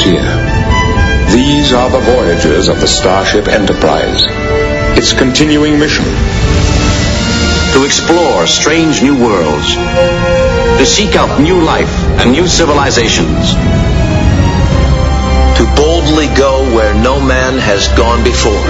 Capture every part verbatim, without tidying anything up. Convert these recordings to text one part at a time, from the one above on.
dear. These are the voyages of the Starship Enterprise. Its continuing mission: to explore strange new worlds, to seek out new life and new civilizations, to boldly go where no man has gone before.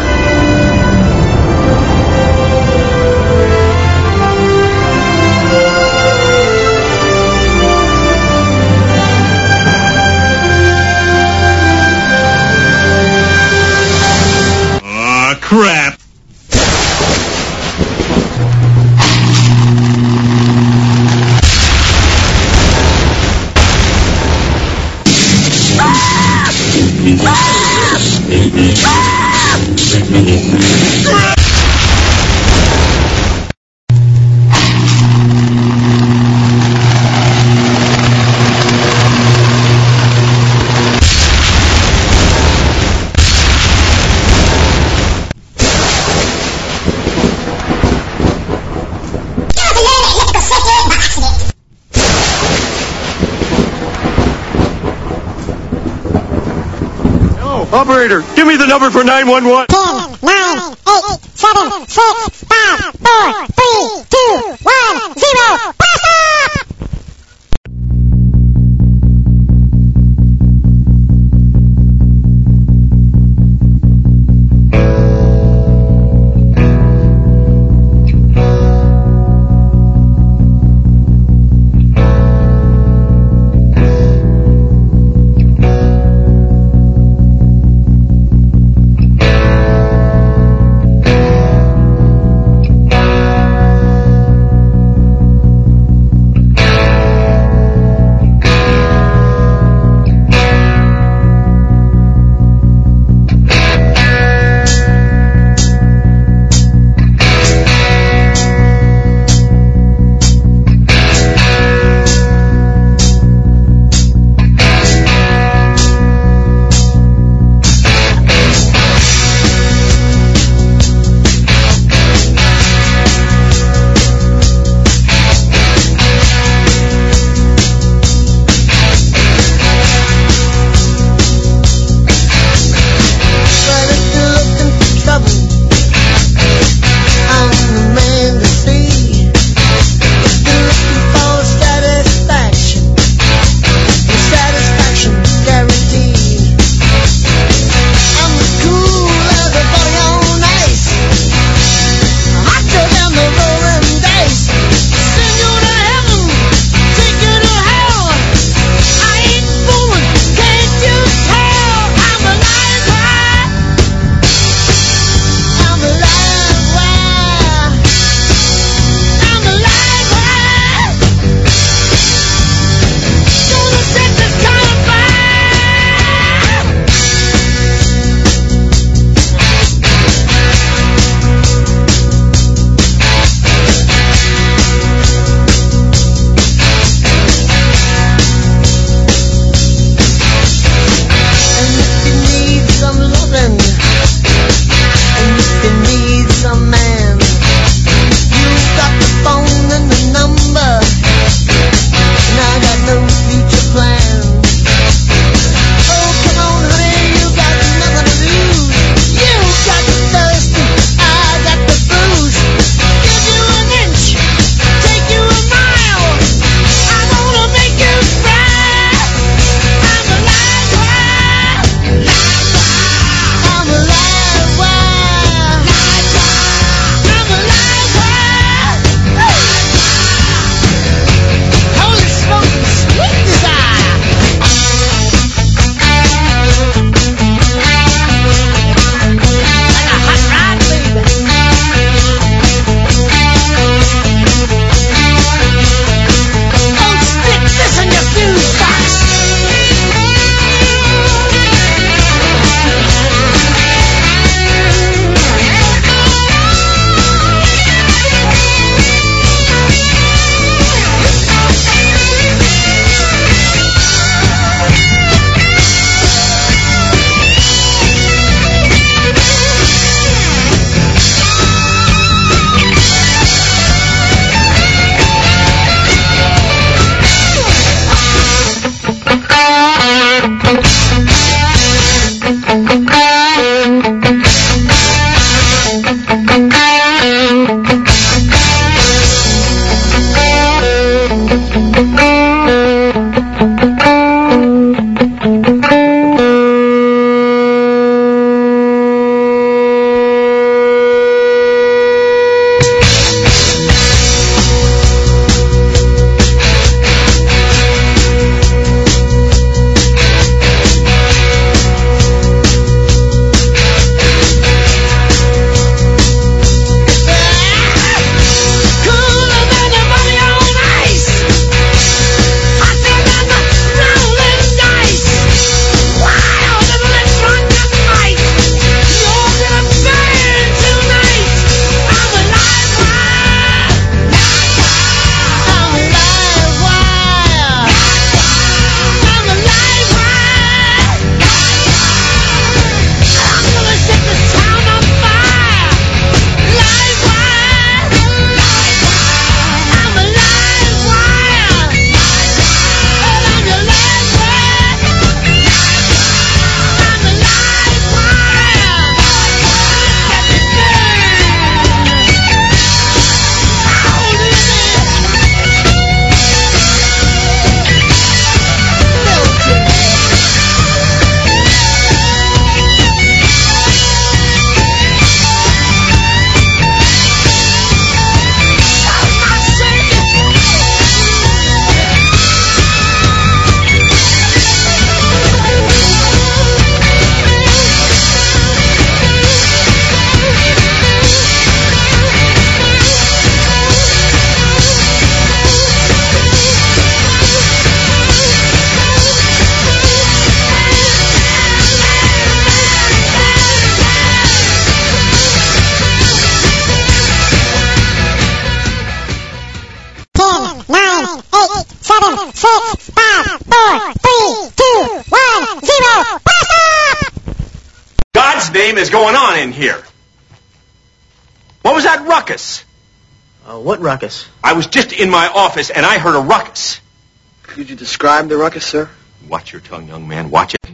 Ah, crap! Operator, give me the number for nine one one. ten, nine, eight, seven, six, five, four, three, two, one, zero. Blast off! God's name is going on in here? What was that ruckus? Uh, what ruckus? I was just in my office and I heard a ruckus. Could you describe the ruckus, sir? Watch your tongue, young man. Watch it.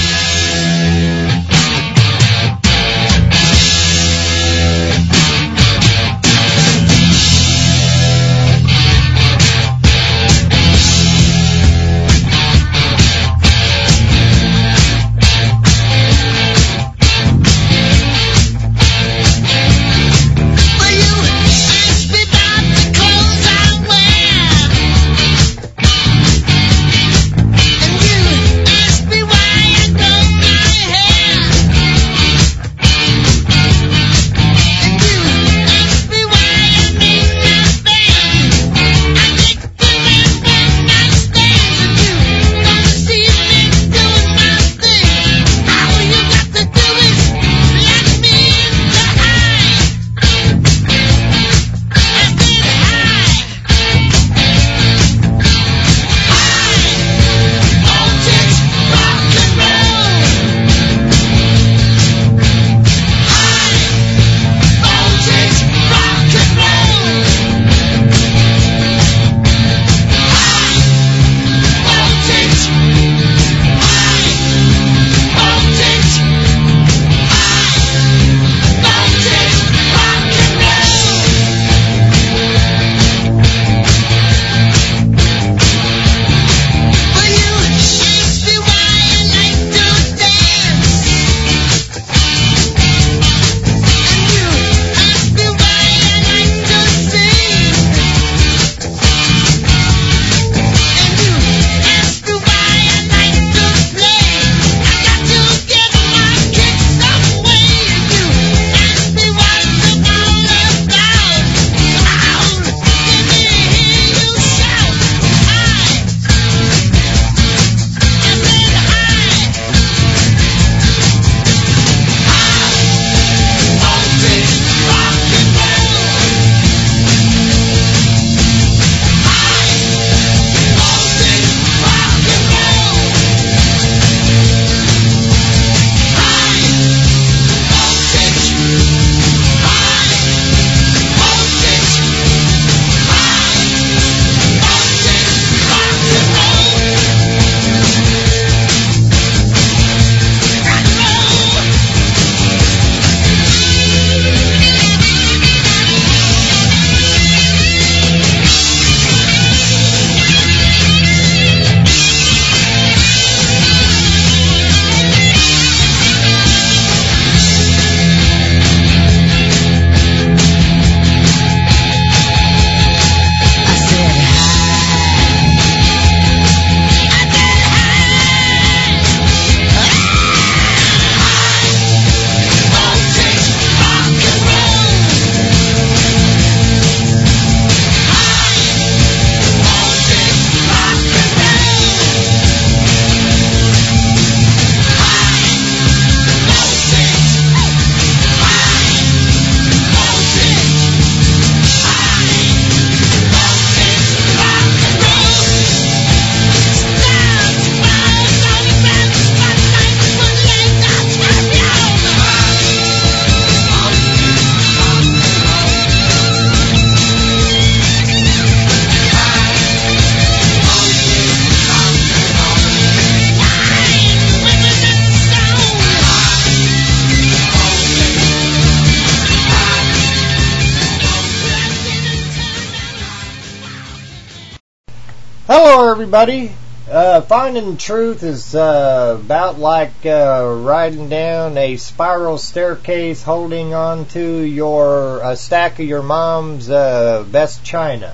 Hello, everybody. Uh, finding truth is uh, about like uh, riding down a spiral staircase holding on to your a stack of your mom's uh, best china.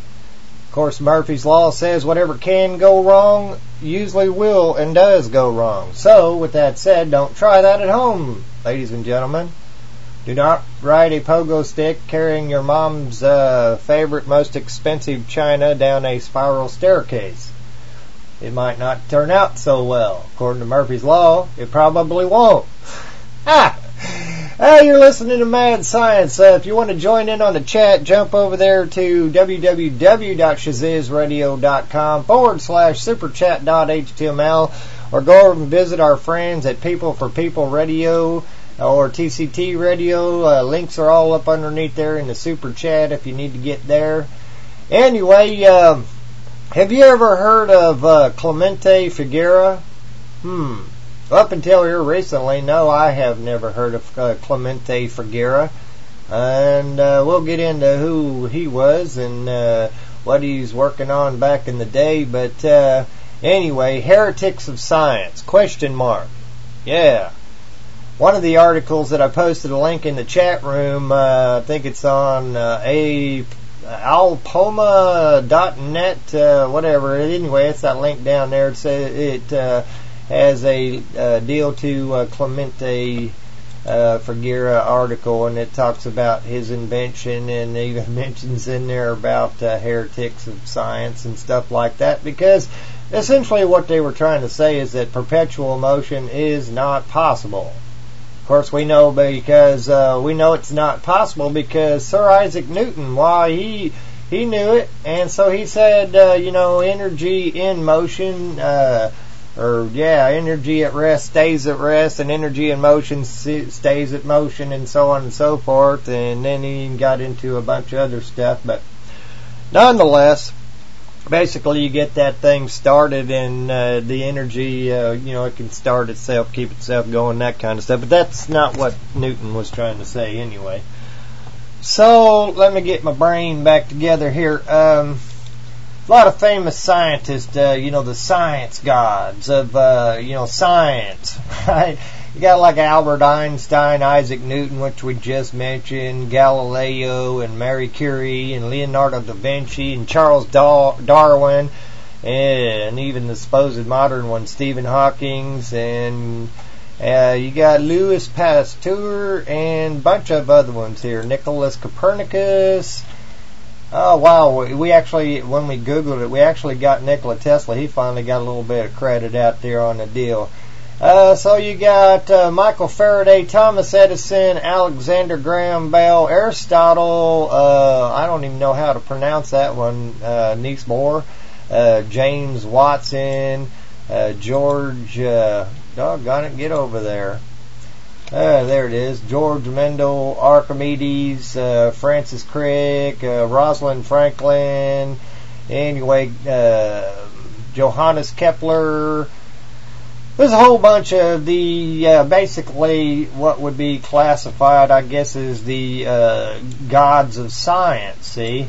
Of course, Murphy's Law says whatever can go wrong usually will and does go wrong. So, with that said, don't try that at home, ladies and gentlemen. Do not ride a pogo stick carrying your mom's uh, favorite, most expensive china down a spiral staircase. It might not turn out so well. According to Murphy's Law, it probably won't. Ah! Hey, you're listening to Mad Science. Uh, if you want to join in on the chat, jump over there to www.shazizradio.com forward slash superchat.html or go over and visit our friends at People for People Radio or T C T Radio. Uh, links are all up underneath there in the super chat if you need to get there. Anyway, um, have you ever heard of uh, Clemente Figueroa? Hmm. Up until here recently, no, I have never heard of uh, Clemente Figueroa. And uh, we'll get into who he was and uh, what he's working on back in the day. But uh, anyway, Heretics of Science, question mark. Yeah. One of the articles that I posted a link in the chat room, uh, I think it's on uh, a alpoma dot net, uh, whatever. Anyway, it's that link down there. It says it uh, has a uh, deal to uh, Clemente uh, Figueroa article, and it talks about his invention, and even mentions in there about uh, heretics of science and stuff like that, because essentially what they were trying to say is that perpetual motion is not possible. Of course, we know because uh, we know it's not possible because Sir Isaac Newton, why he he knew it, and so he said, uh, you know, energy in motion, uh, or yeah, energy at rest stays at rest, and energy in motion stays at motion, and so on and so forth. And then he got into a bunch of other stuff, but nonetheless, basically, you get that thing started, and uh, the energy, uh, you know, it can start itself, keep itself going, that kind of stuff. But that's not what Newton was trying to say anyway. So, let me get my brain back together here. Um, a lot of famous scientists, uh, you know, the science gods of, uh, you know, science, right? You got like Albert Einstein, Isaac Newton, which we just mentioned, Galileo, and Marie Curie, and Leonardo da Vinci, and Charles Darwin, and even the supposed modern one, Stephen Hawking, and uh, you got Louis Pasteur, and a bunch of other ones here, Nicholas Copernicus. Oh, wow, we actually, when we Googled it, we actually got Nikola Tesla. He finally got a little bit of credit out there on the deal. Uh, so you got uh, Michael Faraday, Thomas Edison, Alexander Graham Bell, Aristotle, uh, I don't even know how to pronounce that one, uh, Niels Bohr, uh, James Watson, uh, George, uh, doggone it, get over there. Uh, there it is, George Mendel, Archimedes, uh, Francis Crick, uh, Rosalind Franklin, anyway, uh, Johannes Kepler. There's a whole bunch of the, uh, basically what would be classified, I guess, as the uh, gods of science, see?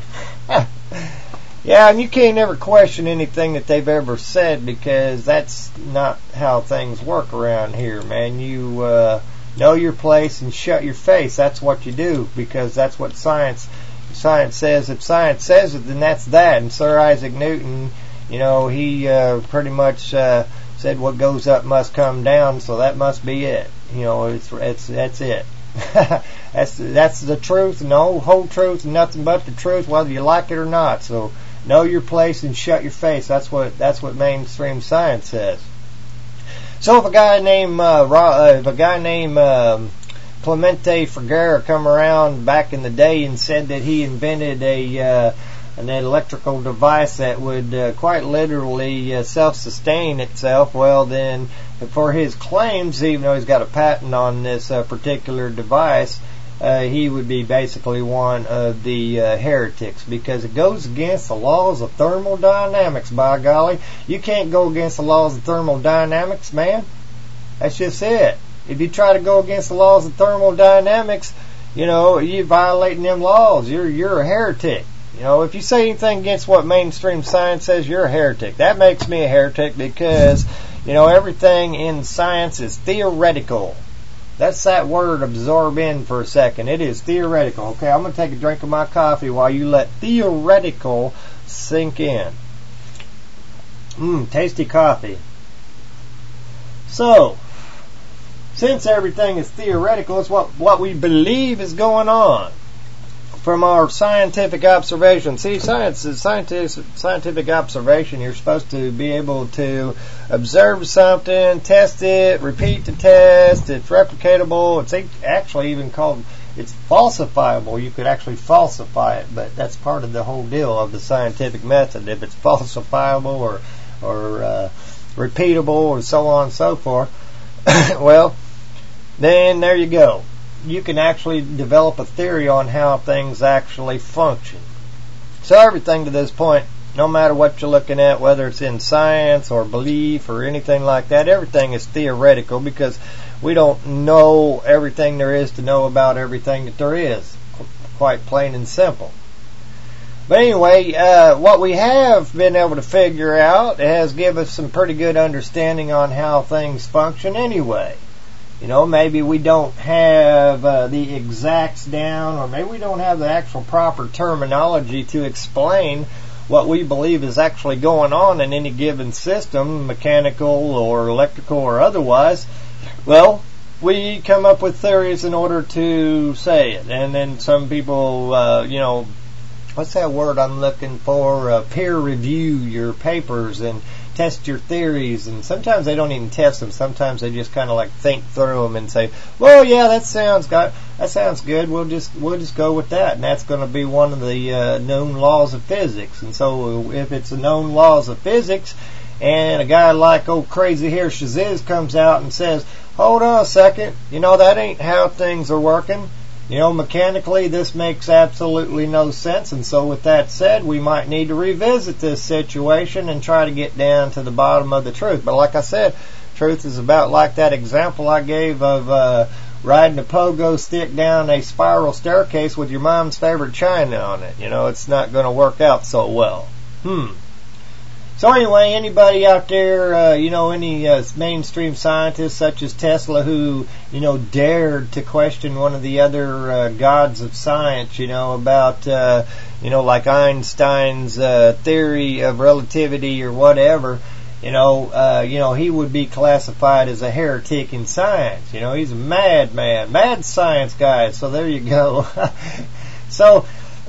Yeah, and you can't ever question anything that they've ever said, because that's not how things work around here, man. You uh, know your place and shut your face. That's what you do, because that's what science science says. If science says it, then that's that. And Sir Isaac Newton, you know, he uh, pretty much... Uh, said what goes up must come down, so that must be it. You know, it's it's that's it. that's that's the truth, no whole truth, nothing but the truth, whether you like it or not. So know your place and shut your face. That's what that's what mainstream science says. So if a guy named uh, uh, if a guy named um, Clemente Figueroa come around back in the day and said that he invented a uh, an electrical device that would uh, quite literally uh, self-sustain itself, well then, for his claims, even though he's got a patent on this uh, particular device, uh, he would be basically one of the uh, heretics, because it goes against the laws of thermodynamics, by golly. You can't go against the laws of thermodynamics, man. That's just it. If you try to go against the laws of thermodynamics, you know, you're violating them laws. You're you're a heretic. You know, if you say anything against what mainstream science says, you're a heretic. That makes me a heretic because, you know, everything in science is theoretical. That's that word, absorb in for a second. It is theoretical. Okay, I'm going to take a drink of my coffee while you let theoretical sink in. Mmm, tasty coffee. So, since everything is theoretical, it's what, what we believe is going on from our scientific observation. See, science is scientific, scientific observation. You're supposed to be able to observe something, test it, repeat the test. It's replicatable. It's actually even called, it's falsifiable. You could actually falsify it, but that's part of the whole deal of the scientific method. If it's falsifiable or, or uh, repeatable or so on and so forth, well, then there you go. You can actually develop a theory on how things actually function. So everything to this point, no matter what you're looking at, whether it's in science or belief or anything like that, everything is theoretical because we don't know everything there is to know about everything that there is. Quite plain and simple. But anyway, uh, what we have been able to figure out has given us some pretty good understanding on how things function anyway. You know, maybe we don't have uh, the exacts down, or maybe we don't have the actual proper terminology to explain what we believe is actually going on in any given system, mechanical or electrical or otherwise. Well, we come up with theories in order to say it. And then some people, uh, you know, what's that word I'm looking for? Uh, peer review your papers and test your theories. And sometimes they don't even test them. Sometimes they just kind of like think through them and say, well, yeah, that sounds got, that sounds good. We'll just we'll just go with that. And that's going to be one of the uh, known laws of physics. And so if it's the known laws of physics, and a guy like old Crazy Hair Shaziz comes out and says, hold on a second, you know, that ain't how things are working. You know, mechanically, this makes absolutely no sense. And so with that said, we might need to revisit this situation and try to get down to the bottom of the truth. But like I said, truth is about like that example I gave of uh, riding a pogo stick down a spiral staircase with your mom's favorite china on it. You know, it's not going to work out so well. Hmm. So anyway, anybody out there, uh, you know, any uh, mainstream scientists such as Tesla who, you know, dared to question one of the other uh, gods of science, you know, about, uh, you know, like Einstein's uh, theory of relativity or whatever, you know, uh, you know, he would be classified as a heretic in science. You know, he's a madman, mad science guy. So there you go. So.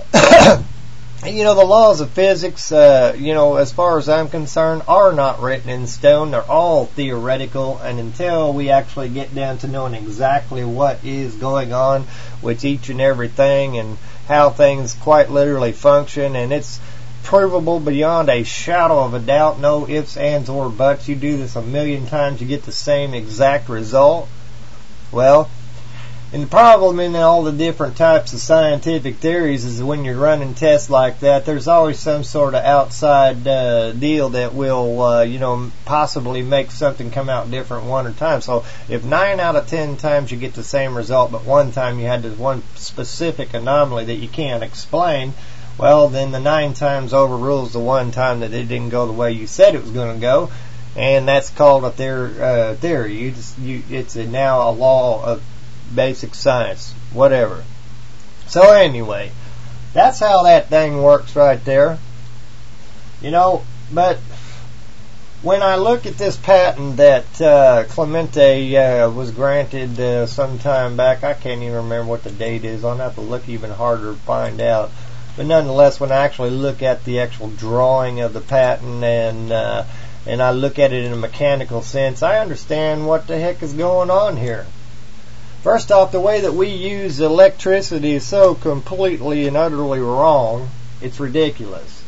You know, the laws of physics, uh, you know, as far as I'm concerned, are not written in stone. They're all theoretical, and until we actually get down to knowing exactly what is going on with each and everything and how things quite literally function, and it's provable beyond a shadow of a doubt, no ifs, ands, or buts. You do this a million times, you get the same exact result. Well, and the problem in all the different types of scientific theories is that when you're running tests like that, there's always some sort of outside uh, deal that will, uh, you know, possibly make something come out different one at a time. So if nine out of ten times you get the same result, but one time you had this one specific anomaly that you can't explain, well, then the nine times overrules the one time that it didn't go the way you said it was going to go, and that's called a theor- uh, theory. You just, you, it's a, now a law of basic science, whatever. So anyway, that's how that thing works right there. You know, but when I look at this patent that uh, Clemente uh, was granted uh, some time back, I can't even remember what the date is. I'll have to look even harder to find out. But nonetheless, when I actually look at the actual drawing of the patent and uh, and I look at it in a mechanical sense, I understand what the heck is going on here. First off, the way that we use electricity is so completely and utterly wrong, it's ridiculous.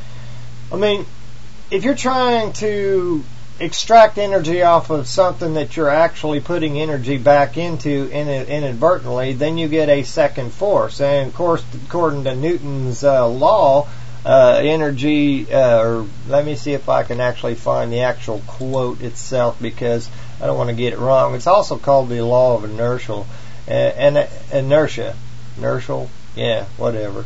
I mean, if you're trying to extract energy off of something that you're actually putting energy back into inadvertently, then you get a second force. And of course, according to Newton's uh, law, uh, energy, uh, or let me see if I can actually find the actual quote itself, because I don't want to get it wrong. It's also called the law of inertial, uh, and uh, inertia, inertial, yeah, whatever.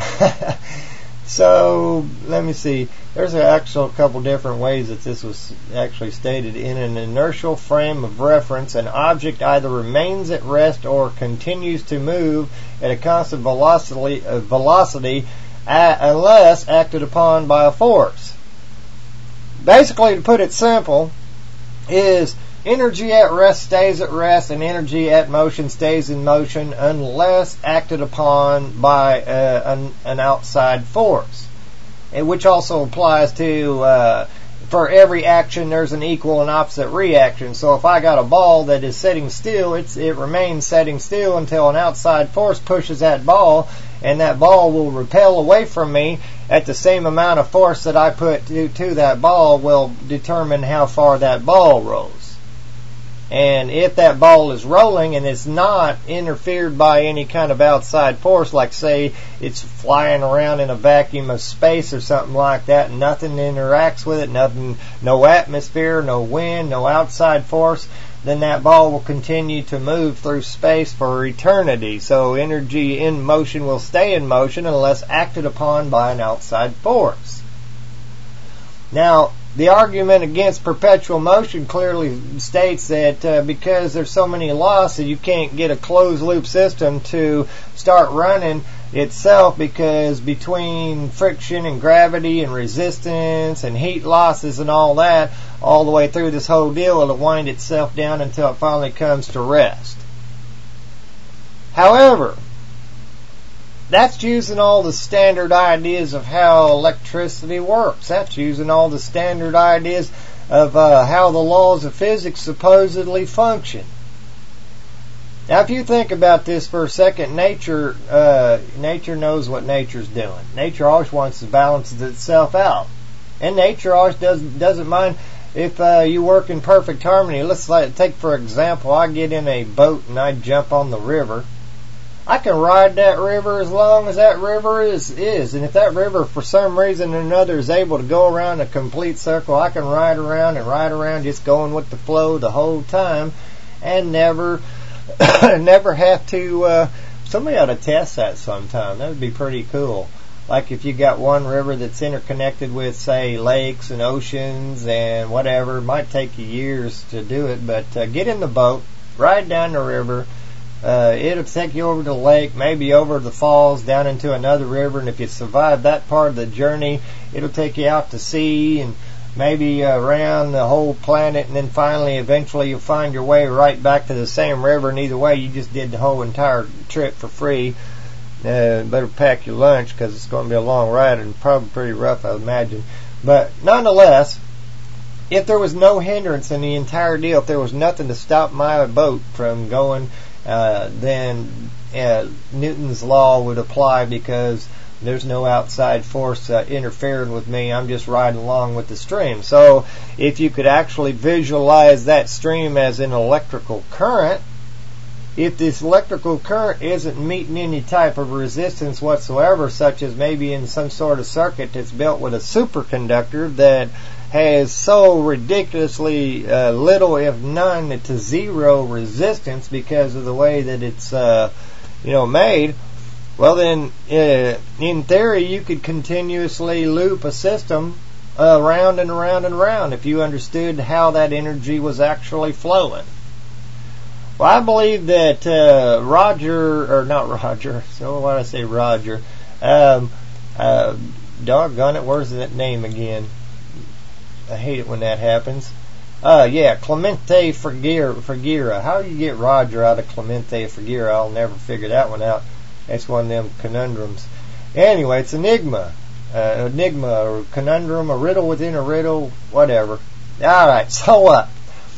So let me see. There's an actual couple different ways that this was actually stated. In an inertial frame of reference, an object either remains at rest or continues to move at a constant velocity, uh, velocity uh, unless acted upon by a force. Basically, to put it simple, is energy at rest stays at rest, and energy at motion stays in motion unless acted upon by uh, an, an outside force. And which also applies to, uh, for every action there's an equal and opposite reaction. So if I got a ball that is sitting still, it's, it remains sitting still until an outside force pushes that ball, and that ball will repel away from me at the same amount of force that I put to, to that ball will determine how far that ball rolls. And if that ball is rolling and it's not interfered by any kind of outside force, like say it's flying around in a vacuum of space or something like that, and nothing interacts with it, nothing, no atmosphere, no wind, no outside force, then that ball will continue to move through space for eternity. So energy in motion will stay in motion unless acted upon by an outside force. Now, the argument against perpetual motion clearly states that uh, because there's so many laws that you can't get a closed loop system to start running itself, because between friction and gravity and resistance and heat losses and all that, all the way through this whole deal, it'll wind itself down until it finally comes to rest. However, that's using all the standard ideas of how electricity works. That's using all the standard ideas of uh, how the laws of physics supposedly function. Now, if you think about this for a second, nature uh, nature knows what nature's doing. Nature always wants to balance itself out. And nature always does, doesn't mind if uh, you work in perfect harmony. Let's like, take, for example, I get in a boat and I jump on the river. I can ride that river as long as that river is, is. And if that river, for some reason or another, is able to go around a complete circle, I can ride around and ride around just going with the flow the whole time and never never have to... Uh, somebody ought to test that sometime. That would be pretty cool. Like if you got one river that's interconnected with, say, lakes and oceans and whatever. It might take you years to do it, but uh, get in the boat, ride down the river. Uh, it'll take you over the lake, maybe over the falls, down into another river, and if you survive that part of the journey, it'll take you out to sea and maybe around the whole planet, and then finally, eventually, you'll find your way right back to the same river, and either way, you just did the whole entire trip for free. Uh, better pack your lunch, because it's going to be a long ride and probably pretty rough, I imagine. But nonetheless, if there was no hindrance in the entire deal, if there was nothing to stop my boat from going, Uh, then uh, Newton's law would apply, because there's no outside force uh, interfering with me. I'm just riding along with the stream. So if you could actually visualize that stream as an electrical current, if this electrical current isn't meeting any type of resistance whatsoever, such as maybe in some sort of circuit that's built with a superconductor that has so ridiculously uh, little, if none, to zero resistance because of the way that it's, uh, you know, made, well then, uh, in theory, you could continuously loop a system uh, around and around and around if you understood how that energy was actually flowing. Well, I believe that uh, Roger, or not Roger, so why did I say Roger? Um, uh, doggone it, where's that name again? I hate it when that happens. Uh, yeah, Clemente Ferguera. How do you get Roger out of Clemente Ferguera? I'll never figure that one out. That's one of them conundrums. Anyway, it's enigma. Uh, enigma, or conundrum, a riddle within a riddle, whatever. Alright, so what?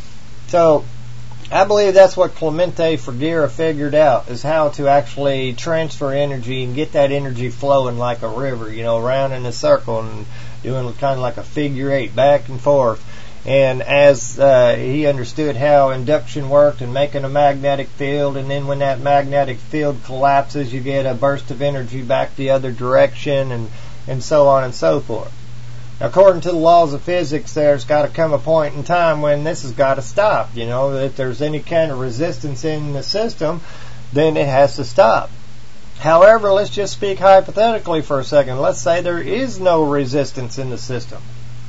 So, I believe that's what Clemente Ferguera figured out, is how to actually transfer energy and get that energy flowing like a river, you know, around in a circle and doing kind of like a figure eight, back and forth. And as uh, he understood how induction worked and making a magnetic field, and then when that magnetic field collapses, you get a burst of energy back the other direction, and, and so on and so forth. Now, according to the laws of physics, there's got to come a point in time when this has got to stop. You know, if there's any kind of resistance in the system, then it has to stop. However, let's just speak hypothetically for a second. Let's say there is no resistance in the system.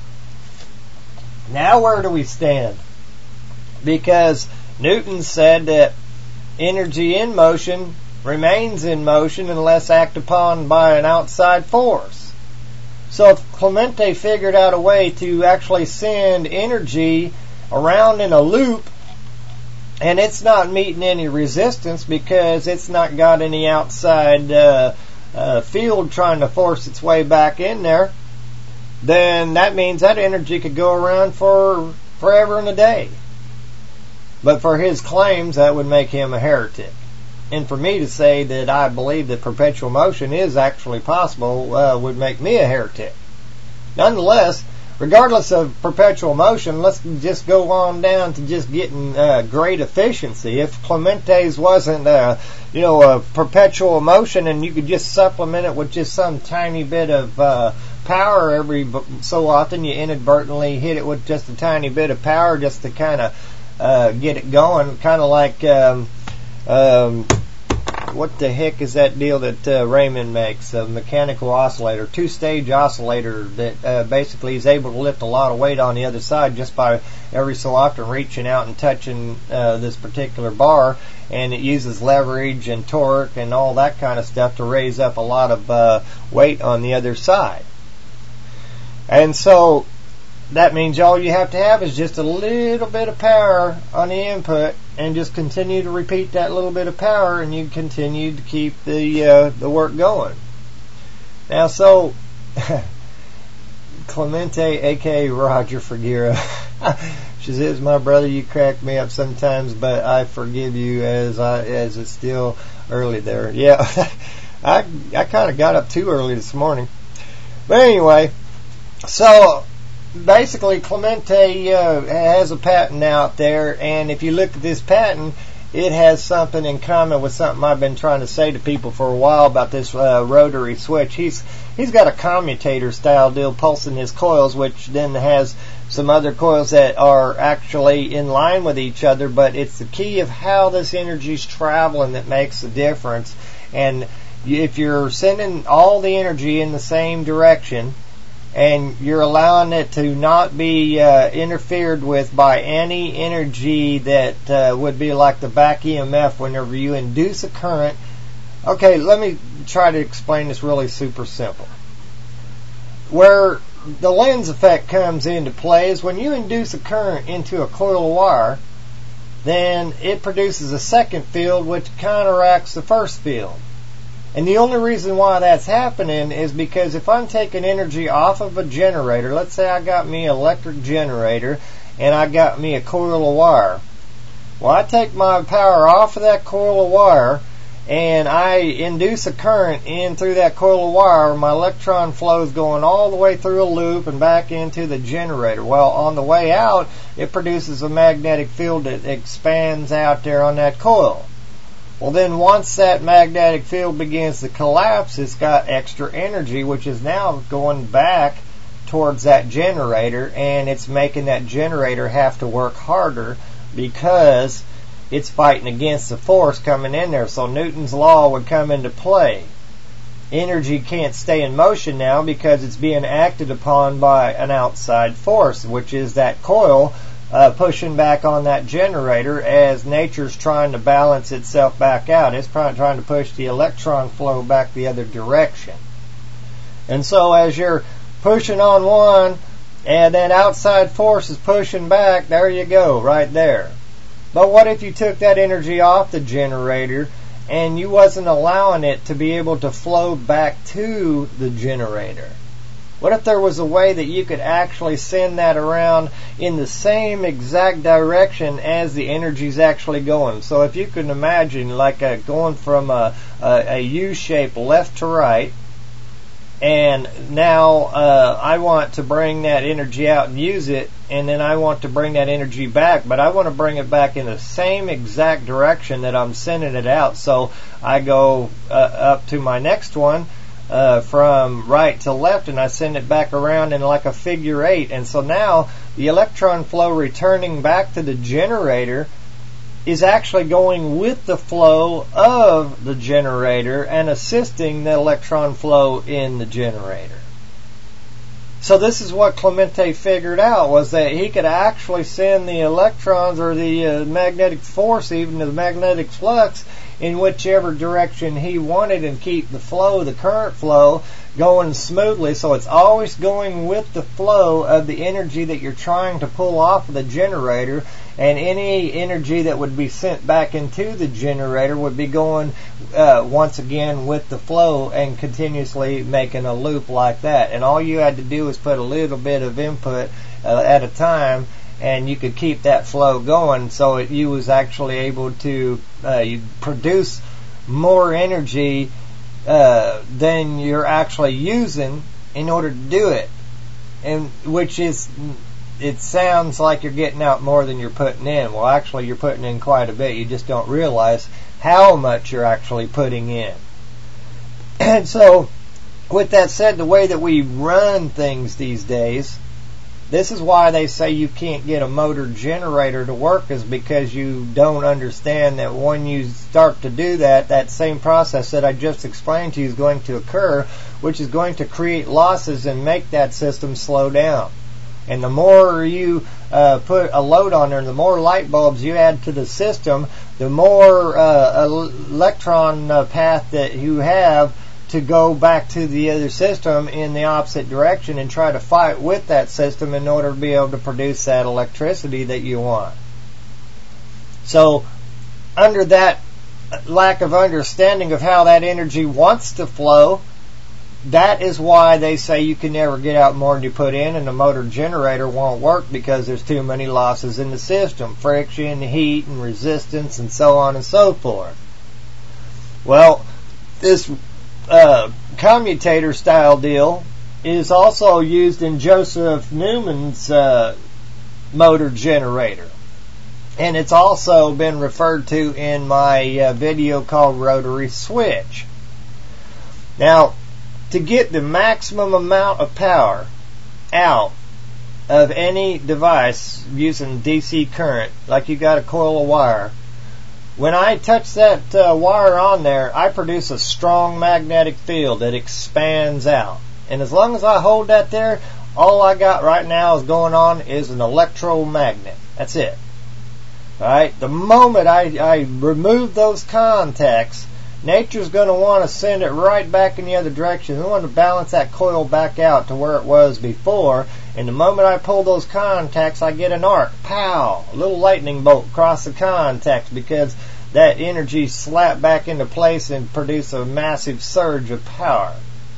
Now where do we stand? Because Newton said that energy in motion remains in motion unless acted upon by an outside force. So if Clemente figured out a way to actually send energy around in a loop, and it's not meeting any resistance because it's not got any outside uh, uh, field trying to force its way back in there, then that means that energy could go around for forever and a day. But for his claims, that would make him a heretic. And for me to say that I believe that perpetual motion is actually possible uh, would make me a heretic. Nonetheless, regardless of perpetual motion, let's just go on down to just getting uh, great efficiency. If Clemente's wasn't, uh, you know, a perpetual motion, and you could just supplement it with just some tiny bit of uh, power every so often, you inadvertently hit it with just a tiny bit of power just to kind of uh, get it going, kind of like. Um, um, What the heck is that deal that uh, Raymond makes? A mechanical oscillator, two-stage oscillator that uh, basically is able to lift a lot of weight on the other side just by every so often reaching out and touching uh, this particular bar, and it uses leverage and torque and all that kind of stuff to raise up a lot of uh, weight on the other side. And so that means all you have to have is just a little bit of power on the input, and just continue to repeat that little bit of power, and you continue to keep the uh, the work going. Now, so Clemente, aka Roger Ferguera, she says, "My brother, you crack me up sometimes, but I forgive you as I as it's still early there." Yeah, I I kind of got up too early this morning, but anyway, so. Basically, Clemente uh, has a patent out there, and if you look at this patent, it has something in common with something I've been trying to say to people for a while about this uh, rotary switch. He's he's got a commutator style deal pulsing his coils, which then has some other coils that are actually in line with each other, but it's the key of how this energy's traveling that makes the difference. And if you're sending all the energy in the same direction, and you're allowing it to not be uh, interfered with by any energy that uh, would be like the back E M F whenever you induce a current. Okay, let me try to explain this really super simple. Where the lens effect comes into play is when you induce a current into a coil of wire, then it produces a second field which counteracts the first field. And the only reason why that's happening is because if I'm taking energy off of a generator, let's say I got me an electric generator and I got me a coil of wire. Well, I take my power off of that coil of wire and I induce a current in through that coil of wire. My electron flow is going all the way through a loop and back into the generator. Well, on the way out, it produces a magnetic field that expands out there on that coil. Well, then once that magnetic field begins to collapse, it's got extra energy, which is now going back towards that generator, and it's making that generator have to work harder because it's fighting against the force coming in there. So Newton's law would come into play. Energy can't stay in motion now because it's being acted upon by an outside force, which is that coil Uh, pushing back on that generator as nature's trying to balance itself back out. It's probably trying to push the electron flow back the other direction. And so as you're pushing on one and that outside force is pushing back, there you go, right there. But what if you took that energy off the generator and you wasn't allowing it to be able to flow back to the generator? What if there was a way that you could actually send that around in the same exact direction as the energy's actually going? So if you can imagine like a, going from a, a, a U shape left to right, and now uh, I want to bring that energy out and use it, and then I want to bring that energy back, but I want to bring it back in the same exact direction that I'm sending it out. So I go uh, up to my next one, Uh, from right to left, and I send it back around in like a figure eight. And so now the electron flow returning back to the generator is actually going with the flow of the generator and assisting the electron flow in the generator. So this is what Clemente figured out, was that he could actually send the electrons or the uh, magnetic force, even the magnetic flux, in whichever direction he wanted and keep the flow, the current flow, going smoothly. So it's always going with the flow of the energy that you're trying to pull off of the generator, and any energy that would be sent back into the generator would be going uh, once again with the flow and continuously making a loop like that. And all you had to do was put a little bit of input uh, at a time, and you could keep that flow going. So it, you was actually able to uh, you produce more energy uh, than you're actually using in order to do it. and which is, it sounds like you're getting out more than you're putting in. Well, actually, you're putting in quite a bit. You just don't realize how much you're actually putting in. And so, with that said, the way that we run things these days, this is why they say you can't get a motor generator to work, is because you don't understand that when you start to do that, that same process that I just explained to you is going to occur, which is going to create losses and make that system slow down. And the more you uh, put a load on there, the more light bulbs you add to the system, the more uh, electron uh, path that you have to go back to the other system in the opposite direction and try to fight with that system in order to be able to produce that electricity that you want. So, under that lack of understanding of how that energy wants to flow, that is why they say you can never get out more than you put in, and the motor generator won't work because there's too many losses in the system. Friction, heat, and resistance, and so on and so forth. Well, this uh, commutator style deal is also used in Joseph Newman's uh, motor generator. And it's also been referred to in my uh, video called Rotary Switch. Now, to get the maximum amount of power out of any device using D C current, like you got a coil of wire, when I touch that uh, wire on there, I produce a strong magnetic field that expands out. And as long as I hold that there, all I got right now is going on is an electromagnet. That's it. Alright, the moment I, I remove those contacts, nature's going to want to send it right back in the other direction. They want to balance that coil back out to where it was before. And the moment I pull those contacts, I get an arc. Pow! A little lightning bolt across the contacts because that energy slapped back into place and produced a massive surge of power.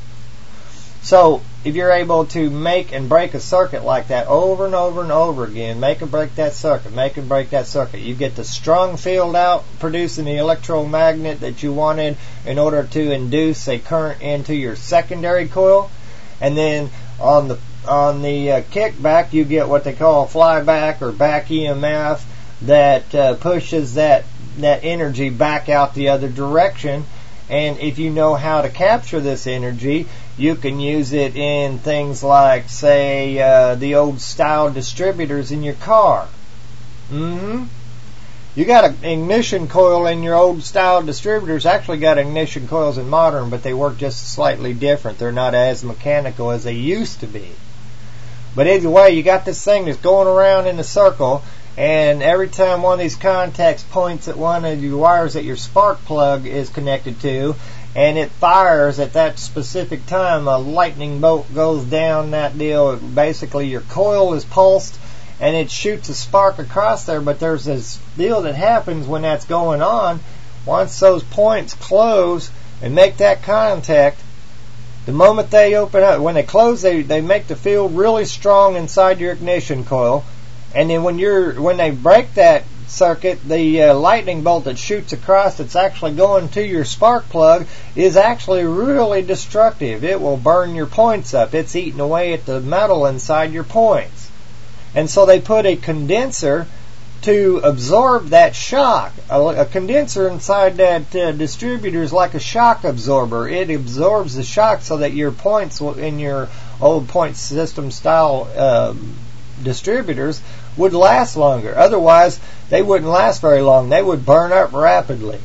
So, if you're able to make and break a circuit like that over and over and over again, make and break that circuit, make and break that circuit, you get the strong field out, producing the electromagnet that you wanted in order to induce a current into your secondary coil, and then on the on the uh, kickback, you get what they call flyback or back E M F that uh, pushes that that energy back out the other direction. And if you know how to capture this energy, you can use it in things like, say, uh, the old style distributors in your car. Mm-hmm. You got an ignition coil in your old style distributors. Actually got ignition coils in modern, but they work just slightly different. They're not as mechanical as they used to be. But either way, you got this thing that's going around in a circle, and every time one of these contacts points at one of your wires that your spark plug is connected to, and it fires at that specific time, a lightning bolt goes down that deal. Basically, your coil is pulsed, and it shoots a spark across there, but there's this deal that happens when that's going on. Once those points close and make that contact, the moment they open up, when they close, they, they make the field really strong inside your ignition coil. And then when you're when they break that circuit, the uh, lightning bolt that shoots across that's actually going to your spark plug is actually really destructive. It will burn your points up. It's eating away at the metal inside your points. And so they put a condenser to absorb that shock. A, a condenser inside that uh, distributor is like a shock absorber. It absorbs the shock so that your points in your old point system style uh, distributors would last longer. Otherwise, they wouldn't last very long. They would burn up rapidly.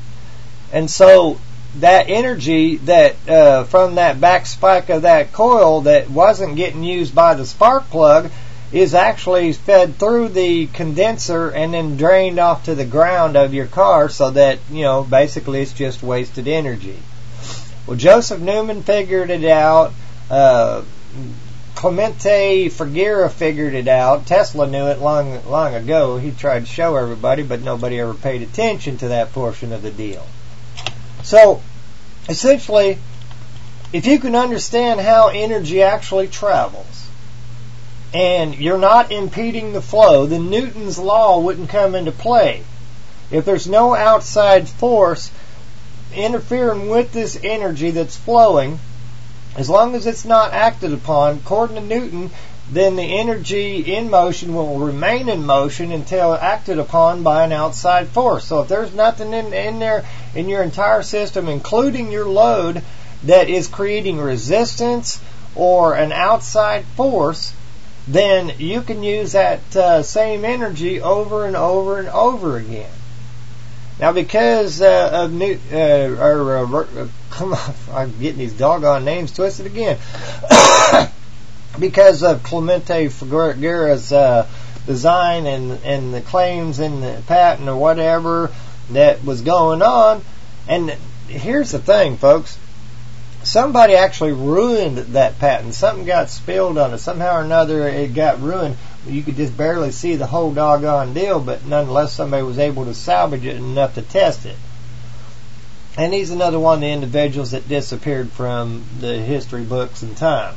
And so that energy that uh, from that back spike of that coil that wasn't getting used by the spark plug is actually fed through the condenser and then drained off to the ground of your car, so that, you know, basically it's just wasted energy. Well, Joseph Newman figured it out. Uh, Clemente Figueroa figured it out. Tesla knew it long long ago. He tried to show everybody, but nobody ever paid attention to that portion of the deal. So, essentially, if you can understand how energy actually travels, and you're not impeding the flow, then Newton's law wouldn't come into play. If there's no outside force interfering with this energy that's flowing, As long as it's not acted upon, according to Newton, then the energy in motion will remain in motion until acted upon by an outside force. So if there's nothing in, in there in your entire system, including your load, that is creating resistance or an outside force, then you can use that uh, same energy over and over and over again. Now, because uh, of New, uh, or, uh, come on, I'm getting these doggone names twisted again. Because of Clemente Figueroa's uh, design and and the claims in the patent or whatever that was going on, and here's the thing, folks. Somebody actually ruined that patent. Something got spilled on it. Somehow or another it got ruined. You could just barely see the whole doggone deal, but nonetheless somebody was able to salvage it enough to test it. And he's another one of the individuals that disappeared from the history books in time.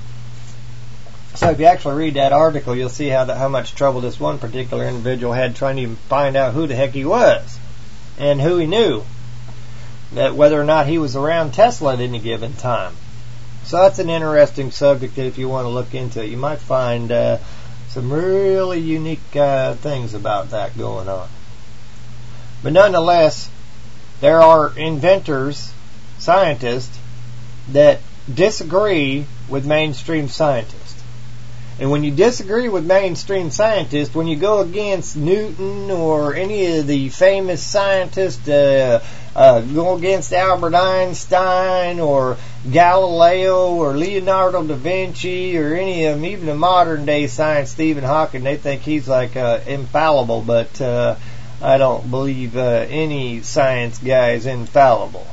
So if you actually read that article, you'll see how, the, how much trouble this one particular individual had trying to even find out who the heck he was and who he knew, that whether or not he was around Tesla at any given time. So that's an interesting subject that if you want to look into it, you might find uh, some really unique uh, things about that going on. But nonetheless, there are inventors, scientists, that disagree with mainstream scientists. And when you disagree with mainstream scientists, when you go against Newton or any of the famous scientists, uh, uh, go against Albert Einstein or Galileo or Leonardo da Vinci or any of them, even the modern day science, Stephen Hawking, they think he's like uh, infallible, but uh, I don't believe uh, any science guy is infallible.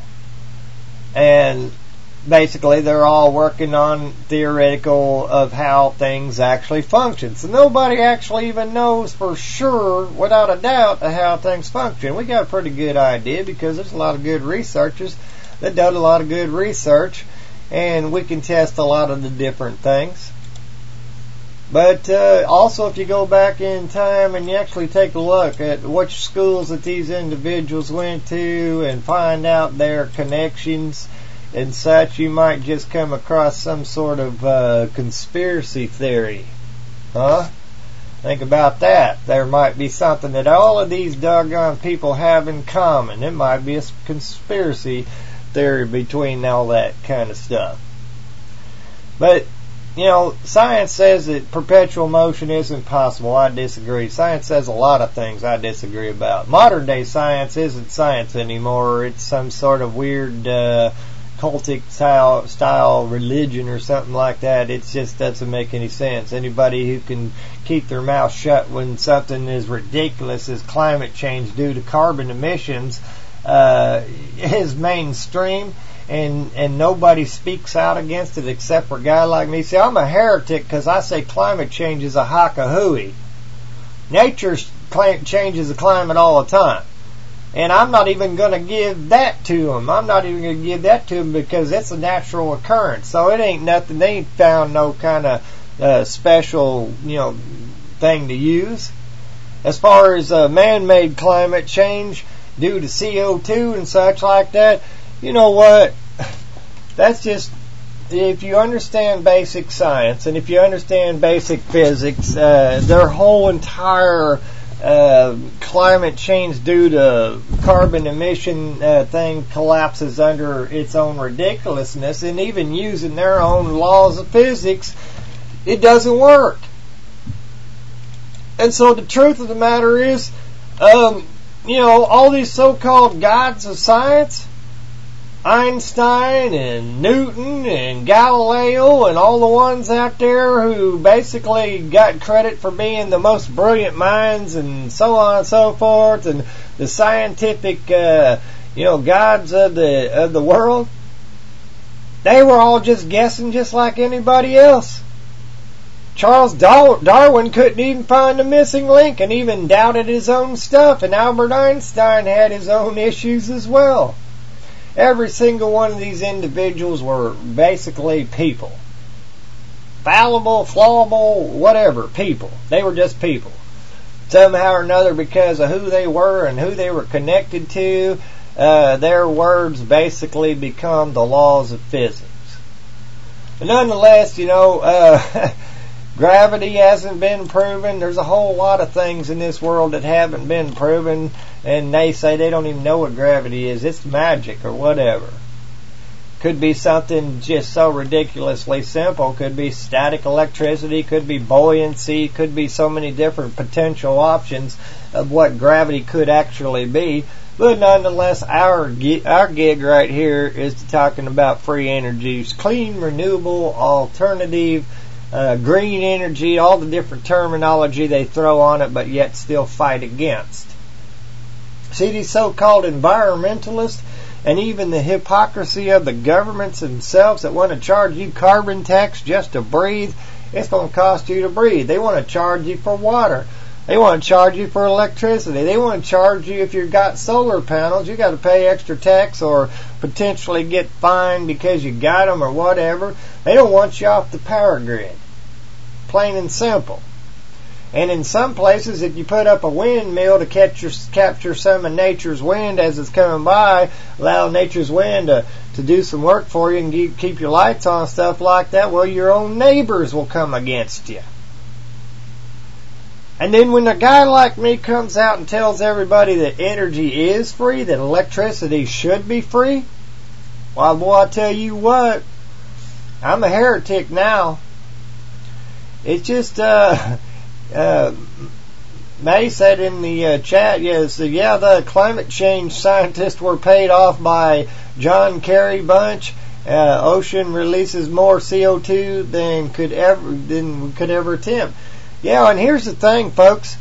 And basically, they're all working on theoretical of how things actually function. So nobody actually even knows for sure, without a doubt, how things function. We got a pretty good idea because there's a lot of good researchers that done a lot of good research, and we can test a lot of the different things. But uh, also, if you go back in time and you actually take a look at which schools that these individuals went to and find out their connections and such, you might just come across some sort of uh, conspiracy theory. Huh? Think about that. There might be something that all of these doggone people have in common. It might be a conspiracy theory between all that kind of stuff. But, you know, science says that perpetual motion isn't possible. I disagree. Science says a lot of things I disagree about. Modern day science isn't science anymore. It's some sort of weird uh, cultic style, style religion or something like that. It just doesn't make any sense. Anybody who can keep their mouth shut when something as ridiculous as climate change due to carbon emissions uh, is mainstream, and and nobody speaks out against it except for a guy like me. See, I'm a heretic because I say climate change is a haka-hooey. Nature changes the climate all the time. And I'm not even going to give that to them. I'm not even going to give that to them because it's a natural occurrence. So it ain't nothing. They ain't found no kind of uh, special, you know, thing to use. As far as uh, man-made climate change due to C O two and such like that, you know what? That's just, if you understand basic science and if you understand basic physics, uh, their whole entire Uh, climate change due to carbon emission uh, thing collapses under its own ridiculousness, and even using their own laws of physics, it doesn't work. And so the truth of the matter is, um, you know, all these so-called gods of science, Einstein and Newton and Galileo and all the ones out there who basically got credit for being the most brilliant minds and so on and so forth, and the scientific, uh, you know, gods of the of the world, they were all just guessing just like anybody else. Charles Darwin couldn't even find the missing link and even doubted his own stuff, and Albert Einstein had his own issues as well. Every single one of these individuals were basically people. Fallible, flawable, whatever, people. They were just people. Somehow or another, because of who they were and who they were connected to, uh, their words basically become the laws of physics. nonetheless, you know, uh, gravity hasn't been proven. There's a whole lot of things in this world that haven't been proven, and they say they don't even know what gravity is. It's magic or whatever. Could be something just so ridiculously simple. Could be static electricity. Could be buoyancy. Could be so many different potential options of what gravity could actually be. But nonetheless, our our gig right here is talking about free energies, clean, renewable, alternative, uh, green energy, all the different terminology they throw on it, but yet still fight against. See, these so-called environmentalists, and even the hypocrisy of the governments themselves that want to charge you carbon tax just to breathe. It's going to cost you to breathe. They want to charge you for water. They want to charge you for electricity. They want to charge you if you've got solar panels. You got to pay extra tax or potentially get fined because you got them or whatever. They don't want you off the power grid. Plain and simple. And in some places, if you put up a windmill to capture, capture some of nature's wind as it's coming by, allow nature's wind to, to do some work for you and keep, keep your lights on, stuff like that, well, your own neighbors will come against you. And then when a guy like me comes out and tells everybody that energy is free, that electricity should be free, well, boy, I tell you what, I'm a heretic now. It's just, uh... Uh, May said in the uh, chat, yes, uh, yeah, the climate change scientists were paid off by John Kerry bunch. Uh, ocean releases more C O two than could ever than we could ever attempt. Yeah, and here's the thing, folks.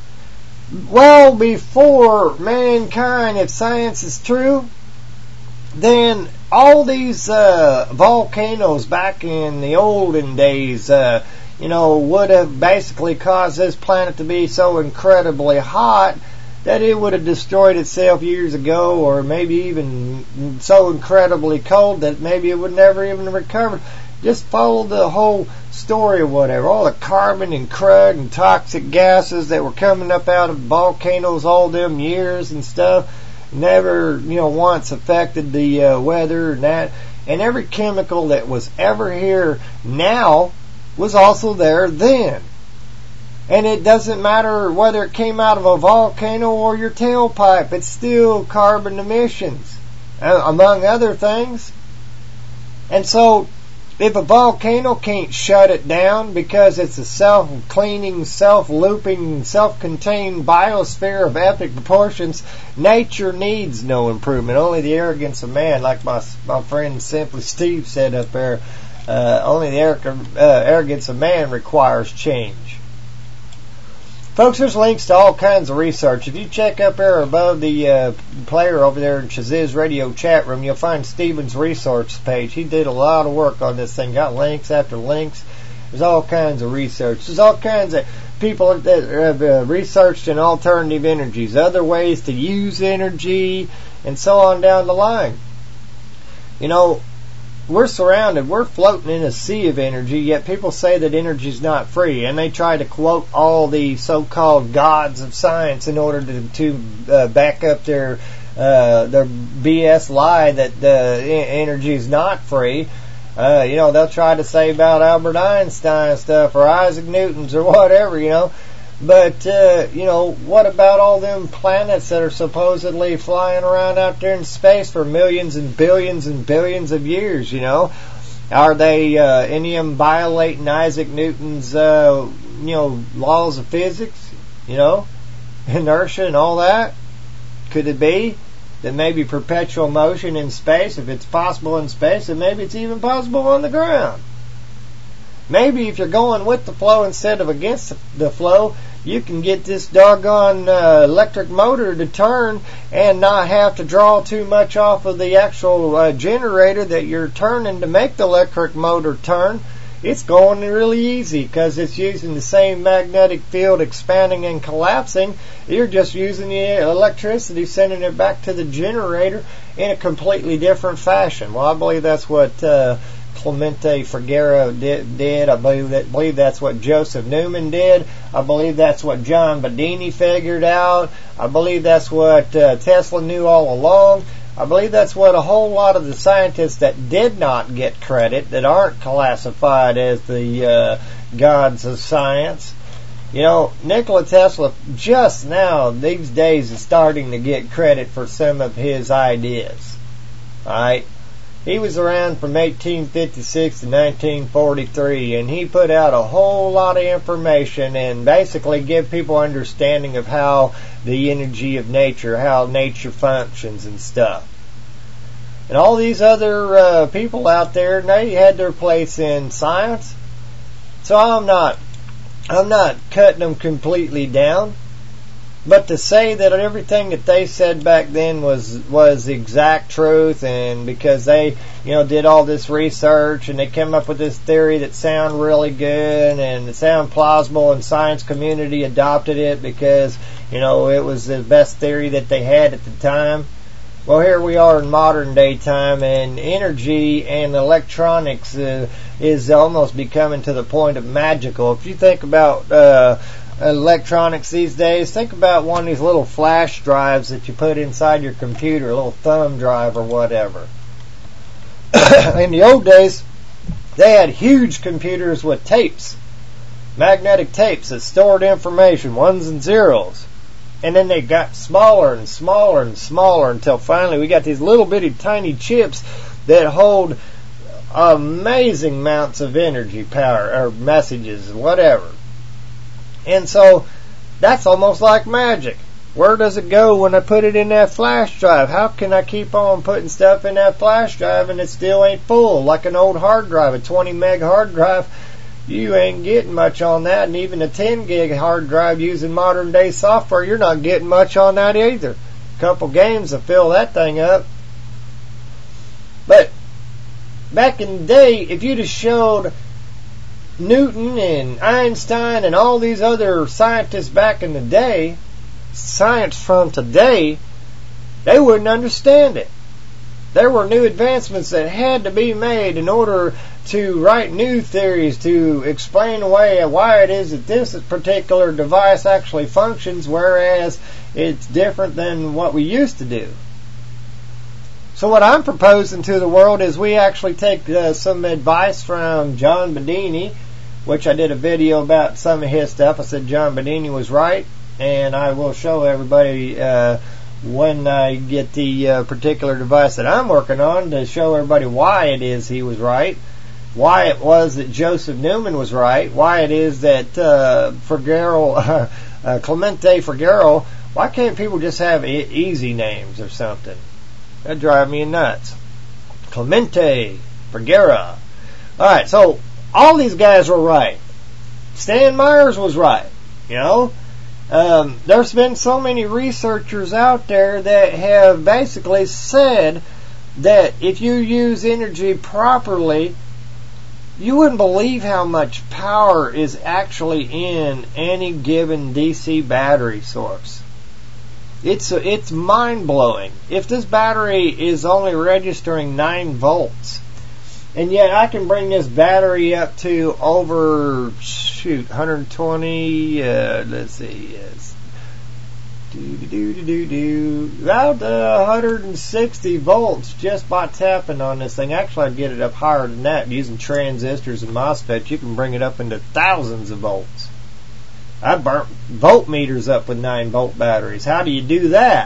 Well, before mankind, if science is true, then all these uh, volcanoes back in the olden days, uh, you know, would have basically caused this planet to be so incredibly hot that it would have destroyed itself years ago, or maybe even so incredibly cold that maybe it would never even recover. Just follow the whole story or whatever. All the carbon and crud and toxic gases that were coming up out of volcanoes all them years and stuff never, you know, once affected the uh, weather and that. And every chemical that was ever here now was also there then. And it doesn't matter whether it came out of a volcano or your tailpipe, it's still carbon emissions, among other things. And so, if a volcano can't shut it down because it's a self-cleaning, self-looping, self-contained biosphere of epic proportions, nature needs no improvement. Only the arrogance of man, like my my friend Simply Steve said up there, uh, only the uh, arrogance of man requires change. Folks, there's links to all kinds of research. If you check up there above the uh, player over there in Shaziz Radio chat room, you'll find Stephen's research page. He did a lot of work on this thing. Got links after links. There's all kinds of research. There's all kinds of people that have uh, researched in alternative energies, other ways to use energy, and so on down the line. You know, we're surrounded, we're floating in a sea of energy, yet people say that energy is not free, and they try to quote all the so-called gods of science in order to, to uh, back up their uh, their B S lie that uh, energy is not free. Uh, you know, they'll try to say about Albert Einstein stuff or Isaac Newton's or whatever, you know. But, uh, you know, what about all them planets that are supposedly flying around out there in space for millions and billions and billions of years, you know? Are they, uh, any of them violating Isaac Newton's, uh, you know, laws of physics, you know? Inertia and all that? Could it be that maybe perpetual motion in space, if it's possible in space, then maybe it's even possible on the ground? Maybe if you're going with the flow instead of against the flow, you can get this doggone uh, electric motor to turn and not have to draw too much off of the actual uh, generator that you're turning to make the electric motor turn. It's going really easy because it's using the same magnetic field expanding and collapsing. You're just using the electricity, sending it back to the generator in a completely different fashion. Well, I believe that's what uh, Clemente Figueroa did, did. I believe that believe that's what Joseph Newman did. I believe that's what John Bedini figured out. I believe that's what uh, Tesla knew all along. I believe that's what a whole lot of the scientists that did not get credit, that aren't classified as the uh, gods of science. You know, Nikola Tesla just now, these days, is starting to get credit for some of his ideas. Alright? He was around from eighteen fifty-six to nineteen forty-three, and he put out a whole lot of information and basically give people understanding of how the energy of nature, how nature functions and stuff. And all these other uh, people out there, they had their place in science. So I'm not, I'm not cutting them completely down. But to say that everything that they said back then was was exact truth, and because they, you know, did all this research and they came up with this theory that sounded really good and it sounded plausible, and science community adopted it because, you know, it was the best theory that they had at the time. Well, here we are in modern day time, and energy and electronics uh, is almost becoming to the point of magical. If you think about uh electronics these days, think about one of these little flash drives that you put inside your computer, a little thumb drive or whatever. In the old days, they had huge computers with tapes, magnetic tapes that stored information, ones and zeros. And then they got smaller and smaller and smaller until finally we got these little bitty tiny chips that hold amazing amounts of energy, power, or messages, whatever. And so, that's almost like magic. Where does it go when I put it in that flash drive? How can I keep on putting stuff in that flash drive and it still ain't full? Like an old hard drive, a twenty meg hard drive, you ain't getting much on that. And even a ten gig hard drive using modern day software, you're not getting much on that either. A couple games to fill that thing up. But, back in the day, if you'd have showed Newton and Einstein and all these other scientists back in the day, science from today, they wouldn't understand it. There were new advancements that had to be made in order to write new theories to explain away why it is that this particular device actually functions, whereas it's different than what we used to do. So what I'm proposing to the world is we actually take uh, some advice from John Bedini, which I did a video about some of his stuff. I said John Bedini was right, and I will show everybody uh, when I get the uh, particular device that I'm working on to show everybody why it is he was right, why it was that Joseph Newman was right, why it is that uh, Figueroa, uh, uh, Clemente Figueroa, why can't people just have e- easy names or something? That drives me nuts. Clemente Figueroa. Alright, so all these guys were right. Stan Myers was right. You know? Um, there's been so many researchers out there that have basically said that if you use energy properly, you wouldn't believe how much power is actually in any given D C battery source. It's it's mind-blowing. If this battery is only registering nine volts, and yet I can bring this battery up to over, shoot, one hundred twenty, uh, let's see, yes, do, do, do, do, do, about uh, one hundred sixty volts just by tapping on this thing. Actually, I'd get it up higher than that. Using transistors and MOSFETs, you can bring it up into thousands of volts. I burnt voltmeters up with nine volt batteries. How do you do that?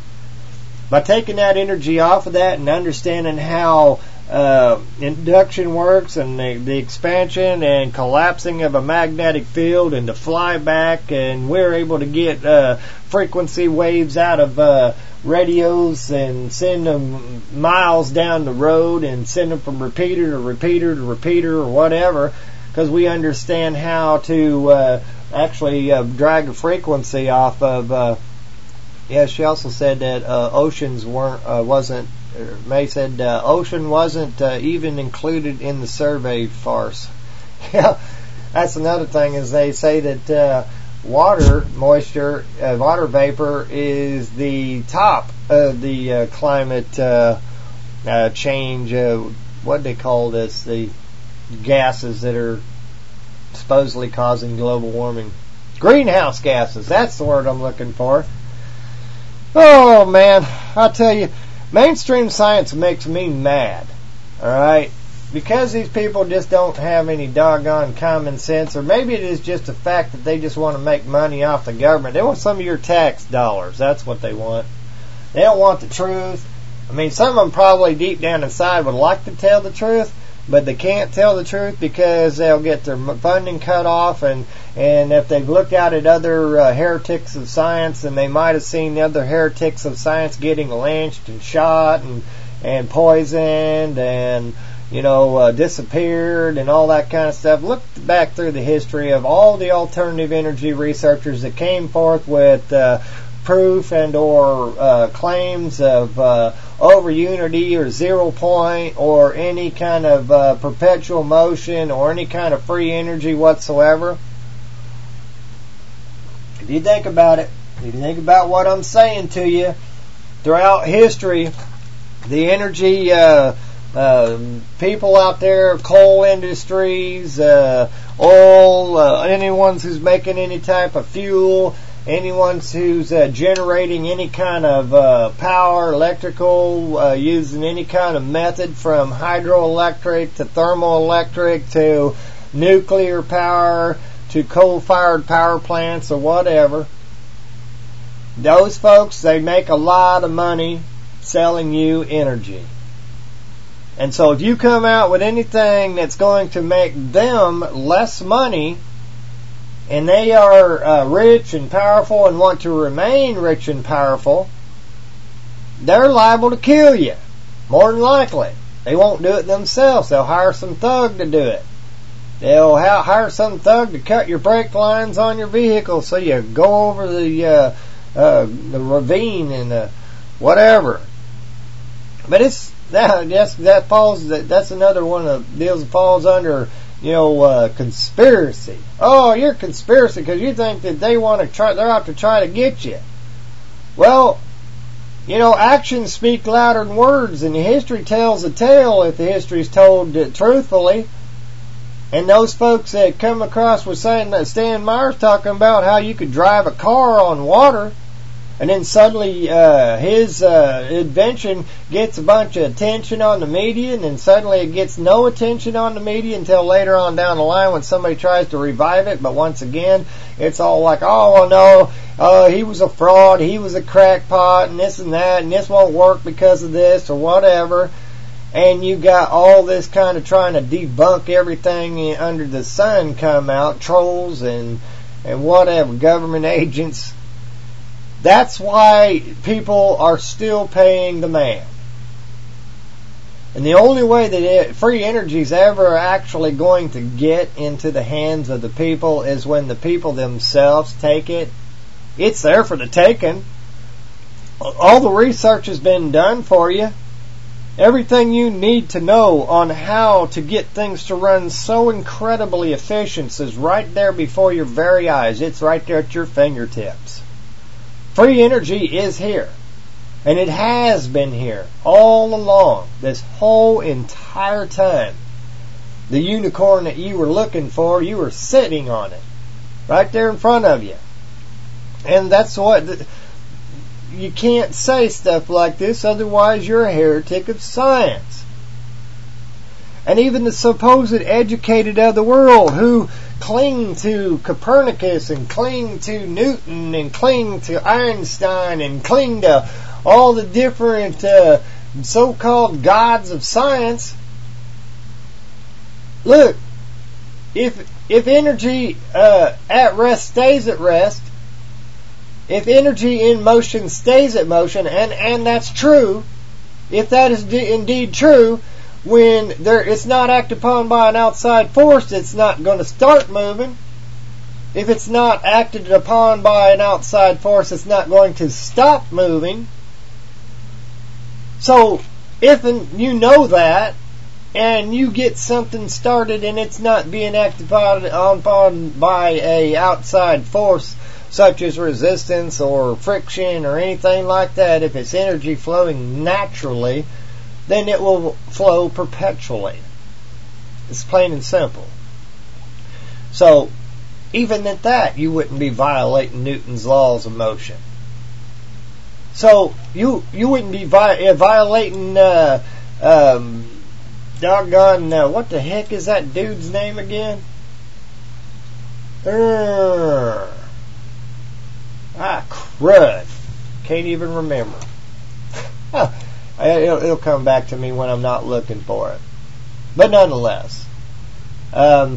By taking that energy off of that and understanding how uh, induction works and the, the expansion and collapsing of a magnetic field and the flyback, and we're able to get uh, frequency waves out of uh, radios and send them miles down the road and send them from repeater to repeater to repeater or whatever, because we understand how to uh, actually uh, drag a frequency off of. Uh, yeah, she also said that uh, oceans weren't uh, wasn't. May said uh, ocean wasn't uh, even included in the survey farce. Yeah, that's another thing. Is they say that uh, water moisture, uh, water vapor is the top of the uh, climate uh, uh, change. Uh, what do they call this? The gases that are supposedly causing global warming. Greenhouse gases, that's the word I'm looking for. Oh man, I tell you, Mainstream science makes me mad, alright? Because these people just don't have any doggone common sense, or maybe it is just the fact that they just want to make money off the government. They want some of your tax dollars. That's what they want. They don't want the truth. I mean, some of them probably deep down inside would like to tell the truth, but they can't tell the truth because they'll get their funding cut off, and, and if they've looked out at other uh, heretics of science, then they might have seen the other heretics of science getting lynched and shot and, and poisoned and, you know, uh, disappeared and all that kind of stuff. Look back through the history of all the alternative energy researchers that came forth with uh, proof and or uh, claims of uh, over unity or zero point or any kind of uh, perpetual motion or any kind of free energy whatsoever. If you think about it, if you think about what I'm saying to you, throughout history, the energy uh, uh, people out there, coal industries, uh, oil, uh, anyone who's making any type of fuel, anyone who's uh, generating any kind of uh, power, electrical, uh, using any kind of method from hydroelectric to thermoelectric to nuclear power to coal-fired power plants or whatever. Those folks, they make a lot of money selling you energy. And so if you come out with anything that's going to make them less money, and they are uh, rich and powerful and want to remain rich and powerful, they're liable to kill you. More than likely. They won't do it themselves. They'll hire some thug to do it. They'll ha- hire some thug to cut your brake lines on your vehicle so you go over the uh, uh, the ravine and uh, whatever. But it's that that's, that falls that, that's another one of the deals that falls under, you know, uh, conspiracy. Oh, you're conspiracy because you think that they want to try, they're out to try to get you. Well, you know, actions speak louder than words, and the history tells a tale if the history is told uh, truthfully. And those folks that come across with saying that Stan Meyer's talking about how you could drive a car on water, and then suddenly uh, his uh, invention gets a bunch of attention on the media, and then suddenly it gets no attention on the media until later on down the line when somebody tries to revive it. But once again, it's all like, oh, well, no, uh, he was a fraud, he was a crackpot, and this and that, and this won't work because of this or whatever. And you got all this kind of trying to debunk everything under the sun come out, trolls and and whatever, government agents. That's why people are still paying the man. And the only way that it, free energy is ever actually going to get into the hands of the people is when the people themselves take it. It's there for the taking. All the research has been done for you. Everything you need to know on how to get things to run so incredibly efficient is right there before your very eyes. It's right there at your fingertips. Free energy is here. And it has been here all along, this whole entire time. The unicorn that you were looking for, you were sitting on it. Right there in front of you. And that's what... The, you can't say stuff like this, otherwise you're a heretic of science. And even the supposed educated of the world who cling to Copernicus and cling to Newton and cling to Einstein and cling to all the different uh, so-called gods of science. Look, if if energy uh, at rest stays at rest, if energy in motion stays at motion, and, and that's true, if that is de- indeed true, when there it's not acted upon by an outside force, it's not going to start moving. If it's not acted upon by an outside force, it's not going to stop moving. So, if you know that, and you get something started and it's not being acted upon by a outside force, such as resistance or friction or anything like that, if it's energy flowing naturally, then it will flow perpetually. It's plain and simple. So, even at that, you wouldn't be violating Newton's laws of motion. So you you wouldn't be vi- violating uh, um, doggone uh, what the heck is that dude's name again? Uh, ah, crud! Can't even remember. it'll, it'll come back to me when I'm not looking for it. But nonetheless, um,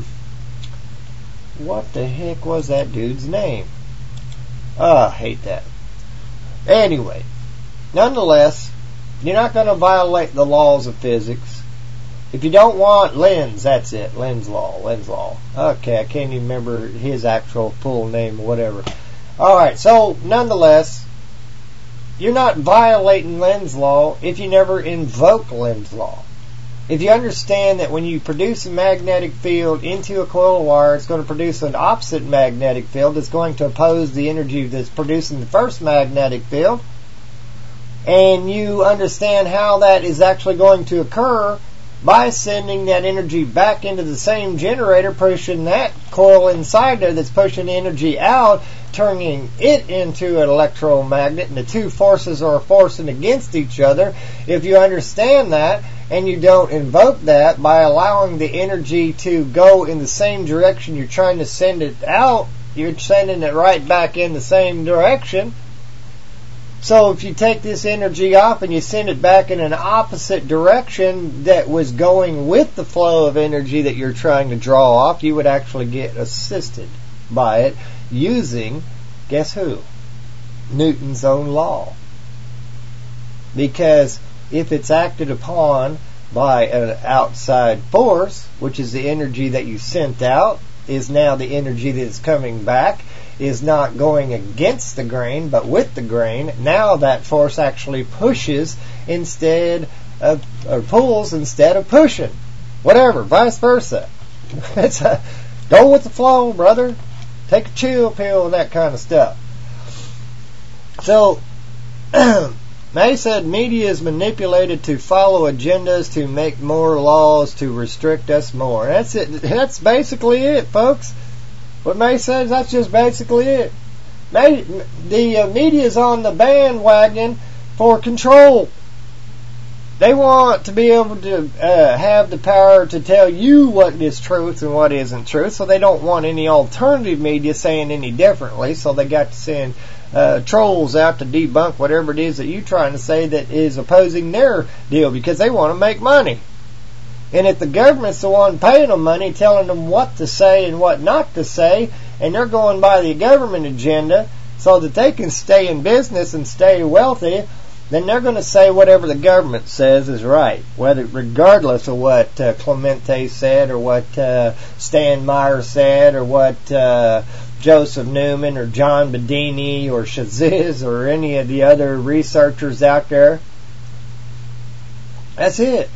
what the heck was that dude's name? Oh, I hate that. Anyway, nonetheless, you're not going to violate the laws of physics. If you don't want Lenz, that's it. Lenz law, Lenz law. Okay, I can't even remember his actual full name or whatever. Alright, so nonetheless, you're not violating Lenz law if you never invoke Lenz law. If you understand that when you produce a magnetic field into a coil of wire, it's going to produce an opposite magnetic field that's going to oppose the energy that's producing the first magnetic field, and you understand how that is actually going to occur by sending that energy back into the same generator, pushing that coil inside there that's pushing energy out, turning it into an electromagnet, and the two forces are forcing against each other. If you understand that, and you don't invoke that by allowing the energy to go in the same direction you're trying to send it out, you're sending it right back in the same direction. So if you take this energy off and you send it back in an opposite direction that was going with the flow of energy that you're trying to draw off, you would actually get assisted by it using, guess who? Newton's own law. Because if it's acted upon by an outside force, which is the energy that you sent out, is now the energy that is coming back, is not going against the grain, but with the grain. Now that force actually pushes instead of, or pulls instead of pushing. Whatever, vice versa. It's a, go with the flow, brother. Take a chill pill and that kind of stuff. So, May said media is manipulated to follow agendas, to make more laws, to restrict us more. That's it. That's basically it, folks. What May says, that's just basically it. May, the uh, media is on the bandwagon for control. They want to be able to uh, have the power to tell you what is truth and what isn't truth, so they don't want any alternative media saying any differently, so they got to send uh, trolls out to debunk whatever it is that you're trying to say that is opposing their deal, because they want to make money. And if the government's the one paying them money, telling them what to say and what not to say, and they're going by the government agenda so that they can stay in business and stay wealthy, then they're going to say whatever the government says is right, whether regardless of what uh, Clemente said or what uh, Stan Meyer said or what uh, Joseph Newman or John Bedini or Shaziz or any of the other researchers out there. That's it.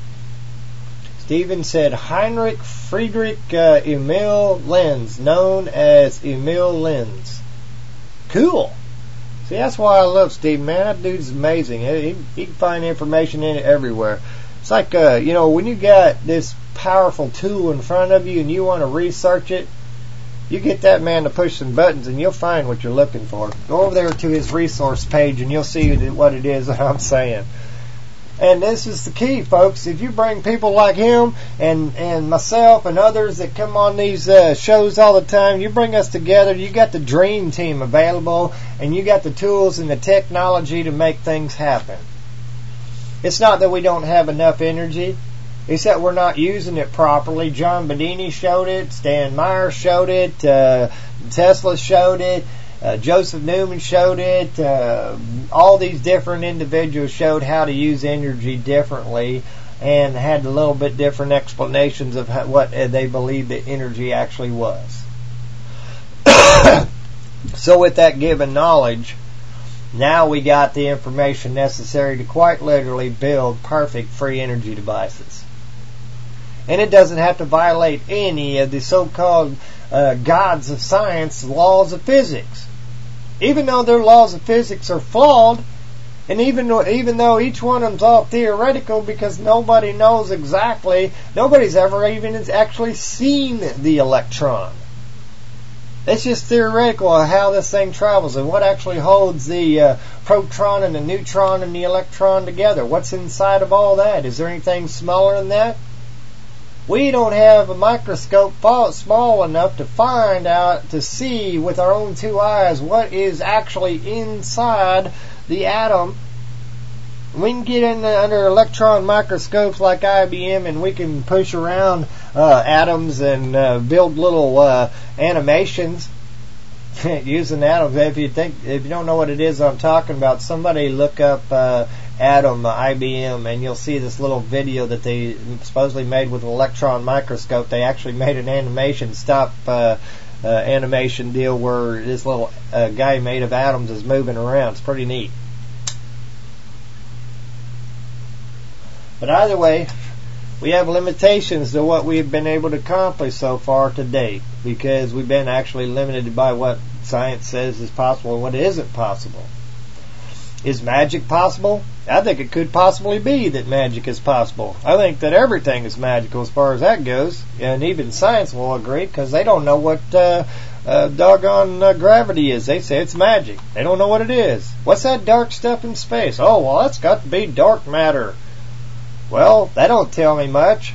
Stephen said Heinrich Friedrich uh, Emil Lenz, known as Emil Lenz. Cool. See, that's why I love Stephen, man. That dude's amazing. He, he can find information in it everywhere. It's like, uh, you know, when you got this powerful tool in front of you and you want to research it, you get that man to push some buttons and you'll find what you're looking for. Go over there to his resource page and you'll see what it is that I'm saying. And this is the key, folks. If you bring people like him and, and myself and others that come on these uh, shows all the time, you bring us together, you got the dream team available, and you got the tools and the technology to make things happen. It's not that we don't have enough energy. It's that we're not using it properly. John Bedini showed it. Stan Meyer showed it. Uh, Tesla showed it. Uh, Joseph Newman showed it. Uh, all these different individuals showed how to use energy differently and had a little bit different explanations of how, what uh, they believed that energy actually was. So with that given knowledge, now we got the information necessary to quite literally build perfect free energy devices. And it doesn't have to violate any of the so-called uh, gods of science, laws of physics. Even though their laws of physics are flawed, and even though, even though each one of them's all theoretical, because nobody knows exactly, nobody's ever even actually seen the electron. It's just theoretical of how this thing travels and what actually holds the uh, proton and the neutron and the electron together. What's inside of all that? Is there anything smaller than that? We don't have a microscope small enough to find out, to see with our own two eyes what is actually inside the atom. We can get in the, under electron microscopes like I B M, and we can push around uh, atoms and uh, build little uh, animations using atoms. If you think, if you don't know what it is I'm talking about, somebody look up uh, Atom uh, I B M, and you'll see this little video that they supposedly made with an electron microscope. They actually made an animation stop uh, uh, animation deal where this little uh, guy made of atoms is moving around. It's pretty neat. But either way, we have limitations to what we've been able to accomplish so far to date, because we've been actually limited by what science says is possible and what isn't possible. Is magic possible? I think it could possibly be that magic is possible. I think that everything is magical as far as that goes, and even science will agree, because they don't know what uh, uh, doggone uh, gravity is. They say it's magic. They don't know what it is. What's that dark stuff in space? Oh, well, that's got to be dark matter. Well, that don't tell me much.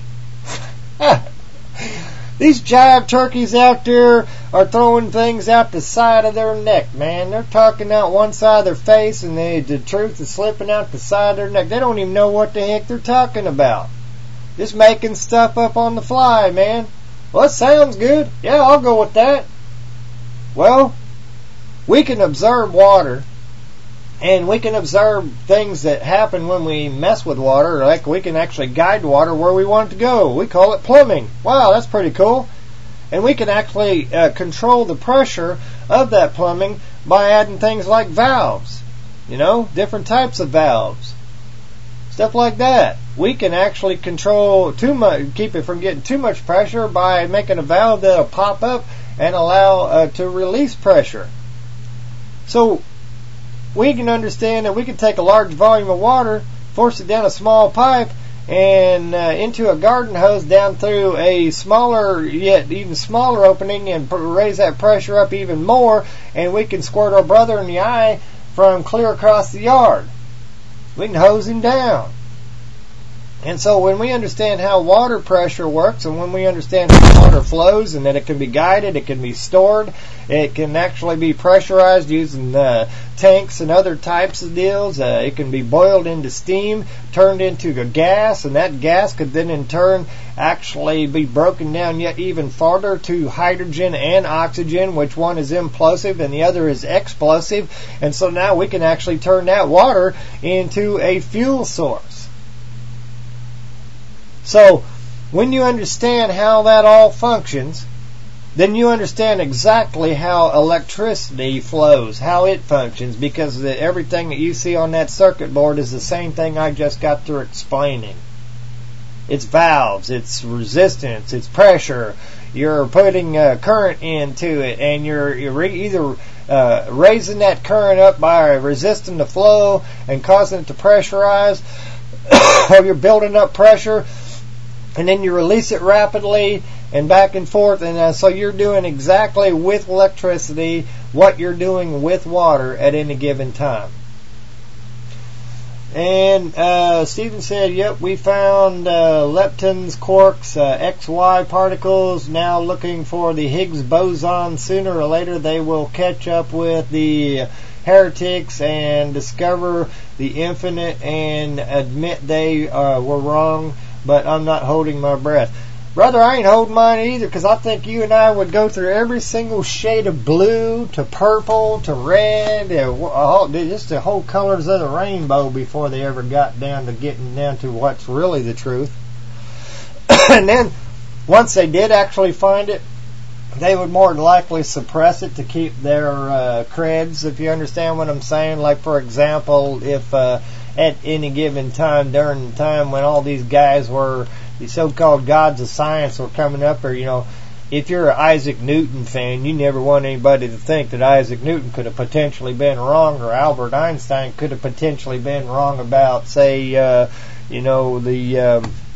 These jive turkeys out there are throwing things out the side of their neck, man. They're talking out one side of their face, and they, the truth is slipping out the side of their neck. They don't even know what the heck they're talking about. Just making stuff up on the fly, man. Well, that sounds good. Yeah, I'll go with that. Well, we can observe water, and we can observe things that happen when we mess with water. Like we can actually guide water where we want it to go. We call it plumbing. Wow, that's pretty cool. And we can actually uh, control the pressure of that plumbing by adding things like valves. You know, different types of valves. Stuff like that. We can actually control too much, keep it from getting too much pressure by making a valve that'll pop up and allow uh, to release pressure. So we can understand that we can take a large volume of water, force it down a small pipe, and uh, into a garden hose down through a smaller, yet even smaller opening, and raise that pressure up even more, and we can squirt our brother in the eye from clear across the yard. We can hose him down. And so when we understand how water pressure works, and when we understand how water flows, and that it can be guided, it can be stored, it can actually be pressurized using uh, tanks and other types of deals. Uh, it can be boiled into steam, turned into a gas, and that gas could then in turn actually be broken down yet even farther to hydrogen and oxygen, which one is implosive and the other is explosive. And so now we can actually turn that water into a fuel source. So, when you understand how that all functions, then you understand exactly how electricity flows, how it functions, because the, everything that you see on that circuit board is the same thing I just got through explaining. It's valves, it's resistance, it's pressure. You're putting uh, current into it, and you're, you're re- either uh, raising that current up by resisting the flow and causing it to pressurize, or you're building up pressure, and then you release it rapidly and back and forth. And uh, so you're doing exactly with electricity what you're doing with water at any given time. And uh, Stephen said, yep, we found uh, leptons, quarks, uh, X Y particles. Now looking for the Higgs boson. Sooner or later they will catch up with the heretics and discover the infinite and admit they uh, were wrong. But I'm not holding my breath. Brother, I ain't holding mine either, because I think you and I would go through every single shade of blue to purple to red, just the whole colors of the rainbow before they ever got down to getting down to what's really the truth. And then, once they did actually find it, they would more than likely suppress it to keep their uh, creds, if you understand what I'm saying. Like, for example, if uh, at any given time during the time when all these guys were, the so-called gods of science were coming up, or, you know, if you're an Isaac Newton fan, you never want anybody to think that Isaac Newton could have potentially been wrong, or Albert Einstein could have potentially been wrong about, say, uh, you know, the um,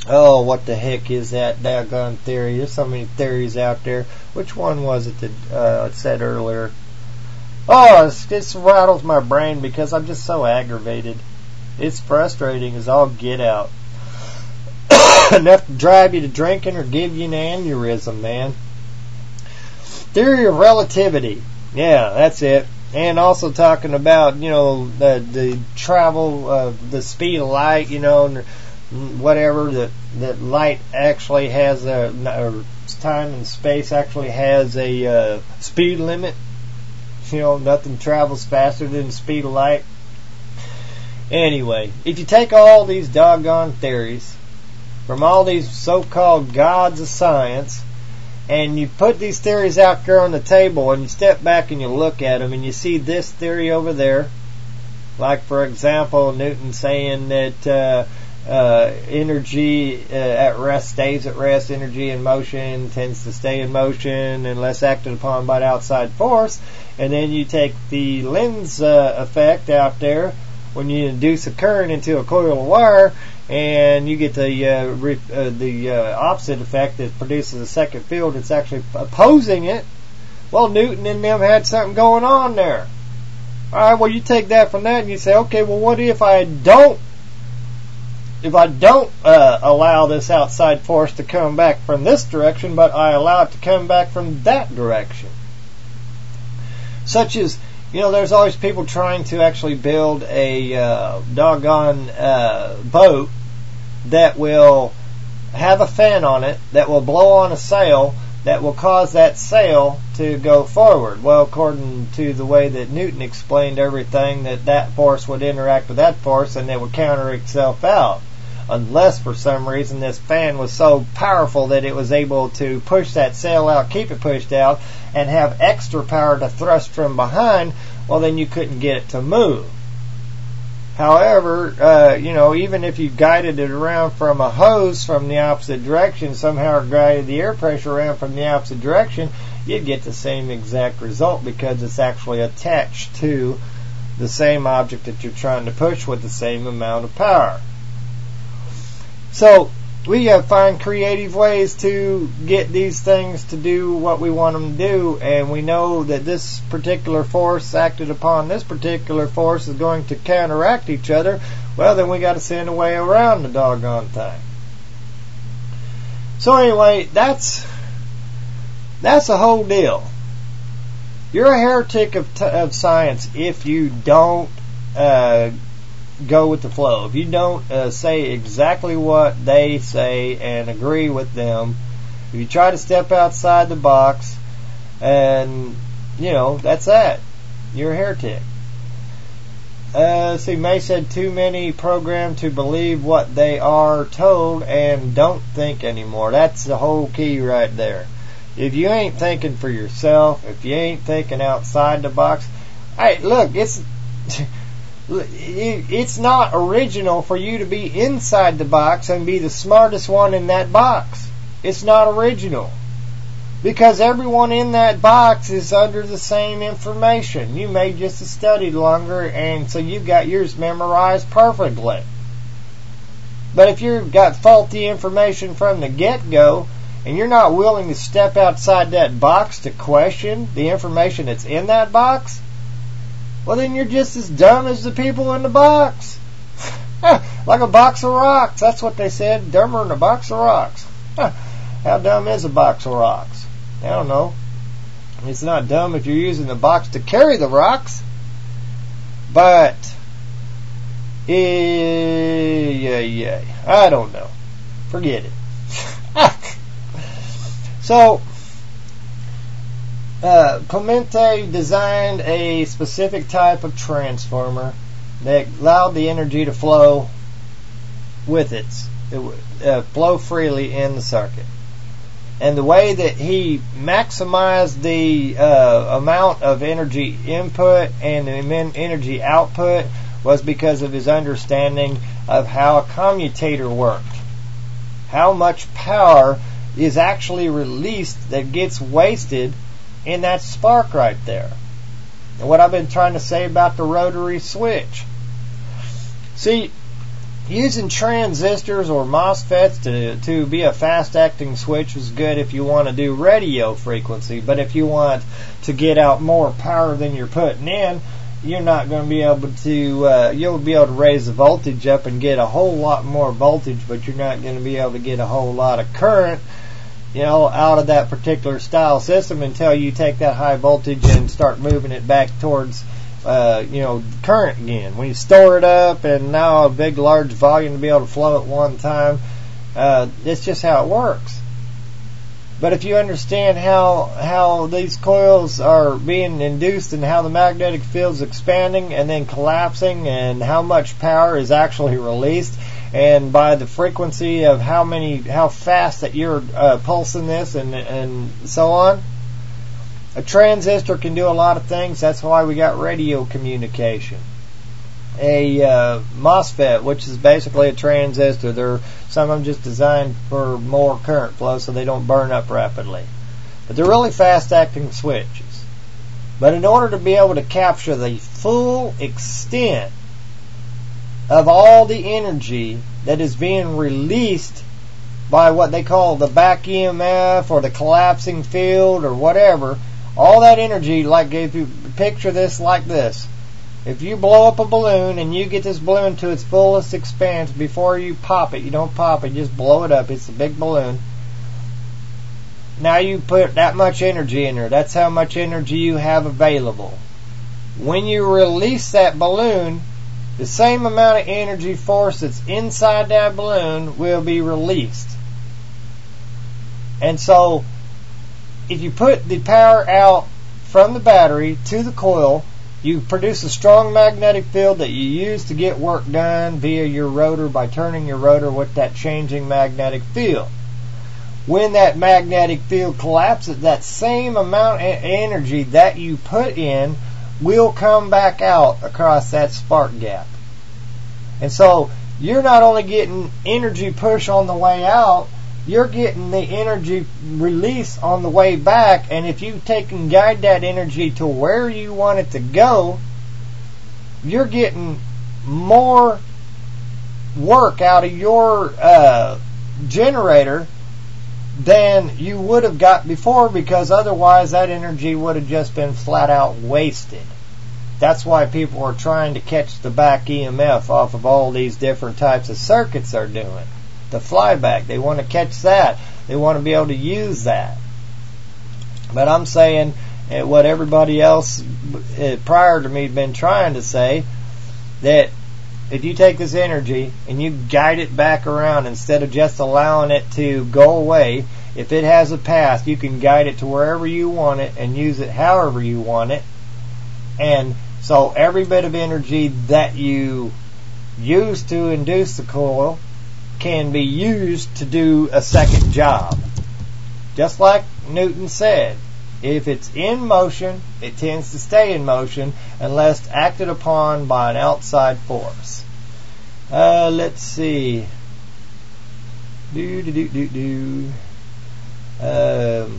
Oh, what the heck is that daggone theory? There's so many theories out there. Which one was it that uh, I said earlier? Oh, it's, this rattles my brain because I'm just so aggravated. It's frustrating as all get out. Enough to drive you to drinking or give you an aneurysm, man. Theory of relativity. Yeah, that's it. And also talking about, you know, the, the travel, uh, the speed of light, you know, and whatever, that, that light actually has a, or time and space actually has a uh, speed limit. You know, nothing travels faster than the speed of light. Anyway, if you take all these doggone theories from all these so-called gods of science, and you put these theories out there on the table, and you step back and you look at them, and you see this theory over there, like, for example, Newton saying that uh, uh, energy uh, at rest stays at rest, energy in motion tends to stay in motion unless acted upon by the outside force. And then you take the Lenz uh, effect out there when you induce a current into a coil of wire, and you get the uh, re- uh, the uh, opposite effect that produces a second field that's actually opposing it. Well, Newton and them had something going on there. All right, well, you take that from that and you say, okay, well, what if I don't if I don't uh, allow this outside force to come back from this direction, but I allow it to come back from that direction? Such as, you know, there's always people trying to actually build a uh, doggone uh, boat that will have a fan on it, that will blow on a sail, that will cause that sail to go forward. Well, according to the way that Newton explained everything, that that force would interact with that force and it would counter itself out. Unless for some reason this fan was so powerful that it was able to push that sail out, keep it pushed out, and have extra power to thrust from behind, well, then you couldn't get it to move. However, uh, you know, even if you guided it around from a hose from the opposite direction, somehow guided the air pressure around from the opposite direction, you'd get the same exact result because it's actually attached to the same object that you're trying to push with the same amount of power. So we have to find creative ways to get these things to do what we want them to do, and we know that this particular force acted upon this particular force is going to counteract each other. Well, then we got to send a way around the doggone thing. So anyway, that's that's the whole deal. You're a heretic of, t- of science if you don't uh, go with the flow. If you don't uh, say exactly what they say and agree with them, if you try to step outside the box, and, you know, that's that. You're a heretic. Uh, see, May said too many programmed to believe what they are told and don't think anymore. That's the whole key right there. If you ain't thinking for yourself, if you ain't thinking outside the box, hey, look, it's it's not original for you to be inside the box and be the smartest one in that box. It's not original. Because everyone in that box is under the same information. You may just have studied longer, and so you've got yours memorized perfectly. But if you've got faulty information from the get-go, and you're not willing to step outside that box to question the information that's in that box, well, then you're just as dumb as the people in the box. Like a box of rocks. That's what they said. Dumber than a box of rocks. How dumb is a box of rocks? I don't know. It's not dumb if you're using the box to carry the rocks. But, eh, yeah, yeah. I don't know. Forget it. So, Uh, Clemente designed a specific type of transformer that allowed the energy to flow with it. It would uh, flow freely in the circuit. And the way that he maximized the uh, amount of energy input and the energy output was because of his understanding of how a commutator worked. How much power is actually released that gets wasted in that spark right there. And what I've been trying to say about the rotary switch. See, using transistors or MOSFETs to, to be a fast-acting switch is good if you want to do radio frequency, but if you want to get out more power than you're putting in, you're not going to be able to, uh, you'll be able to raise the voltage up and get a whole lot more voltage, but you're not going to be able to get a whole lot of current, you know, out of that particular style system until you take that high voltage and start moving it back towards Uh, you know, current again. When you store it up and now a big, large volume to be able to flow at one time, uh, it's just how it works. But if you understand how how these coils are being induced and how the magnetic field's expanding and then collapsing and how much power is actually released, and by the frequency of how many, how fast that you're uh, pulsing this and and so on. A transistor can do a lot of things. That's why we got radio communication. A uh, MOSFET, which is basically a transistor, they're, some of them just designed for more current flow so they don't burn up rapidly. But they're really fast-acting switches. But in order to be able to capture the full extent of all the energy that is being released by what they call the back E M F or the collapsing field or whatever, all that energy, like if you picture this like this, if you blow up a balloon and you get this balloon to its fullest expanse before you pop it, you don't pop it, just blow it up, it's a big balloon. Now you put that much energy in there, that's how much energy you have available. When you release that balloon, the same amount of energy force that's inside that balloon will be released. And so, if you put the power out from the battery to the coil, you produce a strong magnetic field that you use to get work done via your rotor by turning your rotor with that changing magnetic field. When that magnetic field collapses, that same amount of energy that you put in will come back out across that spark gap. And so, you're not only getting energy push on the way out, you're getting the energy release on the way back, and if you take and guide that energy to where you want it to go, you're getting more work out of your uh, generator than you would have got before, because otherwise that energy would have just been flat out wasted. That's why people are trying to catch the back E M F off of all these different types of circuits they're doing. The flyback, they want to catch that. They want to be able to use that. But I'm saying uh, what everybody else uh, prior to me had been trying to say, that if you take this energy and you guide it back around instead of just allowing it to go away, if it has a path, you can guide it to wherever you want it and use it however you want it. And so every bit of energy that you use to induce the coil can be used to do a second job. Just like Newton said, if it's in motion, it tends to stay in motion unless acted upon by an outside force. Uh, let's see. Do do do do do. Um.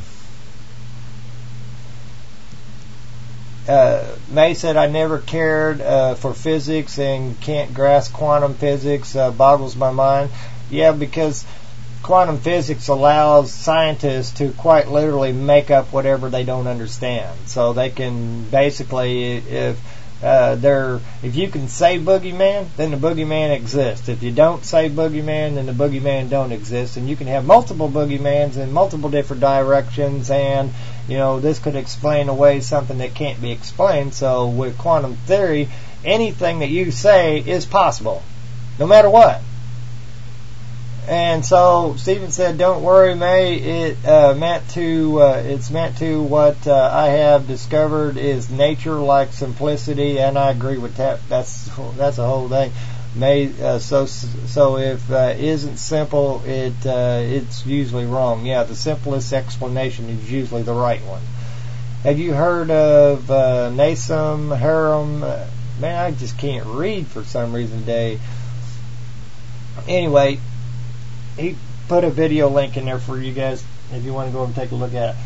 Uh, May said, I never cared uh, for physics and can't grasp quantum physics, uh, boggles my mind. Yeah, because quantum physics allows scientists to quite literally make up whatever they don't understand. So they can basically, if uh, they're, if you can say boogeyman, then the boogeyman exists. If you don't say boogeyman, then the boogeyman don't exist. And you can have multiple boogeymans in multiple different directions, and you know, this could explain away something that can't be explained. So with quantum theory, anything that you say is possible, no matter what. And so Stephen said, "Don't worry, May. It uh, meant to. Uh, it's meant to. What uh, I have discovered is nature-like simplicity, and I agree with that. That's that's a whole thing. May uh, so so if uh, isn't simple, it uh, it's usually wrong. Yeah, the simplest explanation is usually the right one. Have you heard of uh, Nassim Haram? Uh, man, I just can't read for some reason today. Anyway." He put a video link in there for you guys if you want to go and take a look at it.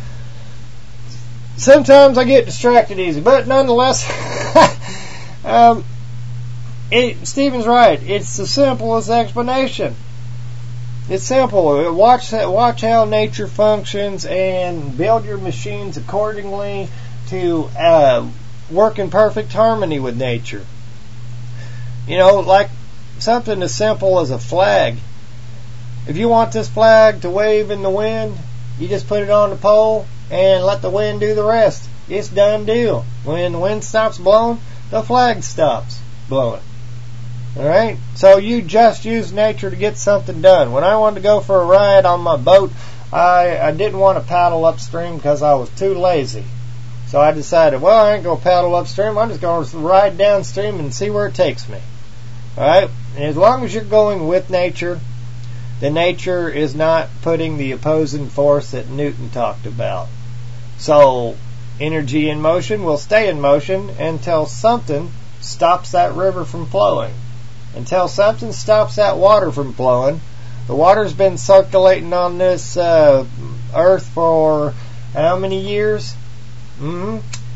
Sometimes I get distracted easy, but nonetheless, um, it, Stephen's right. It's the simplest explanation. It's simple. Watch watch how nature functions and build your machines accordingly to uh, work in perfect harmony with nature. You know, like something as simple as a flag. If you want this flag to wave in the wind, you just put it on the pole and let the wind do the rest. It's done deal. When the wind stops blowing, the flag stops blowing. Alright? So you just use nature to get something done. When I wanted to go for a ride on my boat, I, I didn't want to paddle upstream because I was too lazy. So I decided, well, I ain't going to paddle upstream. I'm just going to ride downstream and see where it takes me. Alright? And as long as you're going with nature, then nature is not putting the opposing force that Newton talked about. So energy in motion will stay in motion until something stops that river from flowing. Until something stops that water from flowing. The water's been circulating on this uh, earth for how many years? Mm-hmm.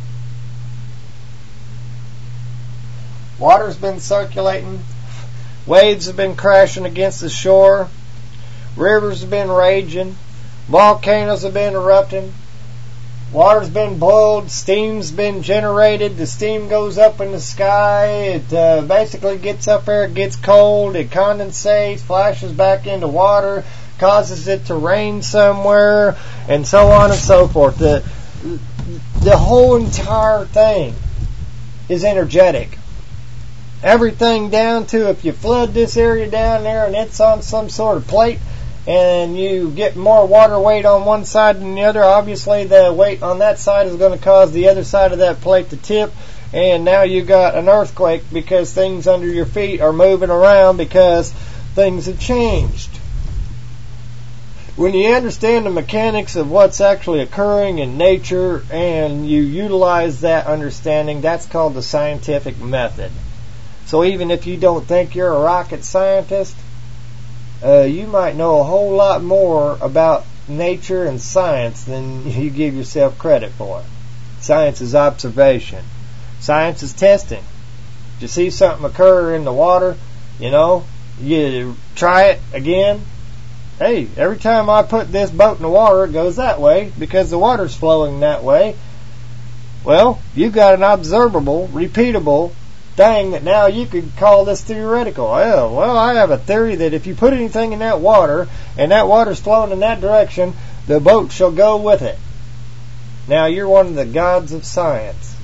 Water's been circulating. Waves have been crashing against the shore. Rivers have been raging. Volcanoes have been erupting. Water's been boiled. Steam's been generated. The steam goes up in the sky. It uh, basically gets up there. It gets cold. It condensates, flashes back into water, causes it to rain somewhere, and so on and so forth. The, the whole entire thing is energetic. Everything down to if you flood this area down there and it's on some sort of plate, and you get more water weight on one side than the other, obviously the weight on that side is going to cause the other side of that plate to tip, and now you got an earthquake because things under your feet are moving around because things have changed. When you understand the mechanics of what's actually occurring in nature and you utilize that understanding, that's called the scientific method. So even if you don't think you're a rocket scientist, Uh, you might know a whole lot more about nature and science than you give yourself credit for. Science is observation. Science is testing. If you see something occur in the water, you know, you try it again. Hey, every time I put this boat in the water, it goes that way because the water's flowing that way. Well, you've got an observable, repeatable thing that now you could call this theoretical. Oh, well, I have a theory that if you put anything in that water and that water's flowing in that direction, the boat shall go with it. Now you're one of the gods of science.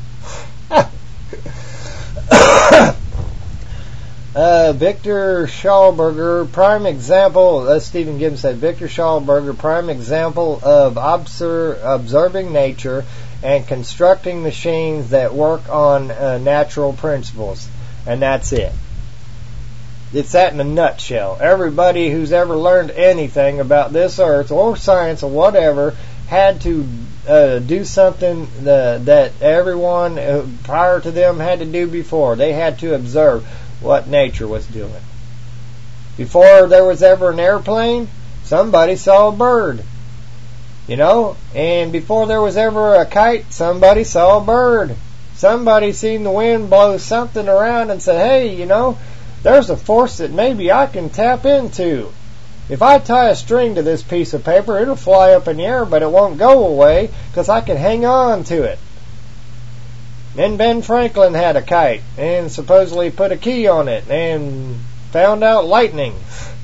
uh, Victor Schauberger, prime example, as Stephen Gibbons said, Victor Schauberger, prime example of obser- observing nature and constructing machines that work on uh, natural principles. And that's it. It's that in a nutshell. Everybody who's ever learned anything about this earth or science or whatever had to uh, do something the, that everyone uh, prior to them had to do before. They had to observe what nature was doing. Before there was ever an airplane, somebody saw a bird. You know, and before there was ever a kite, somebody saw a bird. Somebody seen the wind blow something around and said, hey, you know, there's a force that maybe I can tap into. If I tie a string to this piece of paper, it'll fly up in the air, but it won't go away because I can hang on to it. Then Ben Franklin had a kite and supposedly put a key on it and found out lightning.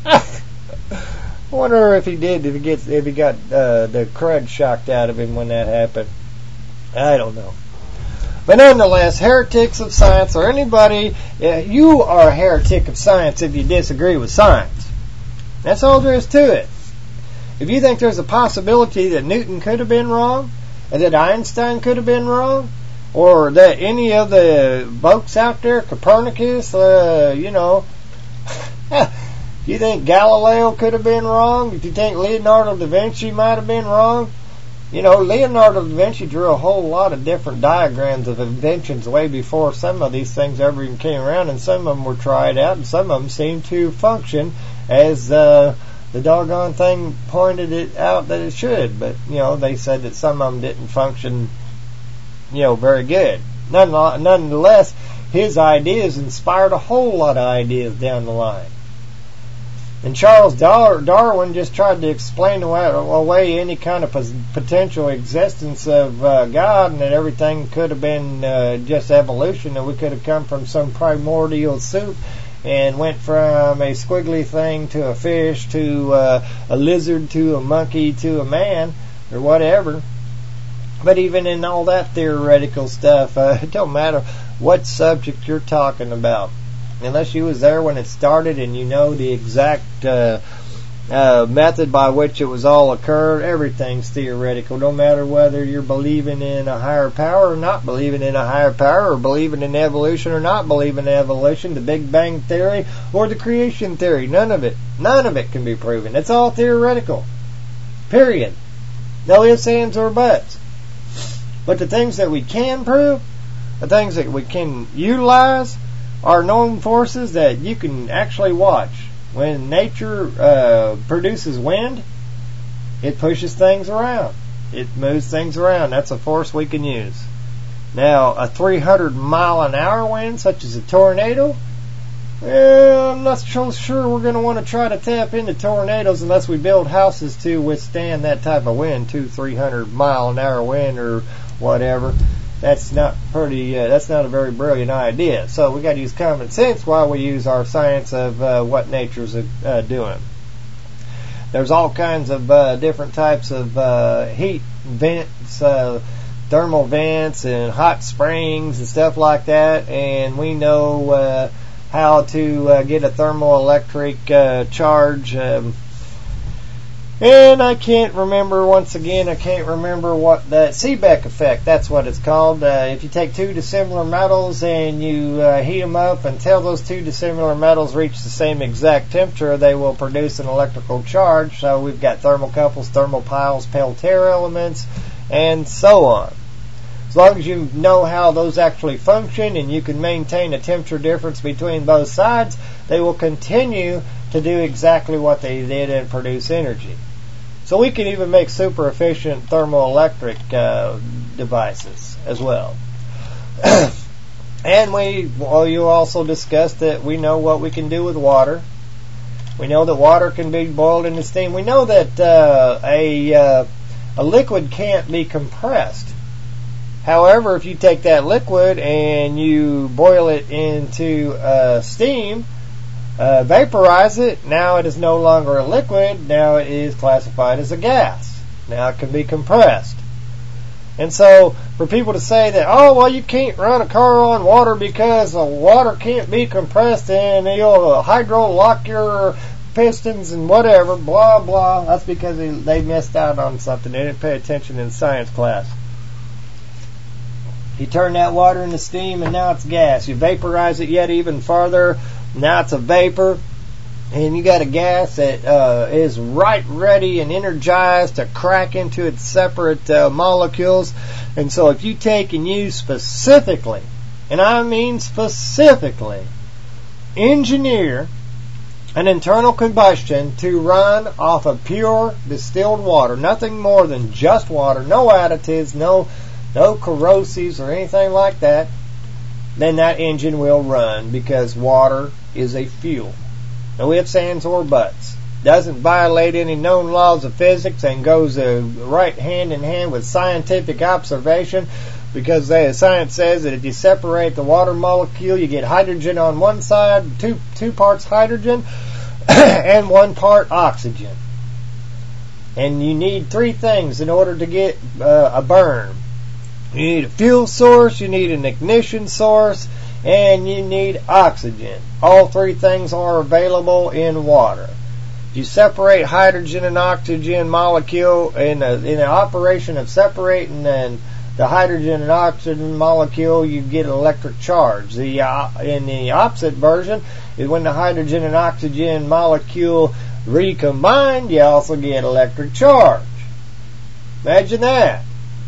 I wonder if he did, if he gets, if he got uh, the crud shocked out of him when that happened. I don't know. But nonetheless, heretics of science, or anybody, uh, you are a heretic of science if you disagree with science. That's all there is to it. If you think there's a possibility that Newton could have been wrong, and that Einstein could have been wrong, or that any of the folks out there, Copernicus, uh, you know, you think Galileo could have been wrong? If you think Leonardo da Vinci might have been wrong? You know, Leonardo da Vinci drew a whole lot of different diagrams of inventions way before some of these things ever even came around, and some of them were tried out, and some of them seemed to function as uh, the doggone thing pointed it out that it should. But, you know, they said that some of them didn't function, you know, very good. Nonetheless, his ideas inspired a whole lot of ideas down the line. And Charles Darwin just tried to explain away any kind of potential existence of uh, God, and that everything could have been uh, just evolution, and we could have come from some primordial soup and went from a squiggly thing to a fish to uh, a lizard to a monkey to a man or whatever. But even in all that theoretical stuff, uh, it don't matter what subject you're talking about. Unless you was there when it started and you know the exact uh, uh, method by which it was all occurred, everything's theoretical. No matter whether you're believing in a higher power or not believing in a higher power, or believing in evolution or not believing in evolution, the Big Bang Theory or the creation theory. None of it, none of it can be proven. It's all theoretical. Period. No ifs, ands, or buts. But the things that we can prove, the things that we can utilize, are known forces that you can actually watch. When nature uh, produces wind, it pushes things around. It moves things around. That's a force we can use. Now, a three hundred mile an hour wind, such as a tornado, well, I'm not so sure we're going to want to try to tap into tornadoes unless we build houses to withstand that type of wind, two, three hundred mile an hour wind or whatever. That's not pretty. Uh, that's not a very brilliant idea. So we got to use common sense while we use our science of uh, what nature's uh, doing. There's all kinds of uh, different types of uh, heat vents, uh, thermal vents, and hot springs and stuff like that. And we know uh, how to uh, get a thermoelectric uh, charge. Um, And I can't remember, once again, I can't remember what that Seebeck effect, that's what it's called. Uh, if you take two dissimilar metals and you uh, heat them up until those two dissimilar metals reach the same exact temperature, they will produce an electrical charge. So we've got thermocouples, thermopiles, Peltier elements, and so on. As long as you know how those actually function and you can maintain a temperature difference between both sides, they will continue to do exactly what they did and produce energy. So we can even make super efficient thermoelectric uh, devices as well. And we, well, you also discussed that we know what we can do with water. We know that water can be boiled into steam. We know that uh, a uh, a liquid can't be compressed. However, if you take that liquid and you boil it into uh, steam, Uh, vaporize it, now it is no longer a liquid, now it is classified as a gas. Now it can be compressed. And so, for people to say that, oh, well, you can't run a car on water because the water can't be compressed and you'll hydro lock your pistons and whatever, blah, blah, that's because they, they missed out on something. They didn't pay attention in science class. You turn that water into steam and now it's gas. You vaporize it yet even farther. Now it's a vapor, and you got a gas that uh, is right ready and energized to crack into its separate uh, molecules. And so if you take and use specifically, and I mean specifically, engineer an internal combustion to run off of pure distilled water, nothing more than just water, no additives, no, no corrosives or anything like that, then that engine will run because water is a fuel. No ifs, ands, or buts. Doesn't violate any known laws of physics and goes uh, right hand in hand with scientific observation, because they, science says that if you separate the water molecule, you get hydrogen on one side, two, two parts hydrogen, and one part oxygen. And you need three things in order to get uh, a burn. You need a fuel source, you need an ignition source, and you need oxygen. All three things are available in water. If you separate hydrogen and oxygen molecule in a, in an operation of separating and the hydrogen and oxygen molecule, you get an electric charge. The uh, in the opposite version is when the hydrogen and oxygen molecule recombine, you also get electric charge. Imagine that.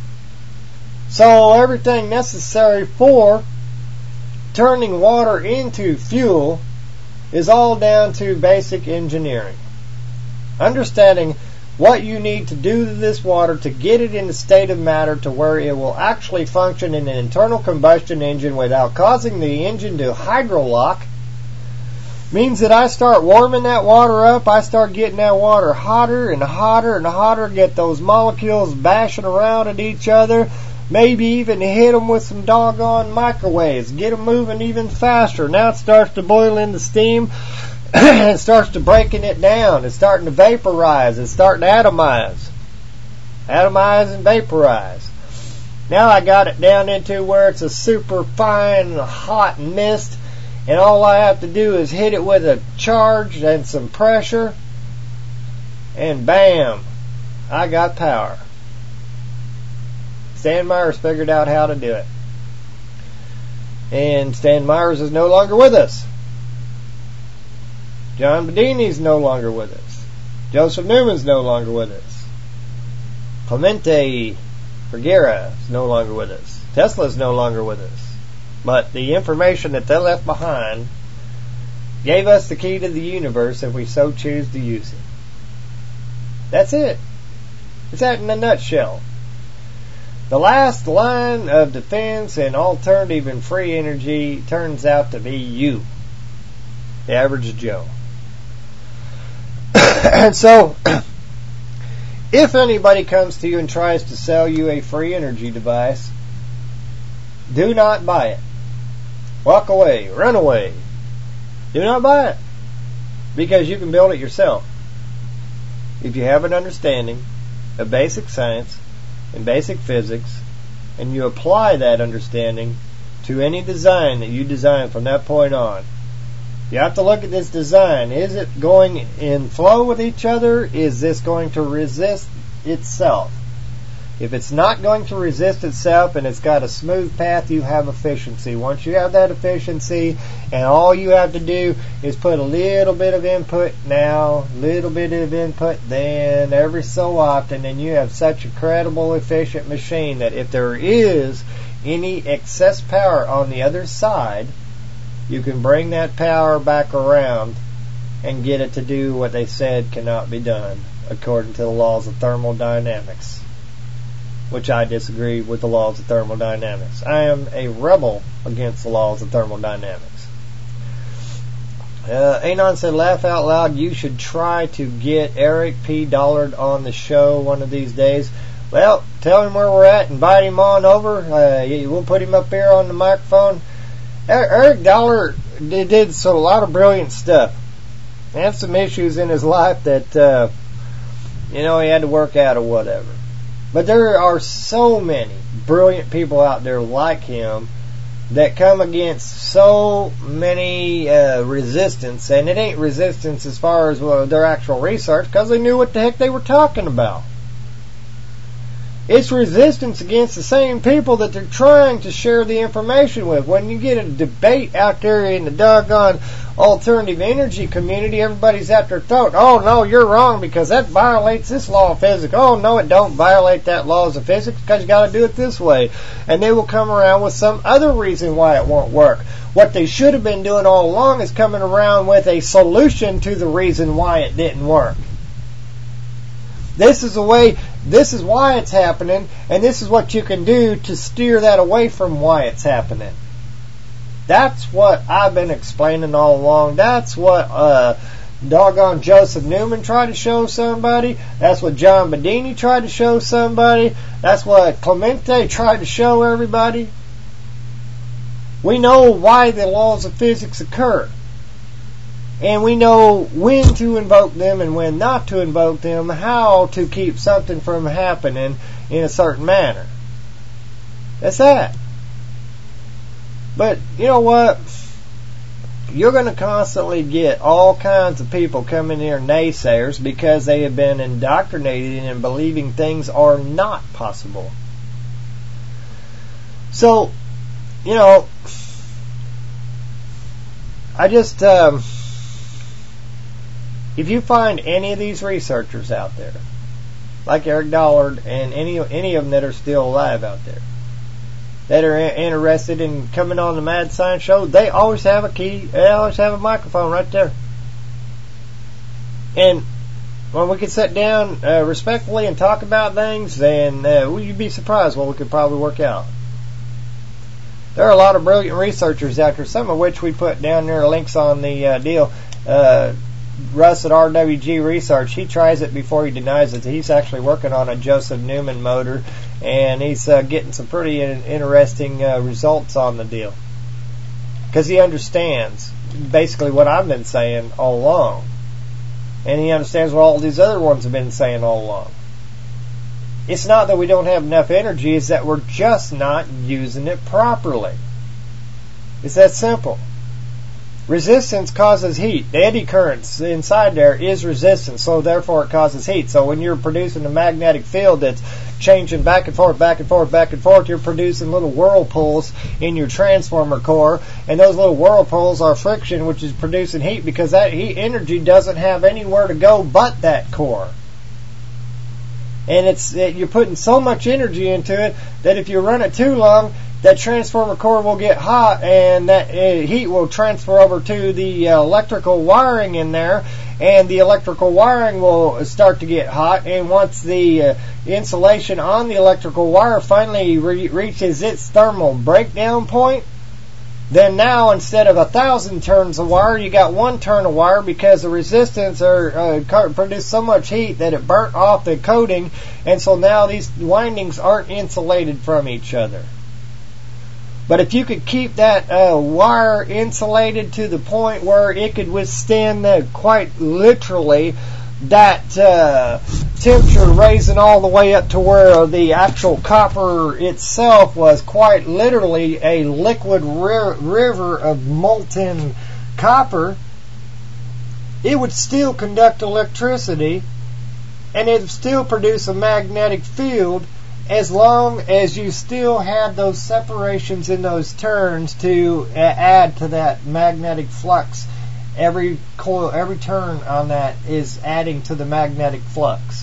So everything necessary for turning water into fuel is all down to basic engineering. Understanding what you need to do to this water to get it in a state of matter to where it will actually function in an internal combustion engine without causing the engine to hydrolock, means that I start warming that water up. I start getting that water hotter and hotter and hotter, get those molecules bashing around at each other, maybe even hit them with some doggone microwaves, get them moving even faster. Now it starts to boil into steam. It starts to breaking it down. It's starting to vaporize. It's starting to atomize. Atomize and vaporize. Now I got it down into where it's a super fine, hot mist, and all I have to do is hit it with a charge and some pressure, and bam, I got power. Stan Myers figured out how to do it. And Stan Myers is no longer with us. John Bedini's no longer with us. Joseph Newman's no longer with us. Clemente Vergara is no longer with us. Tesla's no longer with us. But the information that they left behind gave us the key to the universe if we so choose to use it. That's it. It's that in a nutshell. The last line of defense in alternative and free energy turns out to be you, the average Joe. And so, if anybody comes to you and tries to sell you a free energy device, do not buy it. Walk away. Run away. Do not buy it. Because you can build it yourself. If you have an understanding of basic science and basic physics, and you apply that understanding to any design that you design from that point on, you have to look at this design. Is it going in flow with each other? Is this going to resist itself? If it's not going to resist itself and it's got a smooth path, you have efficiency. Once you have that efficiency, and all you have to do is put a little bit of input now, a little bit of input then, every so often, and you have such a credible, efficient machine that if there is any excess power on the other side, you can bring that power back around and get it to do what they said cannot be done according to the laws of thermodynamics, which I disagree with the laws of thermodynamics. I am a rebel against the laws of thermodynamics. Uh, Anon said, laugh out loud, you should try to get Eric P. Dollard on the show one of these days. Well, tell him where we're at, invite him on over. Uh, we'll put him up here on the microphone. Eric Dollard did, did so a lot of brilliant stuff. He had some issues in his life that, uh, you know, he had to work out or whatever. But there are so many brilliant people out there like him that come against so many uh, resistance, and it ain't resistance as far as well, their actual research, because they knew what the heck they were talking about. It's resistance against the same people that they're trying to share the information with. When you get a debate out there in the doggone alternative energy community, everybody's at their throat. Oh, no, you're wrong because that violates this law of physics. Oh, no, it don't violate that laws of physics because you got to do it this way. And they will come around with some other reason why it won't work. What they should have been doing all along is coming around with a solution to the reason why it didn't work. This is the way, this is why it's happening, and this is what you can do to steer that away from why it's happening. That's what I've been explaining all along. That's what uh, doggone Joseph Newman tried to show somebody. That's what John Bedini tried to show somebody. That's what Clemente tried to show everybody. We know why the laws of physics occur. And we know when to invoke them and when not to invoke them, how to keep something from happening in a certain manner. That's that. But, you know what? You're going to constantly get all kinds of people coming here, naysayers, because they have been indoctrinated in believing things are not possible. So, you know, I just... Um, If you find any of these researchers out there, like Eric Dollard and any any of them that are still alive out there, that are interested in coming on the Mad Science Show, they always have a key, they always have a microphone right there. And when we could sit down uh, respectfully and talk about things, then uh, well, you'd be surprised what we could probably work out. There are a lot of brilliant researchers out there, some of which we put down there, links on the uh, deal. Uh, Russ at R W G Research, he tries it before he denies it. He's actually working on a Joseph Newman motor, and he's uh, getting some pretty in- interesting uh, results on the deal. Because he understands basically what I've been saying all along. And he understands what all these other ones have been saying all along. It's not that we don't have enough energy, it's that we're just not using it properly. It's that simple. Resistance causes heat. The eddy currents inside there is resistance, so therefore it causes heat. So when you're producing a magnetic field that's changing back and forth, back and forth, back and forth, you're producing little whirlpools in your transformer core, and those little whirlpools are friction, which is producing heat, because that heat energy doesn't have anywhere to go but that core. And it's it, you're putting so much energy into it that if you run it too long, that transformer core will get hot, and that uh, heat will transfer over to the uh, electrical wiring in there, and the electrical wiring will start to get hot. And once the uh, insulation on the electrical wire finally re- reaches its thermal breakdown point, then now instead of a thousand turns of wire, you got one turn of wire, because the resistance are uh, produced so much heat that it burnt off the coating, and so now these windings aren't insulated from each other. But if you could keep that uh, wire insulated to the point where it could withstand the, quite literally that uh, temperature raising all the way up to where the actual copper itself was quite literally a liquid ri- river of molten copper, it would still conduct electricity, and it would still produce a magnetic field, as long as you still had those separations in those turns to uh, add to that magnetic flux. Every coil, every turn on that is adding to the magnetic flux.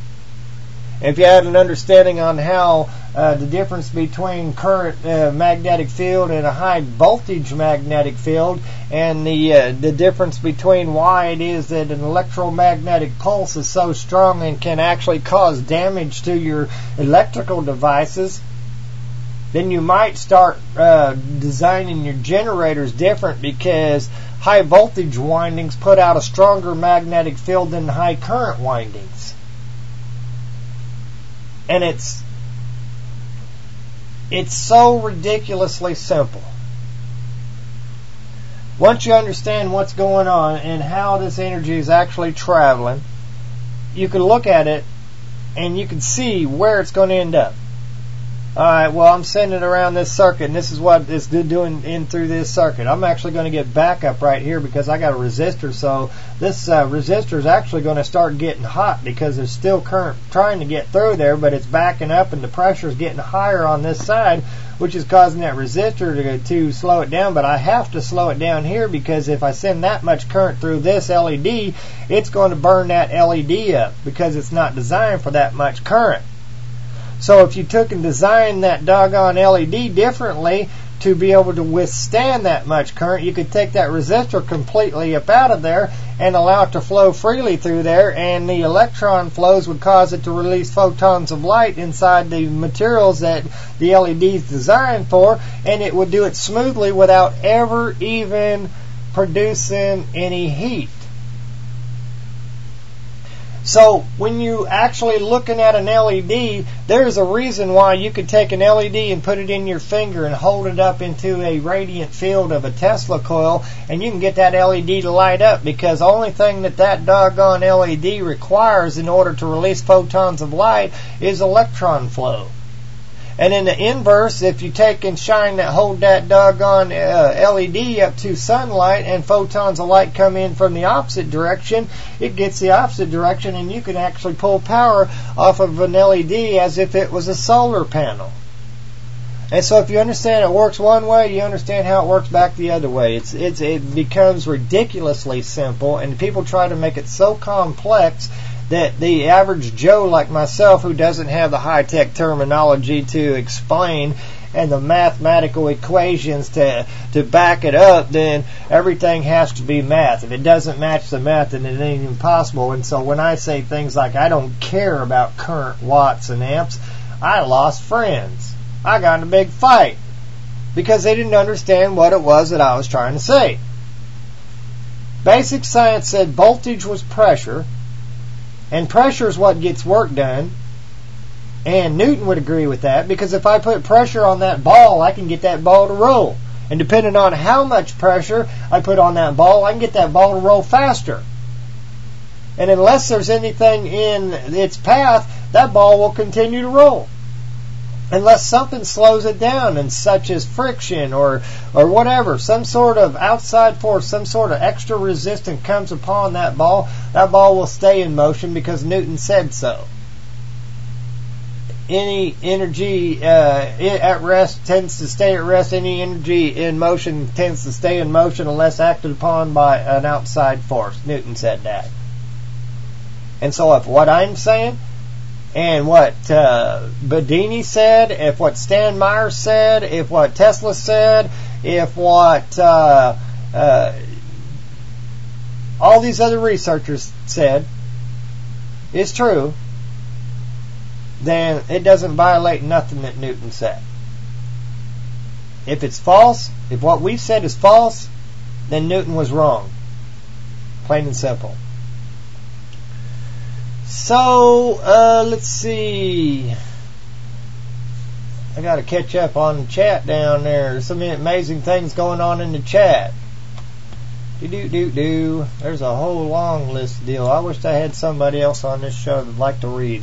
If you had an understanding on how uh, the difference between current uh, magnetic field and a high voltage magnetic field, and the uh, the difference between why it is that an electromagnetic pulse is so strong and can actually cause damage to your electrical devices, then you might start uh, designing your generators different, because high voltage windings put out a stronger magnetic field than high current windings. And it's it's so ridiculously simple. Once you understand what's going on and how this energy is actually traveling, you can look at it and you can see where it's going to end up. Alright, well, I'm sending it around this circuit, and this is what it's doing in through this circuit. I'm actually going to get backup right here because I got a resistor, so this uh, resistor is actually going to start getting hot because there's still current trying to get through there, but it's backing up and the pressure is getting higher on this side, which is causing that resistor to, to slow it down. But I have to slow it down here, because if I send that much current through this L E D, it's going to burn that L E D up because it's not designed for that much current. So if you took and designed that doggone L E D differently to be able to withstand that much current, you could take that resistor completely up out of there and allow it to flow freely through there, and the electron flows would cause it to release photons of light inside the materials that the L E D is designed for, and it would do it smoothly without ever even producing any heat. So when you actually looking at an L E D, there's a reason why you could take an L E D and put it in your finger and hold it up into a radiant field of a Tesla coil, and you can get that L E D to light up, because the only thing that that doggone L E D requires in order to release photons of light is electron flow. And in the inverse, if you take and shine that, hold that doggone uh, L E D up to sunlight and photons of light come in from the opposite direction, it gets the opposite direction, and you can actually pull power off of an L E D as if it was a solar panel. And so if you understand it works one way, you understand how it works back the other way. It's, it's it becomes ridiculously simple, and people try to make it so complex that the average Joe like myself, who doesn't have the high-tech terminology to explain and the mathematical equations to to back it up, then everything has to be math. If it doesn't match the math, then it ain't even possible. And so when I say things like, I don't care about current, watts, and amps, I lost friends. I got in a big fight because they didn't understand what it was that I was trying to say. Basic science said voltage was pressure, and pressure is what gets work done. And Newton would agree with that, because if I put pressure on that ball, I can get that ball to roll. And depending on how much pressure I put on that ball, I can get that ball to roll faster. And unless there's anything in its path, that ball will continue to roll. Unless something slows it down, and such as friction or or whatever, some sort of outside force, some sort of extra resistance comes upon that ball, that ball will stay in motion because Newton said so. Any energy uh, at rest tends to stay at rest. Any energy in motion tends to stay in motion unless acted upon by an outside force. Newton said that. And so if what I'm saying, and what uh, Bedini said, if what Stan Myers said, if what Tesla said, if what uh, uh, all these other researchers said is true, then it doesn't violate nothing that Newton said. If it's false, if what we said is false, then Newton was wrong. Plain and simple. So, uh, let's see. I got to catch up on the chat down there. There's some amazing things going on in the chat. Do do do do. There's a whole long list deal. I wish I had somebody else on this show that'd like to read.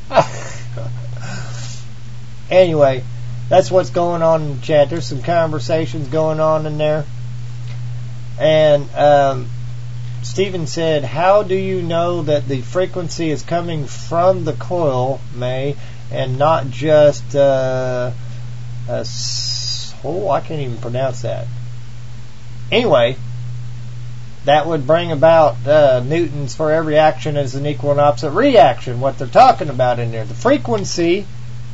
Anyway, that's what's going on in the chat. There's some conversations going on in there. And um, Stephen said, how do you know that the frequency is coming from the coil, May, and not just uh, a, oh, I can't even pronounce that. Anyway, that would bring about uh, Newton's for every action is an equal and opposite reaction, what they're talking about in there. The frequency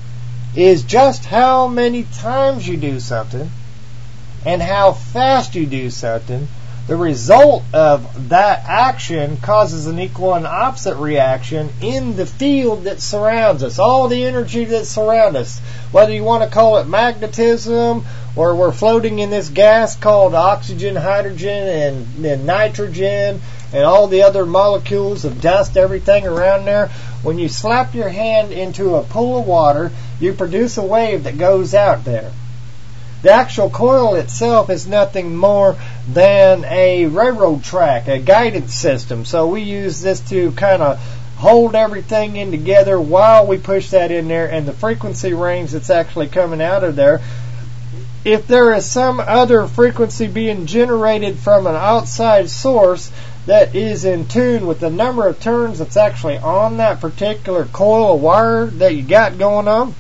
is just how many times you do something and how fast you do something. The result of that action causes an equal and opposite reaction in the field that surrounds us, all the energy that surrounds us. Whether you want to call it magnetism, or we're floating in this gas called oxygen, hydrogen, and, and nitrogen, and all the other molecules of dust, everything around there. When you slap your hand into a pool of water, you produce a wave that goes out there. The actual coil itself is nothing more than a railroad track, a guidance system. So we use this to kind of hold everything in together while we push that in there, and the frequency range that's actually coming out of there. If there is some other frequency being generated from an outside source that is in tune with the number of turns that's actually on that particular coil of wire that you got going on,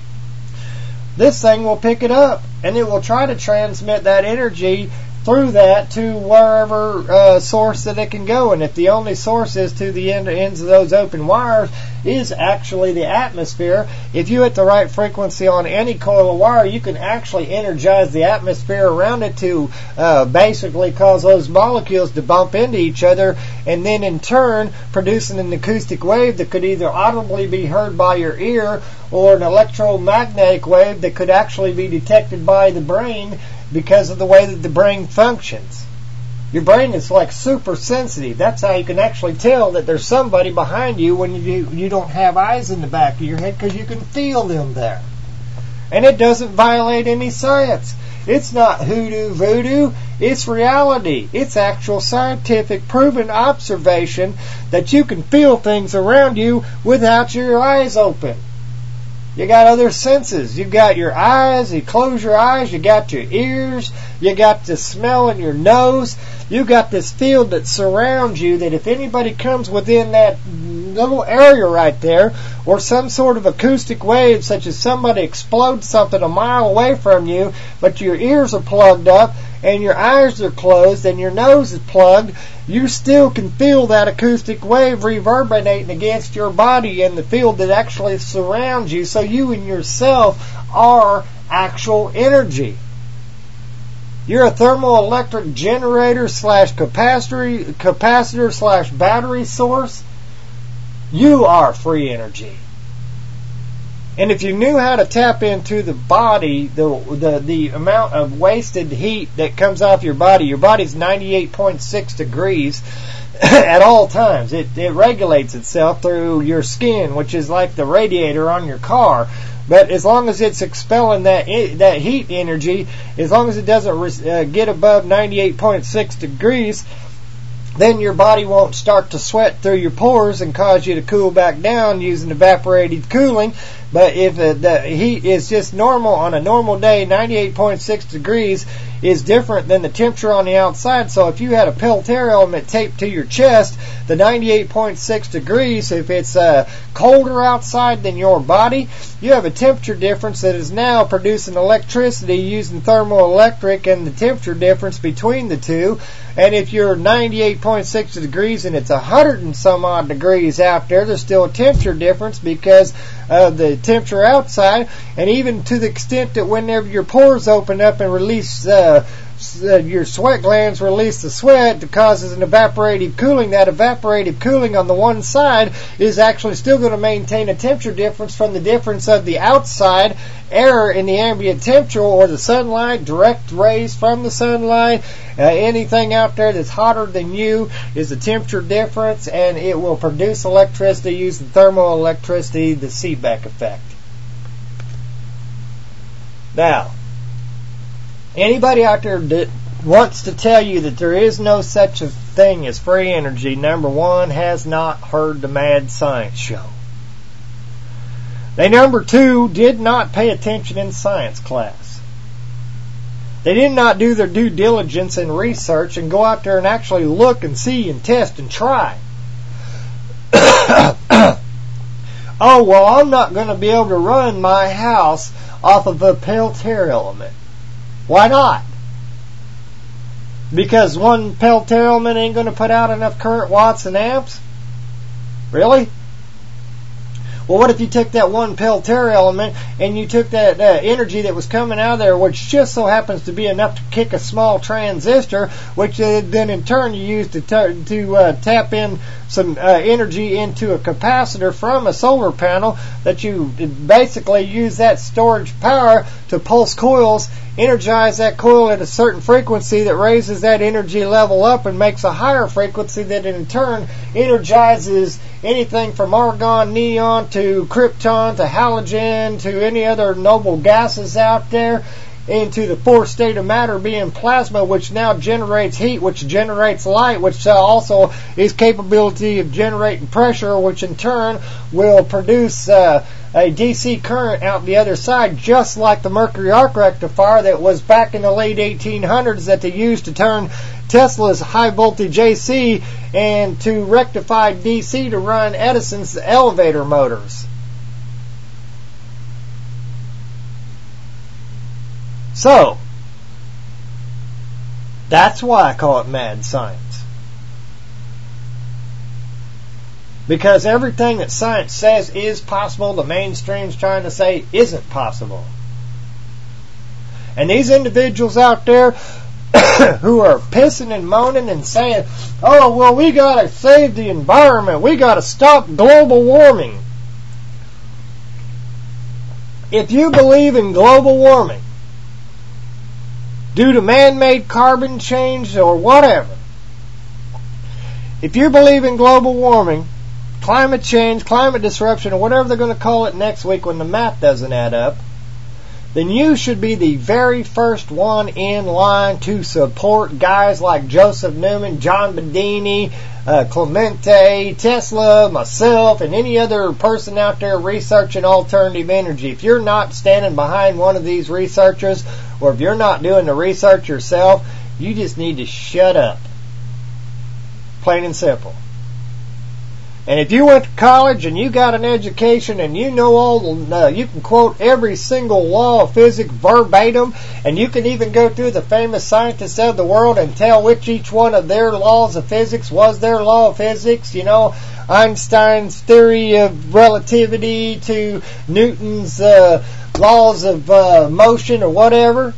this thing will pick it up, and it will try to transmit that energy through that to wherever uh, source that it can go. And if the only source is to the end, ends of those open wires is actually the atmosphere, if you hit the right frequency on any coil of wire, you can actually energize the atmosphere around it to uh, basically cause those molecules to bump into each other, and then in turn producing an acoustic wave that could either audibly be heard by your ear or an electromagnetic wave that could actually be detected by the brain because of the way that the brain functions. Your brain is like super sensitive. That's how you can actually tell that there's somebody behind you when you you don't have eyes in the back of your head, because you can feel them there. And it doesn't violate any science. It's not hoodoo voodoo. It's reality. It's actual scientific proven observation that you can feel things around you without your eyes open. You got other senses. You got your eyes. You close your eyes. You got your ears. You got the smell in your nose. You got this field that surrounds you, that if anybody comes within that little area right there, or some sort of acoustic wave, such as somebody explodes something a mile away from you, but your ears are plugged up and your eyes are closed and your nose is plugged, you still can feel that acoustic wave reverberating against your body and the field that actually surrounds you. So you and yourself are actual energy. You're a thermoelectric generator slash capacitor, capacitor slash battery source. You are free energy. And if you knew how to tap into the body, the, the the amount of wasted heat that comes off your body, your body's ninety-eight point six degrees at all times. It, it regulates itself through your skin, which is like the radiator on your car. But as long as it's expelling that that heat energy, as long as it doesn't uh, get above ninety-eight point six degrees, then your body won't start to sweat through your pores and cause you to cool back down using evaporative cooling. But if uh, the heat is just normal on a normal day, ninety-eight point six degrees is different than the temperature on the outside. So if you had a Peltier element taped to your chest, the ninety-eight point six degrees, if it's uh, colder outside than your body, you have a temperature difference that is now producing electricity using thermoelectric and the temperature difference between the two. And if you're ninety-eight point six degrees and it's one hundred and some odd degrees out there, there's still a temperature difference because of the temperature outside. And even to the extent that whenever your pores open up and release uh, uh, your sweat glands release the sweat that causes an evaporative cooling, that evaporative cooling on the one side is actually still going to maintain a temperature difference from the difference of the outside air in the ambient temperature or the sunlight, direct rays from the sunlight. Uh, anything out there that's hotter than you is a temperature difference, and it will produce electricity using thermoelectricity, the Seebeck effect. Now, anybody out there that wants to tell you that there is no such a thing as free energy, number one, has not heard the Mad Science Show. They, number two, did not pay attention in science class. They did not do their due diligence and research and go out there and actually look and see and test and try. Oh, well, I'm not going to be able to run my house off of a Peltier element. Why not? Because one Peltier element ain't going to put out enough current watts and amps? Really? Well, what if you took that one Peltier element and you took that uh, energy that was coming out of there, which just so happens to be enough to kick a small transistor, which uh, then in turn you use to t- to uh, tap in some uh, energy into a capacitor from a solar panel, that you basically use that storage power to pulse coils, energize that coil at a certain frequency that raises that energy level up and makes a higher frequency that in turn energizes anything from argon, neon, to krypton, to halogen, to any other noble gases out there, into the fourth state of matter being plasma, which now generates heat, which generates light, which uh, also is capability of generating pressure, which in turn will produce uh, a D C current out the other side, just like the mercury arc rectifier that was back in the late eighteen hundreds that they used to turn Tesla's high voltage A C and to rectify D C to run Edison's elevator motors. So, that's why I call it mad science. Because everything that science says is possible, the mainstream's trying to say isn't possible. And these individuals out there who are pissing and moaning and saying, oh, well, we got to save the environment, we got to stop global warming. If you believe in global warming, due to man-made carbon change or whatever, if you believe in global warming, climate change, climate disruption, or whatever they're going to call it next week when the math doesn't add up, then you should be the very first one in line to support guys like Joseph Newman, John Bedini, uh, Clemente, Tesla, myself, and any other person out there researching alternative energy. If you're not standing behind one of these researchers, or if you're not doing the research yourself, you just need to shut up. Plain and simple. And if you went to college and you got an education and you know all the, uh, you can quote every single law of physics verbatim, and you can even go through the famous scientists of the world and tell which each one of their laws of physics was their law of physics, you know, Einstein's theory of relativity to Newton's uh, laws of uh, motion or whatever.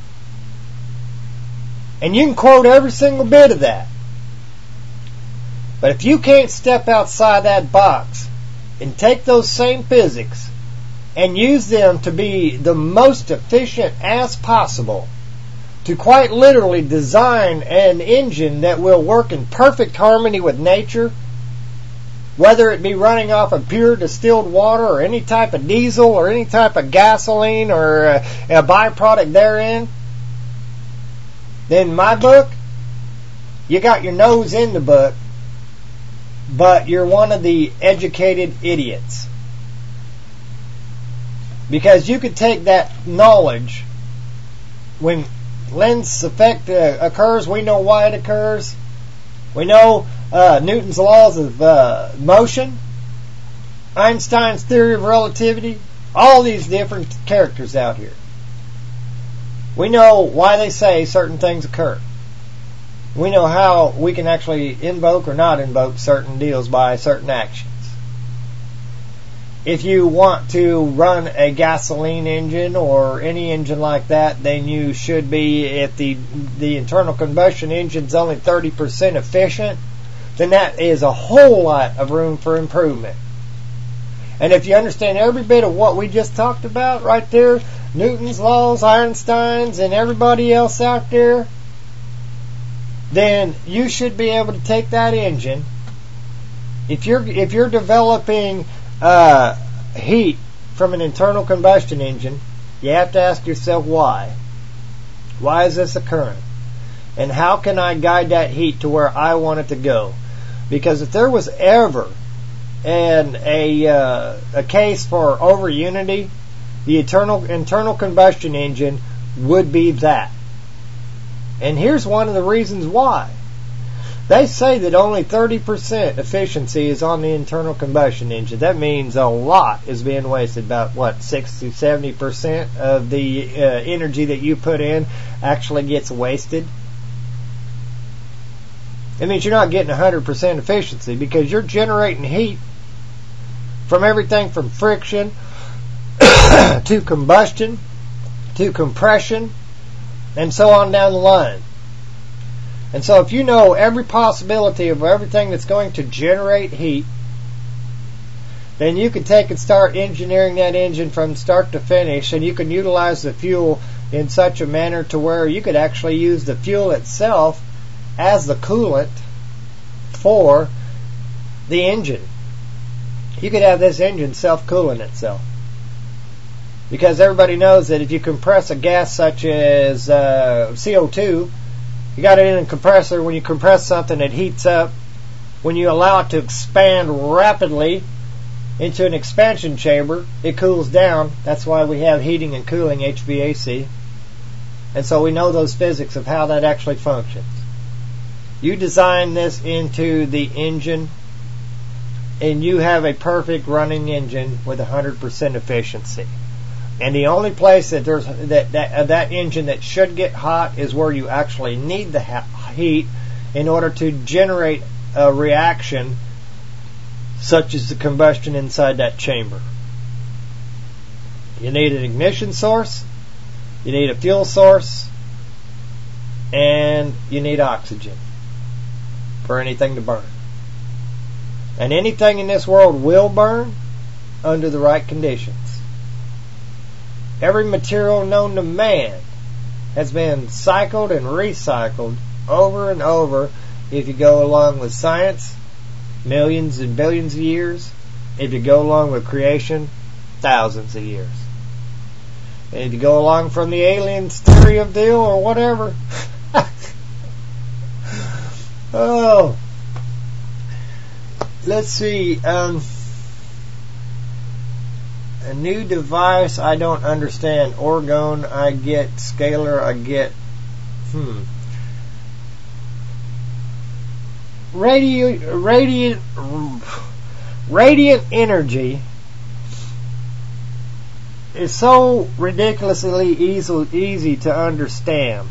And you can quote every single bit of that. But if you can't step outside that box and take those same physics and use them to be the most efficient as possible, to quite literally design an engine that will work in perfect harmony with nature, whether it be running off of pure distilled water or any type of diesel or any type of gasoline or a, a byproduct therein, then in my book, you got your nose in the book, but you're one of the educated idiots. Because you could take that knowledge, when lens effect uh, occurs, we know why it occurs. We know uh, Newton's laws of uh, motion, Einstein's theory of relativity, all these different characters out here. We know why they say certain things occur. We know how we can actually invoke or not invoke certain deals by certain actions. If you want to run a gasoline engine or any engine like that, then you should be, if the the internal combustion engine's only thirty percent efficient, then that is a whole lot of room for improvement. And if you understand every bit of what we just talked about right there, Newton's laws, Einstein's, and everybody else out there, then you should be able to take that engine. If you're if you're developing uh, heat from an internal combustion engine, you have to ask yourself why. Why is this occurring? And how can I guide that heat to where I want it to go? Because if there was ever an a uh, a case for over unity, the internal internal combustion engine would be that. And here's one of the reasons why. They say that only thirty percent efficiency is on the internal combustion engine. That means a lot is being wasted. About, what, sixty to seventy percent of the uh, energy that you put in actually gets wasted. It means you're not getting one hundred percent efficiency because you're generating heat from everything from friction to combustion to compression and so on down the line. And so if you know every possibility of everything that's going to generate heat, then you can take and start engineering that engine from start to finish, and you can utilize the fuel in such a manner to where you could actually use the fuel itself as the coolant for the engine. You could have this engine self-cooling itself. Because everybody knows that if you compress a gas such as uh, C O two, you got it in a compressor. When you compress something, it heats up. When you allow it to expand rapidly into an expansion chamber, it cools down. That's why we have heating and cooling, H V A C. And so we know those physics of how that actually functions. You design this into the engine, and you have a perfect running engine with one hundred percent efficiency. And the only place that there's that that, uh, that engine that should get hot is where you actually need the ha- heat in order to generate a reaction such as the combustion inside that chamber. You need an ignition source, you need a fuel source, and you need oxygen for anything to burn. And anything in this world will burn under the right conditions. Every material known to man has been cycled and recycled over and over if you go along with science, millions and billions of years. If you go along with creation, thousands of years. And if you go along from the aliens theory of deal or whatever. Oh. Let's see. Um... A new device, I don't understand. Orgone, I get. Scalar, I get. Hmm. Radio, radiant, radiant energy is so ridiculously easy, easy to understand.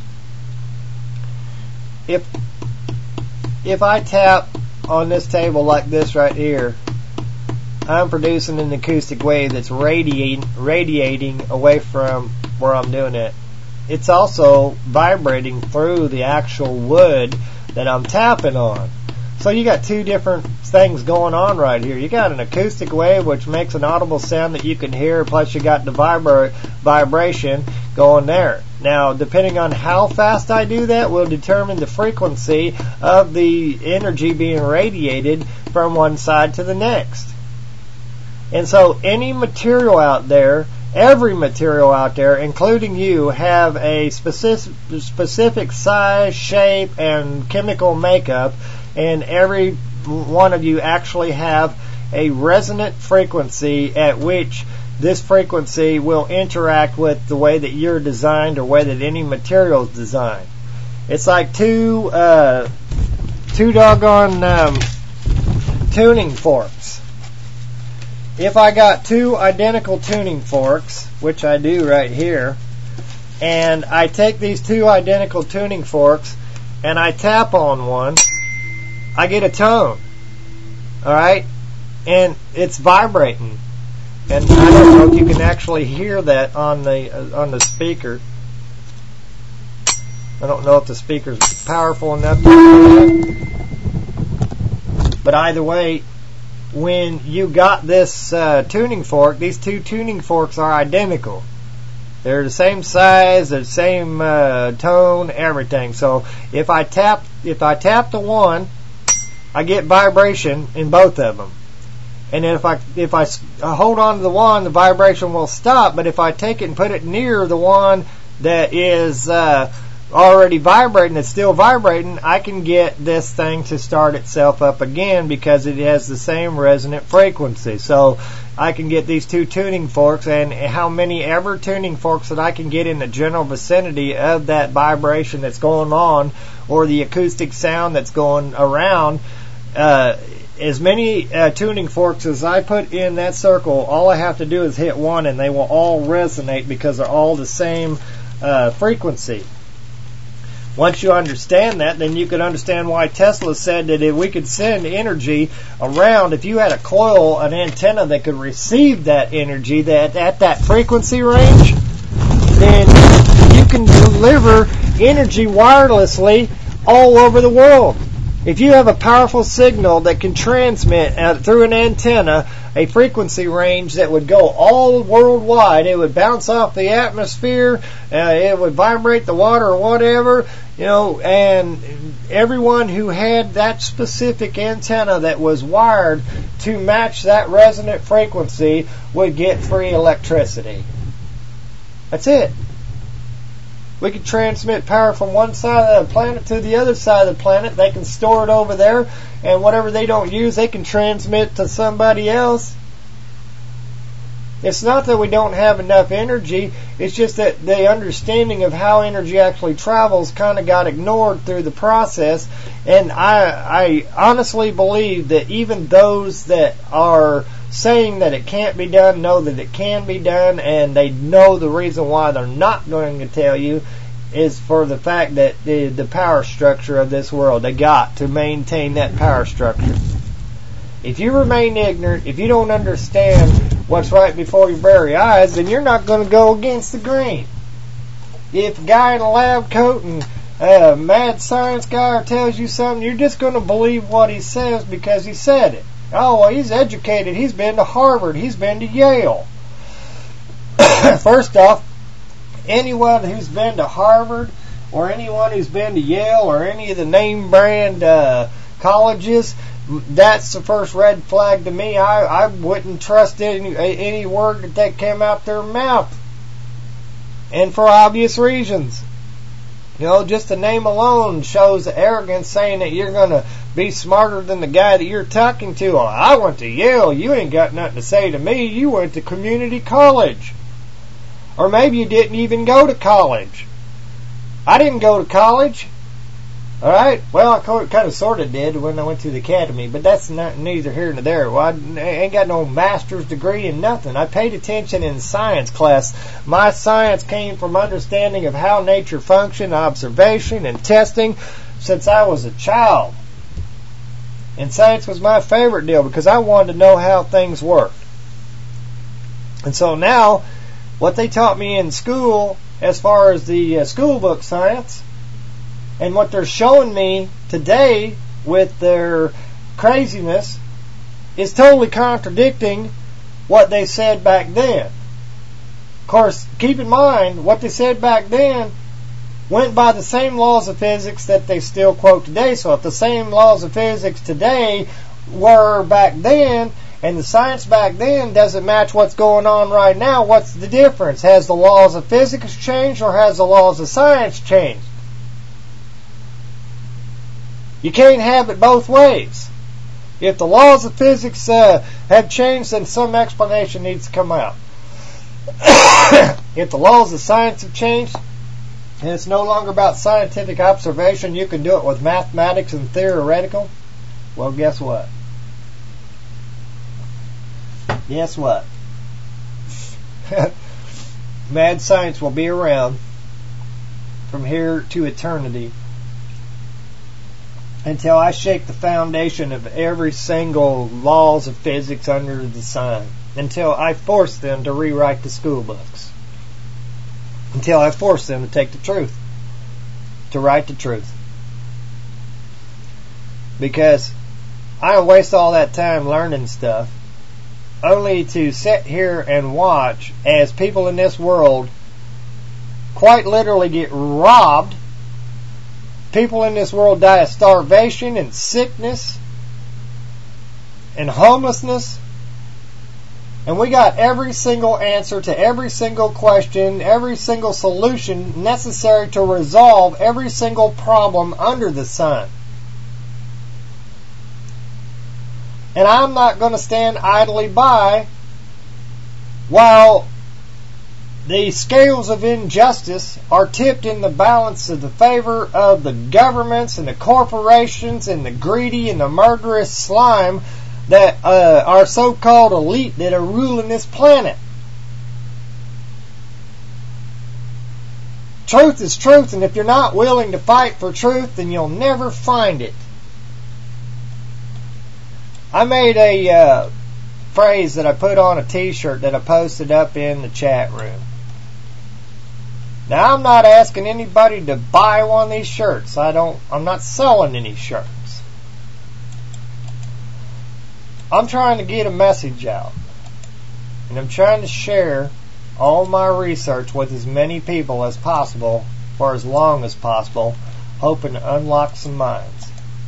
If if I tap on this table like this right here, I'm producing an acoustic wave that's radiating, radiating away from where I'm doing it. It's also vibrating through the actual wood that I'm tapping on. So you got two different things going on right here. You got an acoustic wave which makes an audible sound that you can hear, plus you got the vibra- vibration going there. Now, depending on how fast I do that will determine the frequency of the energy being radiated from one side to the next. And so any material out there, every material out there, including you, have a specific, specific size, shape, and chemical makeup, and every one of you actually have a resonant frequency at which this frequency will interact with the way that you're designed or way that any material is designed. It's like two, uh, two doggone um, tuning forks. If I got two identical tuning forks, which I do right here, and I take these two identical tuning forks and I tap on one, I get a tone. Alright? And it's vibrating. And I don't know if you can actually hear that on the uh, on the speaker. I don't know if the speaker's powerful enough to do that. But either way, when you got this uh, tuning fork, these two tuning forks are identical. They're the same size, the same uh, tone, everything. So if I tap, if I tap the one, I get vibration in both of them. And then if I if I hold on to the one, the vibration will stop. But if I take it and put it near the one that is uh, already vibrating, it's still vibrating, I can get this thing to start itself up again because it has the same resonant frequency. So I can get these two tuning forks, and how many ever tuning forks that I can get in the general vicinity of that vibration that's going on, or the acoustic sound that's going around, uh, as many uh, tuning forks as I put in that circle, all I have to do is hit one and they will all resonate because they're all the same uh, frequency. Once you understand that, then you can understand why Tesla said that if we could send energy around, if you had a coil, an antenna that could receive that energy that at that frequency range, then you can deliver energy wirelessly all over the world. If you have a powerful signal that can transmit uh, through an antenna a frequency range that would go all worldwide, it would bounce off the atmosphere, uh, it would vibrate the water or whatever, you know, and everyone who had that specific antenna that was wired to match that resonant frequency would get free electricity. That's it. We can transmit power from one side of the planet to the other side of the planet. They can store it over there, and whatever they don't use, they can transmit to somebody else. It's not that we don't have enough energy. It's just that the understanding of how energy actually travels kind of got ignored through the process. And I, I honestly believe that even those that are saying that it can't be done know that it can be done, and they know the reason why they're not going to tell you is for the fact that the, the power structure of this world, they got to maintain that power structure. If you remain ignorant, if you don't understand what's right before your very eyes, then you're not going to go against the grain. If a guy in a lab coat and a mad science guy tells you something, you're just going to believe what he says because he said it. Oh, well, he's educated. He's been to Harvard. He's been to Yale. First off, anyone who's been to Harvard or anyone who's been to Yale or any of the name brand uh, colleges, that's the first red flag to me. I, I wouldn't trust any, any word that they came out their mouth. And for obvious reasons. You know, just the name alone shows the arrogance, saying that you're going to be smarter than the guy that you're talking to. Oh, I went to Yale. You ain't got nothing to say to me. You went to community college. Or maybe you didn't even go to college. I didn't go to college. Alright? Well, I kind of sort of did when I went to the academy, but that's not neither here nor there. Well, I ain't got no master's degree in nothing. I paid attention in science class. My science came from understanding of how nature functioned, observation, and testing since I was a child. And science was my favorite deal because I wanted to know how things worked. And so now, what they taught me in school, as far as the uh, school book science, and what they're showing me today with their craziness, is totally contradicting what they said back then. Of course, keep in mind, what they said back then went by the same laws of physics that they still quote today. So if the same laws of physics today were back then, and the science back then doesn't match what's going on right now, what's the difference? Has the laws of physics changed, or has the laws of science changed? You can't have it both ways. If the laws of physics uh, have changed, then some explanation needs to come out. If the laws of science have changed, and it's no longer about scientific observation, you can do it with mathematics and theoretical, well, guess what? Guess what? Mad science will be around from here to eternity until I shake the foundation of every single laws of physics under the sun. Until I force them to rewrite the school books. Until I force them to take the truth. To write the truth. Because I don't waste all that time learning stuff only to sit here and watch as people in this world quite literally get robbed. People in this world die of starvation and sickness and homelessness. And we got every single answer to every single question, every single solution necessary to resolve every single problem under the sun. And I'm not going to stand idly by while the scales of injustice are tipped in the balance of the favor of the governments and the corporations and the greedy and the murderous slime that uh, are so-called elite that are ruling this planet. Truth is truth, and if you're not willing to fight for truth, then you'll never find it. I made a uh, phrase that I put on a t-shirt that I posted up in the chat room. Now, I'm not asking anybody to buy one of these shirts. I don't, I'm not selling any shirts. I'm trying to get a message out. And I'm trying to share all my research with as many people as possible for as long as possible, hoping to unlock some minds.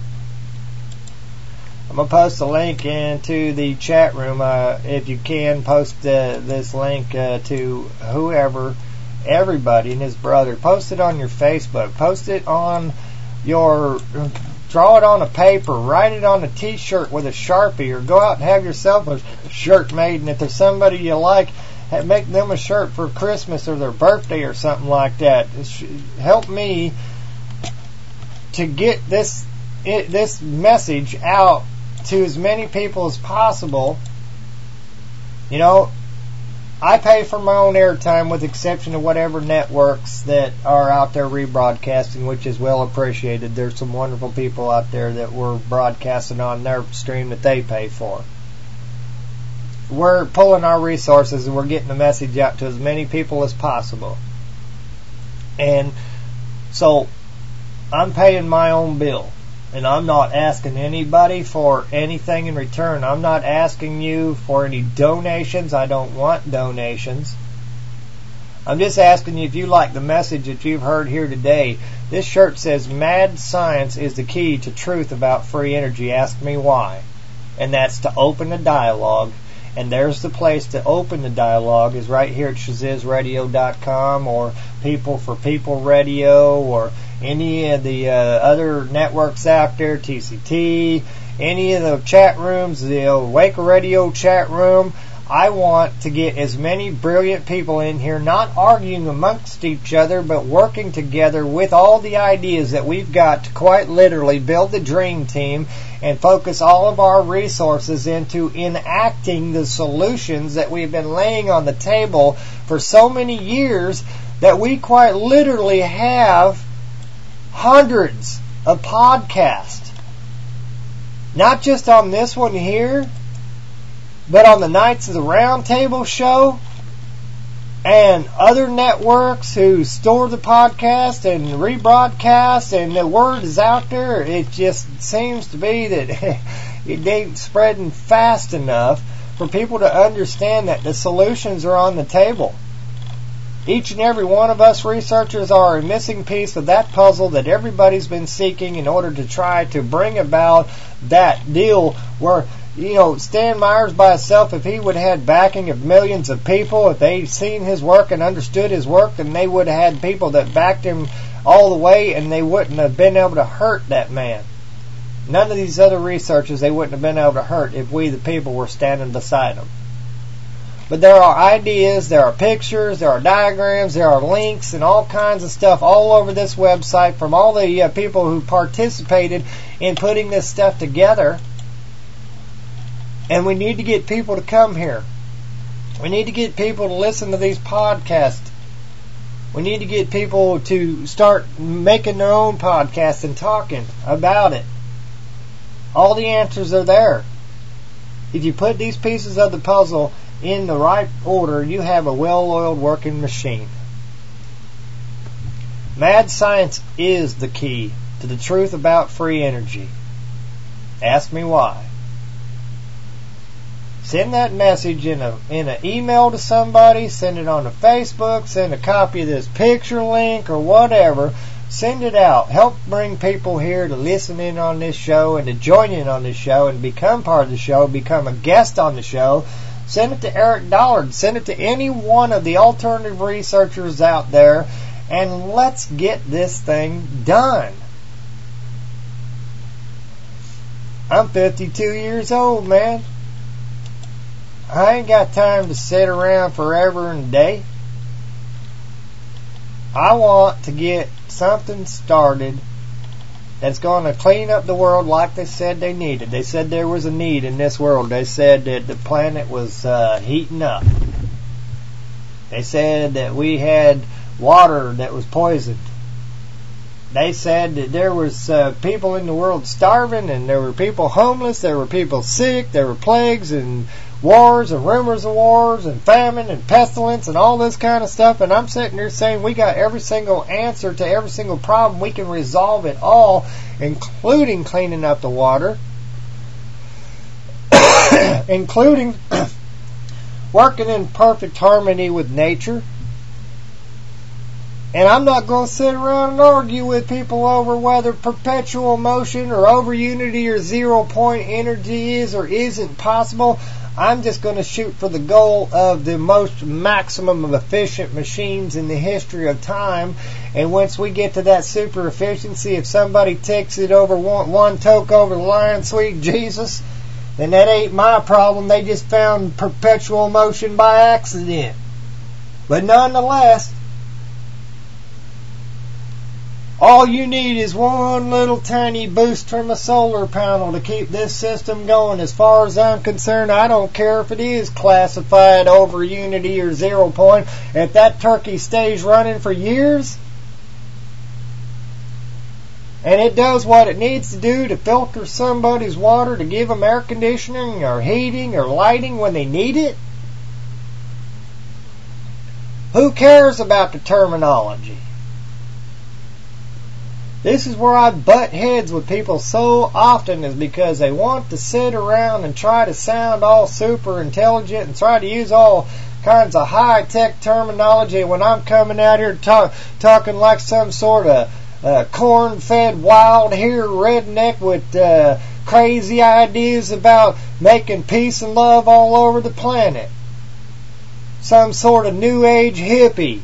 I'm going to post a link into the chat room. Uh, if you can, post uh, this link uh, to whoever, everybody and his brother. Post it on your Facebook. Post it on your... Draw it on a paper, write it on a t-shirt with a Sharpie, or go out and have yourself a shirt made, and if there's somebody you like, make them a shirt for Christmas or their birthday or something like that. Help me to get this it, this message out to as many people as possible. You know, I pay for my own airtime with the exception of whatever networks that are out there rebroadcasting, which is well appreciated. There's some wonderful people out there that we're broadcasting on their stream that they pay for. We're pulling our resources and we're getting the message out to as many people as possible. And so I'm paying my own bill. And I'm not asking anybody for anything in return. I'm not asking you for any donations. I don't want donations. I'm just asking you if you like the message that you've heard here today. This shirt says, Mad Science is the key to truth about free energy. Ask me why. And that's to open a dialogue. And there's the place to open the dialogue is right here at shaziz radio dot com or People for People Radio or any of the uh, other networks out there, T C T, any of the chat rooms, the Waker Radio chat room. I want to get as many brilliant people in here, not arguing amongst each other, but working together with all the ideas that we've got to quite literally build the dream team and focus all of our resources into enacting the solutions that we've been laying on the table for so many years that we quite literally have hundreds of podcasts not just on this one here, but on the Knights of the Round Table show and other networks who store the podcast and rebroadcast, and the word is out there. It just seems to be that it ain't spreading fast enough for people to understand that the solutions are on the table. Each and every one of us researchers are a missing piece of that puzzle that everybody's been seeking in order to try to bring about that deal where, you know, Stan Myers by himself, if he would have had backing of millions of people, if they'd seen his work and understood his work, then they would have had people that backed him all the way, and they wouldn't have been able to hurt that man. None of these other researchers they wouldn't have been able to hurt if we, the people, were standing beside them. But there are ideas, there are pictures, there are diagrams, there are links, and all kinds of stuff all over this website from all the uh, people who participated in putting this stuff together. And we need to get people to come here. We need to get people to listen to these podcasts. We need to get people to start making their own podcasts and talking about it. All the answers are there. If you put these pieces of the puzzle in the right order, you have a well-oiled working machine. Mad science is the key to the truth about free energy. Ask me why. Send that message in a in an email to somebody, send it on to Facebook, send a copy of this picture link or whatever. Send it out. Help bring people here to listen in on this show and to join in on this show and become part of the show, become a guest on the show. Send it to Eric Dollard. Send it to any one of the alternative researchers out there, and let's get this thing done. I'm fifty-two years old, man. I ain't got time to sit around forever and a day. I want to get something started that's going to clean up the world like they said they needed. They said there was a need in this world. They said that the planet was uh, heating up. They said that we had water that was poisoned. They said that there was uh, people in the world starving, and there were people homeless, there were people sick, there were plagues and wars and rumors of wars and famine and pestilence and all this kind of stuff. And I'm sitting here saying we got every single answer to every single problem. We can resolve it all, including cleaning up the water, including working in perfect harmony with nature. And I'm not going to sit around and argue with people over whether perpetual motion or over unity or zero point energy is or isn't possible. I'm just going to shoot for the goal of the most maximum of efficient machines in the history of time. And once we get to that super efficiency, if somebody takes it over one, one toke over the line, sweet Jesus, then that ain't my problem. They just found perpetual motion by accident. But nonetheless, all you need is one little tiny boost from a solar panel to keep this system going. As far as I'm concerned, I don't care if it is classified over unity or zero point. If that turkey stays running for years, and it does what it needs to do to filter somebody's water to give them air conditioning or heating or lighting when they need it, who cares about the terminology? This is where I butt heads with people so often, is because they want to sit around and try to sound all super intelligent and try to use all kinds of high-tech terminology when I'm coming out here talk, talking like some sort of uh, corn-fed, wild-haired redneck with uh, crazy ideas about making peace and love all over the planet. Some sort of new age hippie.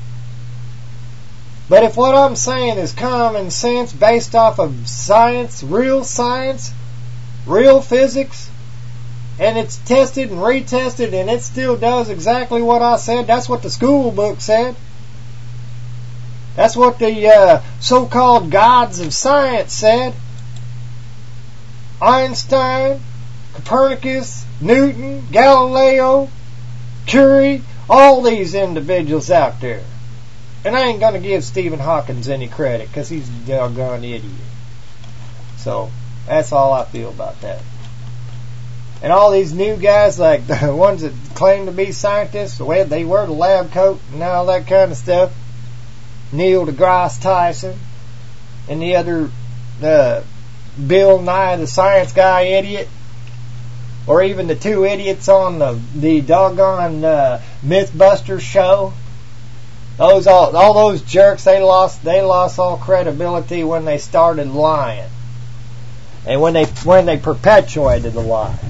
But if what I'm saying is common sense based off of science, real science, real physics, and it's tested and retested and it still does exactly what I said, that's what the school book said. That's what the uh, so-called gods of science said. Einstein, Copernicus, Newton, Galileo, Curie, all these individuals out there. And I ain't going to give Stephen Hawkins any credit because he's a doggone idiot. So, That's all I feel about that. And all these new guys, like the ones that claim to be scientists, well, they wear the lab coat and all that kind of stuff. Neil deGrasse Tyson and the other uh, Bill Nye the Science Guy idiot, or even the two idiots on the the doggone uh, MythBusters show. Those all all those jerks, they lost they lost all credibility when they started lying, and when they when they perpetuated the lie.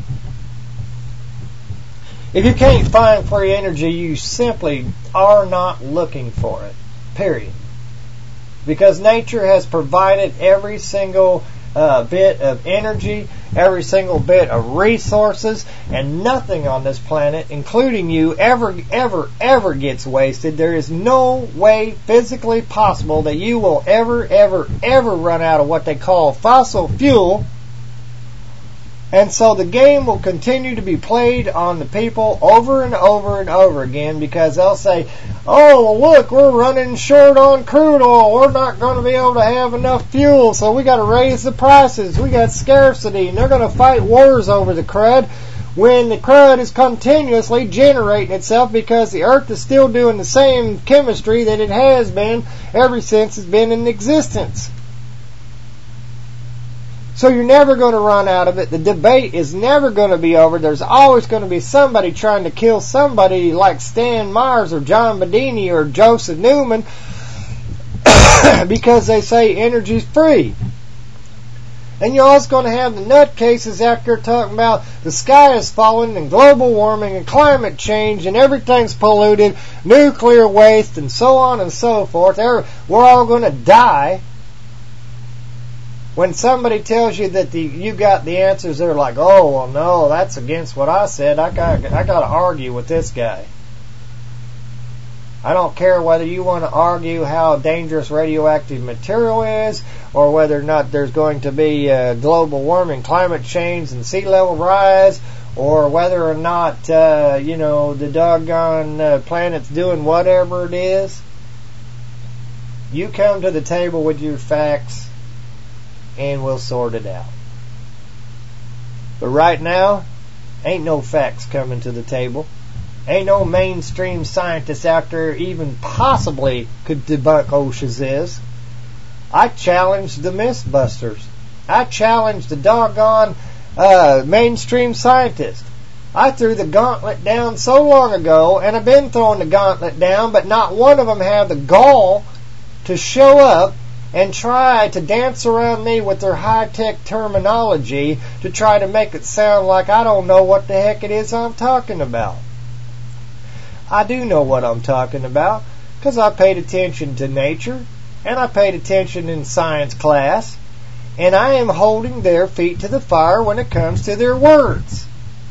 If you can't find free energy, you simply are not looking for it. Period. Because nature has provided every single uh, bit of energy, every single bit of resources, and nothing on this planet, including you, ever, ever, ever gets wasted. There is no way physically possible that you will ever, ever, ever run out of what they call fossil fuel. And so the game will continue to be played on the people over and over and over again, because they'll say, oh, well, look, we're running short on crude oil. We're not going to be able to have enough fuel, so we got to raise the prices. We got scarcity, and they're going to fight wars over the crud when the crud is continuously generating itself, because the earth is still doing the same chemistry that it has been ever since it's been in existence. So you're never going to run out of it. The debate is never going to be over. There's always going to be somebody trying to kill somebody like Stan Myers or John Bedini or Joseph Newman because they say energy's free. And you're also going to have the nutcases out there talking about the sky is falling and global warming and climate change and everything's polluted, nuclear waste and so on and so forth. We're all going to die. When somebody tells you that the, you got the answers, they're like, oh, well, no, that's against what I said. I got I got to argue with this guy. I don't care whether you want to argue how dangerous radioactive material is, or whether or not there's going to be uh, global warming, climate change, and sea level rise, or whether or not, uh, you know, the doggone uh, planet's doing whatever it is. You come to the table with your facts, and we'll sort it out. But right now, ain't no facts coming to the table. Ain't no mainstream scientists out there even possibly could debunk old Shazam. I challenged the MythBusters. I challenged the doggone uh, mainstream scientists. I threw the gauntlet down so long ago, and I've been throwing the gauntlet down, but not one of them have the gall to show up and try to dance around me with their high-tech terminology to try to make it sound like I don't know what the heck it is I'm talking about. I do know what I'm talking about, because I paid attention to nature, and I paid attention in science class, and I am holding their feet to the fire when it comes to their words.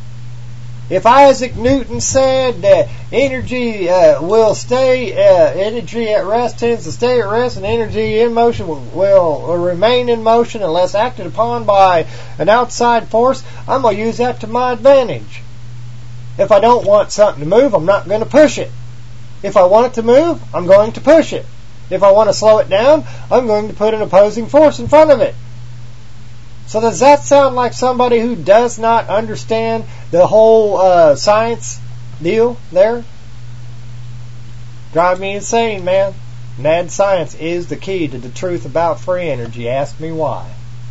If Isaac Newton said that energy uh, will stay, uh, energy at rest tends to stay at rest, and energy in motion will, will, will remain in motion unless acted upon by an outside force, I'm going to use that to my advantage. If I don't want something to move, I'm not going to push it. If I want it to move, I'm going to push it. If I want to slow it down, I'm going to put an opposing force in front of it. So does that sound like somebody who does not understand the whole uh, science deal there? Drive me insane, man. Mad science is the key to the truth about free energy. Ask me why.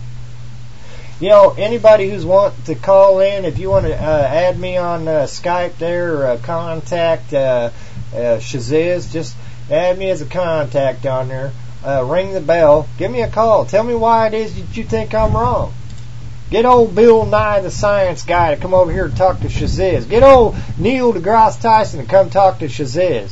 You know, anybody who's wanting to call in, if you want to uh, add me on uh, Skype there, or uh, contact uh, uh, Shazam, just add me as a contact on there. Uh, ring the bell. Give me a call. Tell me why it is that you think I'm wrong. Get old Bill Nye the Science Guy to come over here and talk to Shazam. Get old Neil deGrasse Tyson to come talk to Shazam.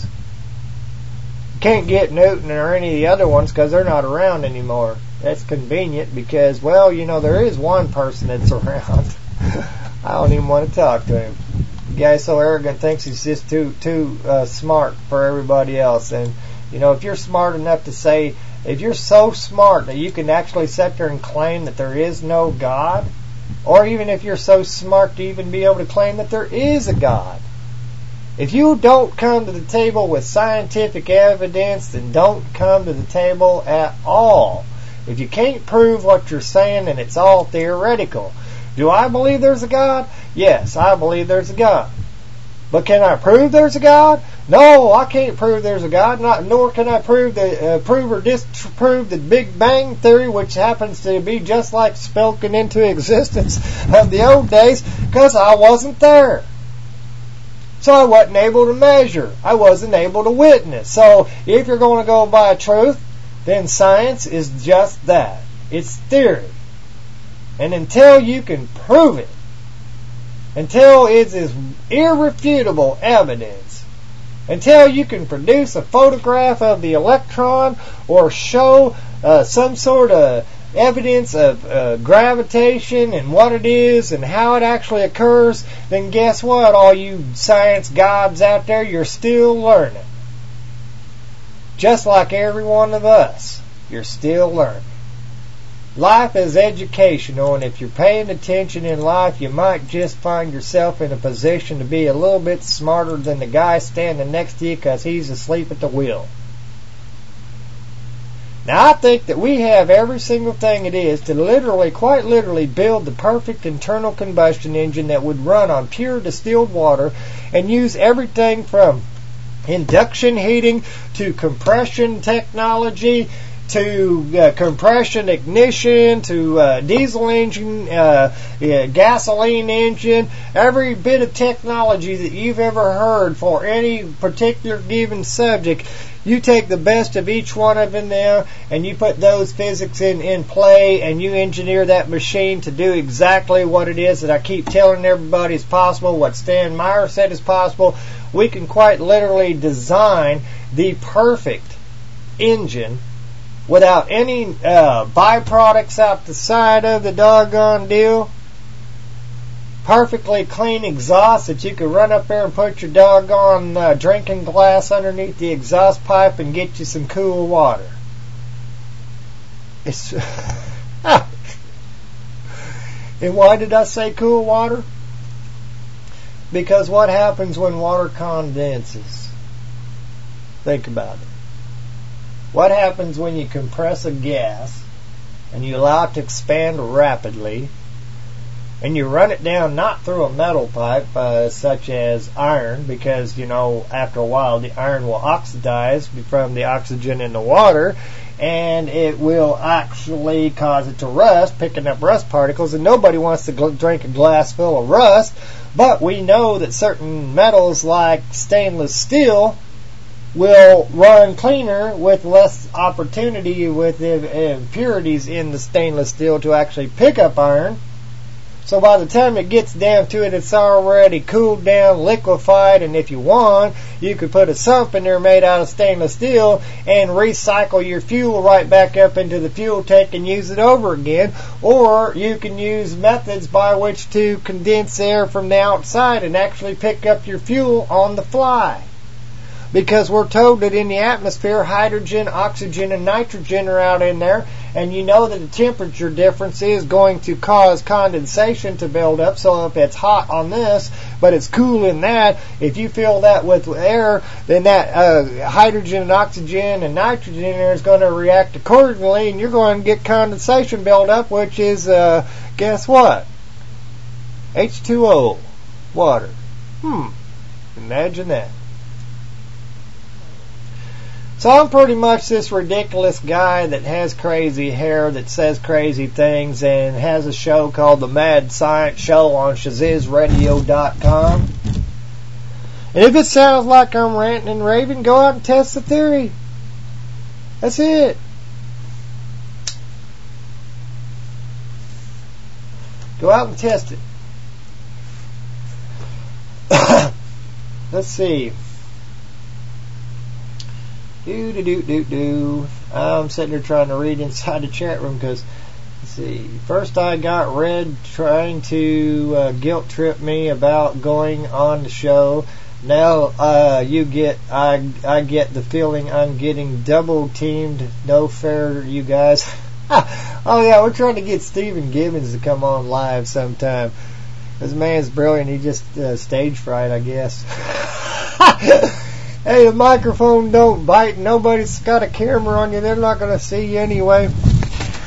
You can't get Newton or any of the other ones because they're not around anymore. That's convenient because, well, you know, there is one person that's around. I don't even want to talk to him. The guy's so arrogant, thinks he's just too too uh, smart for everybody else. And you know, if you're smart enough to say, if you're so smart that you can actually sit there and claim that there is no God, or even if you're so smart to even be able to claim that there is a God, if you don't come to the table with scientific evidence, then don't come to the table at all. If you can't prove what you're saying, then it's all theoretical. Do I believe there's a God? Yes, I believe there's a God. But can I prove there's a God? No, I can't prove there's a God. Not, nor can I prove the uh, prove or disprove the Big Bang Theory, which happens to be just like spoken into existence of the old days, because I wasn't there. So I wasn't able to measure. I wasn't able to witness. So if you're going to go by truth, then science is just that. It's theory. And until you can prove it, until it is irrefutable evidence, until you can produce a photograph of the electron or show uh, some sort of evidence of uh, gravitation and what it is and how it actually occurs, then guess what, all you science gods out there, you're still learning. Just like every one of us, you're still learning. Life is educational, and if you're paying attention in life, you might just find yourself in a position to be a little bit smarter than the guy standing next to you because he's asleep at the wheel. Now, I think that we have every single thing it is to literally, quite literally, build the perfect internal combustion engine that would run on pure distilled water and use everything from induction heating to compression technology to uh, compression ignition, to uh, diesel engine, uh, yeah, gasoline engine, every bit of technology that you've ever heard for any particular given subject. You take the best of each one of them there, and you put those physics in, in play, and you engineer that machine to do exactly what it is that I keep telling everybody is possible, what Stan Meyer said is possible. We can quite literally design the perfect engine without any uh, byproducts out the side of the doggone deal. Perfectly clean exhaust that you could run up there and put your doggone uh, drinking glass underneath the exhaust pipe and get you some cool water. It's and why did I say cool water? Because what happens when water condenses? Think about it. What happens when you compress a gas and you allow it to expand rapidly and you run it down not through a metal pipe uh, such as iron, because, you know, after a while the iron will oxidize from the oxygen in the water and it will actually cause it to rust, picking up rust particles, and nobody wants to gl- drink a glass full of rust, but we know that certain metals like stainless steel will run cleaner with less opportunity with the impurities in the stainless steel to actually pick up iron. So by the time it gets down to it, it's already cooled down, liquefied, and if you want, you could put a sump in there made out of stainless steel and recycle your fuel right back up into the fuel tank and use it over again. Or you can use methods by which to condense air from the outside and actually pick up your fuel on the fly. Because we're told that in the atmosphere, hydrogen, oxygen, and nitrogen are out in there, and you know that the temperature difference is going to cause condensation to build up. So if it's hot on this, but it's cool in that, if you fill that with air, then that uh, hydrogen and oxygen and nitrogen in there is going to react accordingly, and you're going to get condensation build up, which is, uh, guess what? H two O, water. Hmm, imagine that. So I'm pretty much this ridiculous guy that has crazy hair, that says crazy things, and has a show called The Mad Science Show on Shaziz Radio dot com. And if it sounds like I'm ranting and raving, go out and test the theory. That's it. Go out and test it. Let's see. Do do do do do. I'm sitting there trying to read inside the chat room because, let's see. First, I got Red trying to uh, guilt trip me about going on the show. Now uh, you get, I I get the feeling I'm getting double teamed. No fair, you guys. Oh yeah, we're trying to get Stephen Gibbons to come on live sometime. This man's brilliant. He just uh, stage fright, I guess. Hey, the microphone don't bite. Nobody's got a camera on you. They're not going to see you anyway.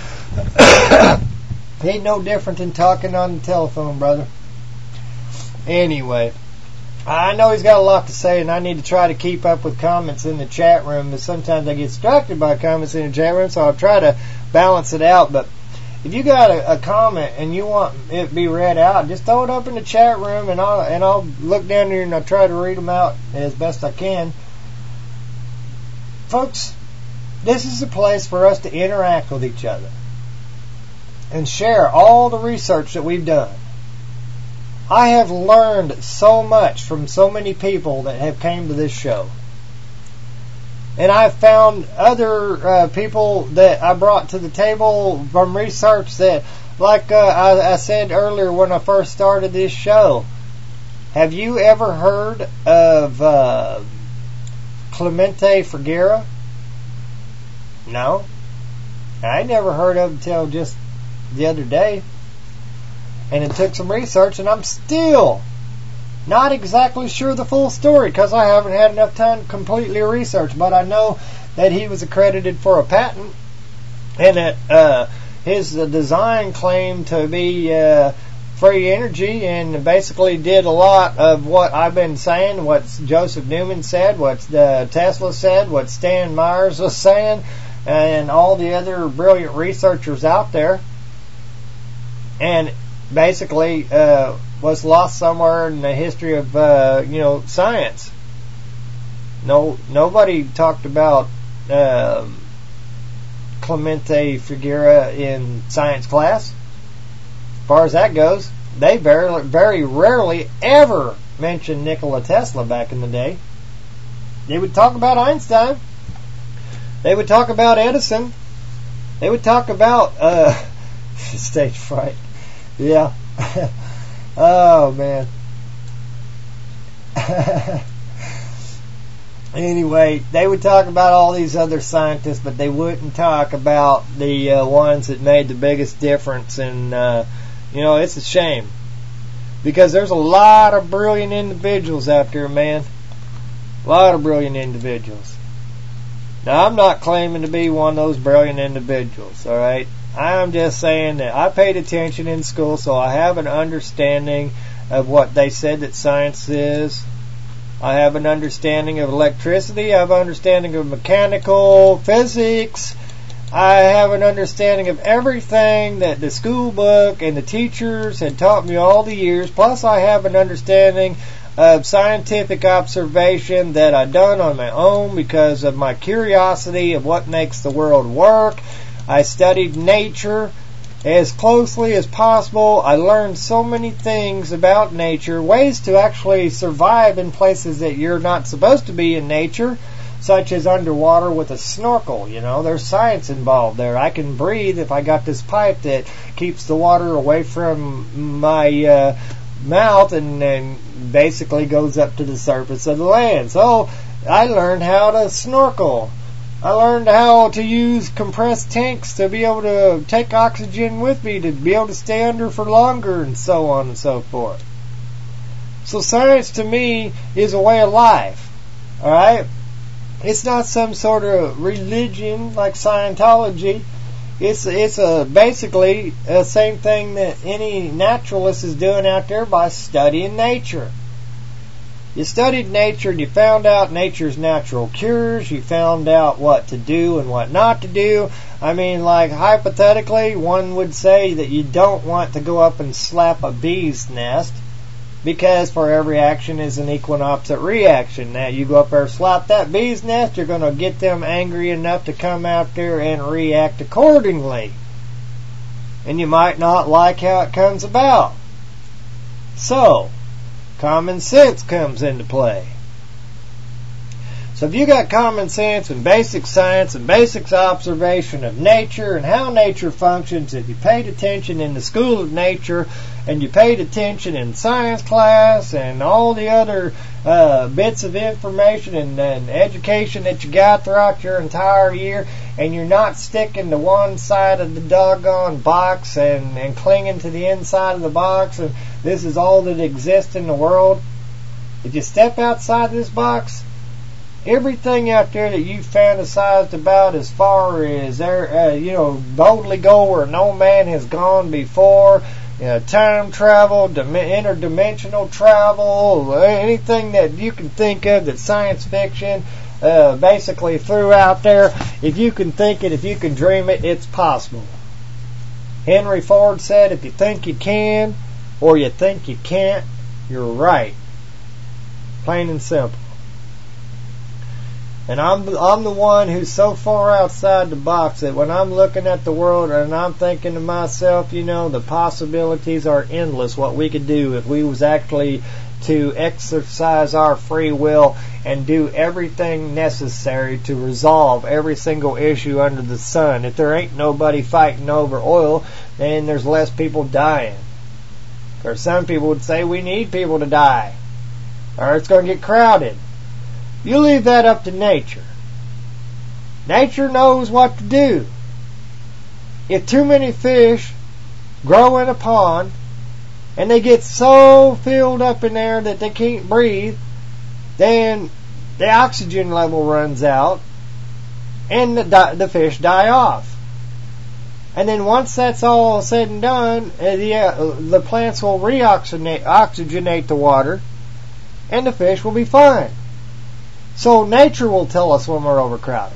Ain't no different than talking on the telephone, brother. Anyway, I know he's got a lot to say, and I need to try to keep up with comments in the chat room, but sometimes I get distracted by comments in the chat room, so I'll try to balance it out. But if you got a, a comment and you want it to be read out, just throw it up in the chat room, and I'll and I'll look down there and I'll try to read them out as best I can. Folks, this is a place for us to interact with each other and share all the research that we've done. I have learned so much from so many people that have came to this show. And I've found other uh, people that I brought to the table from research that, like uh, I, I said earlier when I first started this show, have you ever heard of uh, Clemente Figueroa? No. I never heard of him until just the other day. And it took some research, and I'm still not exactly sure the full story because I haven't had enough time to completely research. But I know that he was accredited for a patent, and that uh, his uh, design claimed to be uh, free energy, and basically did a lot of what I've been saying, what Joseph Newman said, what uh, Tesla said, what Stan Myers was saying, and all the other brilliant researchers out there. And basically uh, was lost somewhere in the history of uh, you know science. No, nobody talked about uh, Clemente Figueroa in science class. As far as that goes, they very, very rarely ever mentioned Nikola Tesla back in the day. They would talk about Einstein. They would talk about Edison. They would talk about uh, stage fright. Yeah. Oh, man. Anyway, they would talk about all these other scientists, but they wouldn't talk about the uh, ones that made the biggest difference. And, uh, you know, it's a shame. Because there's a lot of brilliant individuals out there, man. A lot of brilliant individuals. Now, I'm not claiming to be one of those brilliant individuals, all right? I'm just saying that I paid attention in school, so I have an understanding of what they said that science is. I have an understanding of electricity. I have an understanding of mechanical physics. I have an understanding of everything that the school book and the teachers had taught me all the years. Plus, I have an understanding of scientific observation that I've done on my own because of my curiosity of what makes the world work. I studied nature as closely as possible. I learned so many things about nature, ways to actually survive in places that you're not supposed to be in nature, such as underwater with a snorkel. You know, there's science involved there. I can breathe if I got this pipe that keeps the water away from my uh, mouth and, and basically goes up to the surface of the land. So I learned how to snorkel. I learned how to use compressed tanks to be able to take oxygen with me, to be able to stay under for longer, and so on and so forth. So science to me is a way of life. Alright? It's not some sort of religion like Scientology. It's it's a basically the same thing that any naturalist is doing out there by studying nature. You studied nature and you found out nature's natural cures. You found out what to do and what not to do. I mean, like, hypothetically, one would say that you don't want to go up and slap a bee's nest because for every action is an equal and opposite reaction. Now, you go up there and slap that bee's nest, you're going to get them angry enough to come out there and react accordingly. And you might not like how it comes about. So, common sense comes into play. So if you got common sense and basic science and basic observation of nature and how nature functions, if you paid attention in the school of nature and you paid attention in science class and all the other uh, bits of information and, and education that you got throughout your entire year, and you're not sticking to one side of the doggone box and, and clinging to the inside of the box and this is all that exists in the world. If you step outside this box, Everything out there that you fantasized about as far as there, uh, you know, boldly go where no man has gone before, you know, time travel, dim- interdimensional travel, anything that you can think of that science fiction uh, basically threw out there. If you can think it, if you can dream it, it's possible. Henry Ford said, if you think you can or you think you can't, you're right. Plain and simple. And I'm I'm the one who's so far outside the box that when I'm looking at the world and I'm thinking to myself, you know, the possibilities are endless. What we could do if we was actually to exercise our free will and do everything necessary to resolve every single issue under the sun. If there ain't nobody fighting over oil, then there's less people dying. Or some people would say we need people to die, or it's going to get crowded. You leave that up to nature. Nature knows what to do. If too many fish grow in a pond and they get so filled up in there that they can't breathe, then the oxygen level runs out and the, di- the fish die off. And then once that's all said and done, uh, the, uh, the plants will reoxygenate oxygenate the water and the fish will be fine. So nature will tell us when we're overcrowded.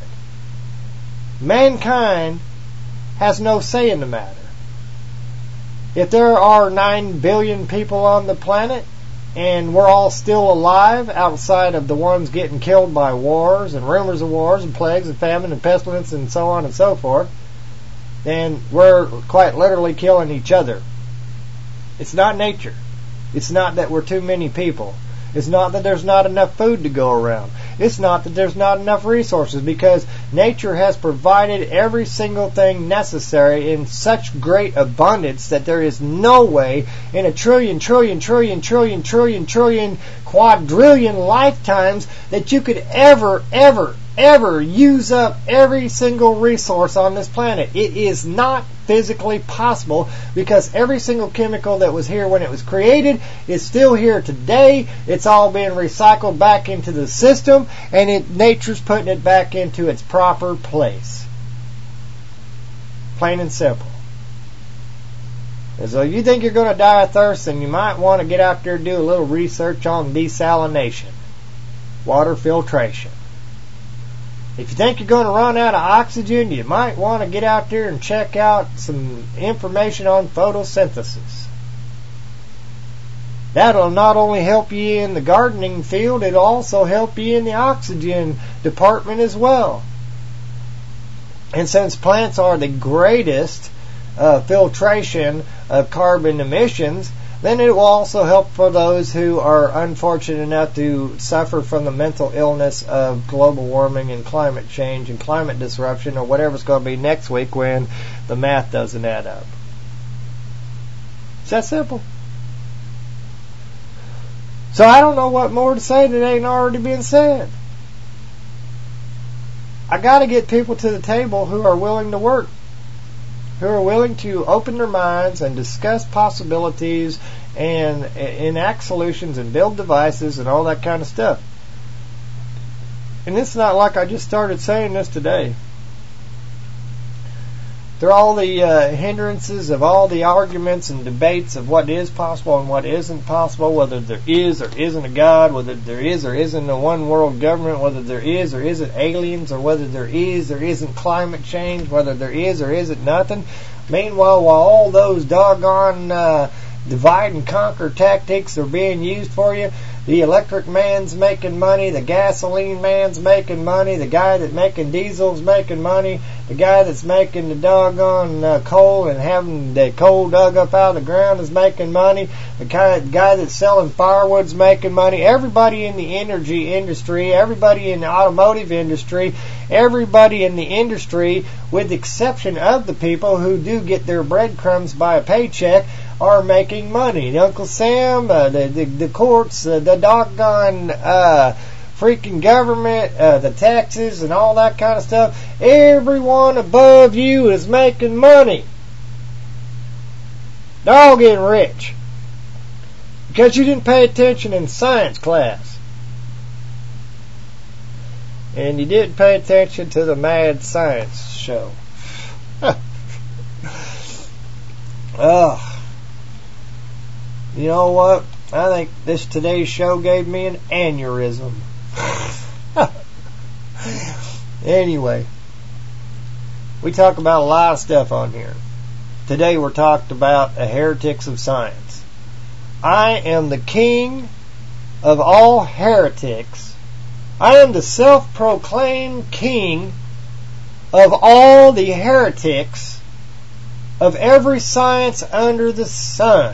Mankind has no say in the matter. If there are nine billion people on the planet and we're all still alive outside of the ones getting killed by wars and rumors of wars and plagues and famine and pestilence and so on and so forth, then we're quite literally killing each other. It's not nature. It's not that we're too many people. It's not that there's not enough food to go around. It's not that there's not enough resources, because nature has provided every single thing necessary in such great abundance that there is no way in a trillion, trillion, trillion, trillion, trillion, trillion, quadrillion lifetimes that you could ever, ever, ever use up every single resource on this planet. It is not physically possible, because every single chemical that was here when it was created is still here today. It's all being recycled back into the system, and it, nature's putting it back into its proper place. Plain and simple. And so you think you're going to die of thirst, then you might want to get out there and do a little research on desalination, water filtration. If you think you're going to run out of oxygen, you might want to get out there and check out some information on photosynthesis. That'll not only help you in the gardening field, it'll also help you in the oxygen department as well. And since plants are the greatest uh, filtration of carbon emissions, then it will also help for those who are unfortunate enough to suffer from the mental illness of global warming and climate change and climate disruption, or whatever's going to be next week when the math doesn't add up. It's that simple. So I don't know what more to say that ain't already been said. I got to get people to the table who are willing to work, who are willing to open their minds and discuss possibilities and enact solutions and build devices and all that kind of stuff. And it's not like I just started saying this today. There are all the uh, hindrances of all the arguments and debates of what is possible and what isn't possible, whether there is or isn't a God, whether there is or isn't a one world government, whether there is or isn't aliens, or whether there is or isn't climate change, whether there is or isn't nothing. Meanwhile, while all those doggone uh, divide and conquer tactics are being used for you, the electric man's making money, the gasoline man's making money, the guy that's making diesel's making money, the guy that's making the doggone uh, coal and having the coal dug up out of the ground is making money, the guy, the guy that's selling firewood's making money. Everybody in the energy industry, everybody in the automotive industry, everybody in the industry, with the exception of the people who do get their breadcrumbs by a paycheck, are making money. Uncle Sam, uh, the, the the courts, uh, the doggone uh, freaking government, uh, the taxes and all that kind of stuff. Everyone above you is making money. They're all getting rich because you didn't pay attention in science class. and you didn't pay attention to the Mad Science show. Ugh. You know what? I think this today's show gave me an aneurysm. Anyway, we talk about a lot of stuff on here. Today we're talking about the heretics of science. I am the king of all heretics. I am the self-proclaimed king of all the heretics of every science under the sun.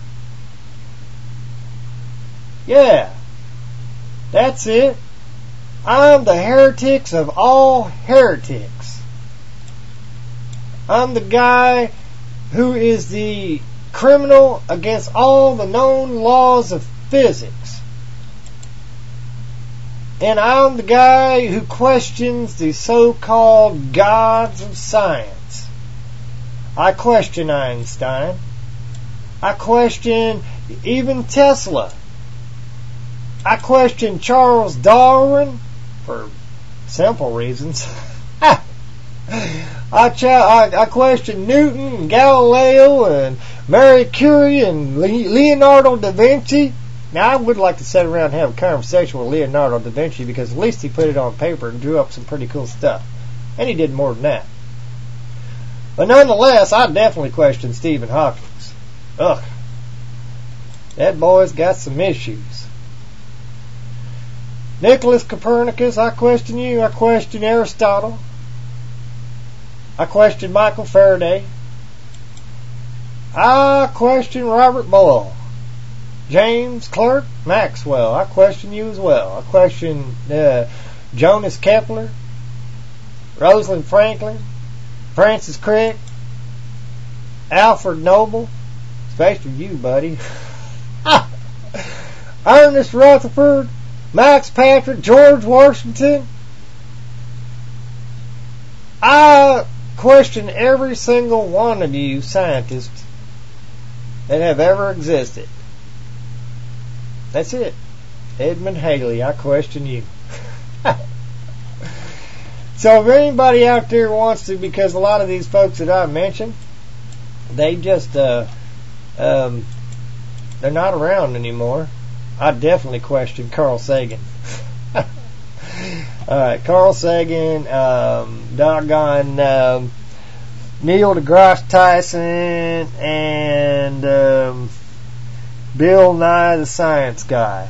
Yeah, that's it. I'm the heretics of all heretics. I'm the guy who is the criminal against all the known laws of physics. And I'm the guy who questions the so-called gods of science. I question Einstein. I question even Tesla. I question Charles Darwin for simple reasons. I, ch- I, I question Newton and Galileo and Marie Curie and Le- Leonardo da Vinci. Now, I would like to sit around and have a conversation with Leonardo da Vinci because at least he put it on paper and drew up some pretty cool stuff. And he did more than that. But nonetheless, I definitely question Stephen Hawking. Ugh. That boy's got some issues. Nicholas Copernicus, I question you. I question Aristotle. I question Michael Faraday. I question Robert Boyle. James Clerk Maxwell, I question you as well. I question uh, Jonas Kepler, Rosalind Franklin, Francis Crick, Alfred Nobel, especially you, buddy. Ernest Rutherford, Max Patrick, George Washington. I question every single one of you scientists that have ever existed. That's it. Edmund Haley, I question you. So if anybody out there wants to, because a lot of these folks that I mentioned, they just, uh, um, they're not around anymore. I definitely question Carl Sagan. Alright, Carl Sagan, um, doggone, um, Neil deGrasse Tyson, and, um, Bill Nye the Science Guy.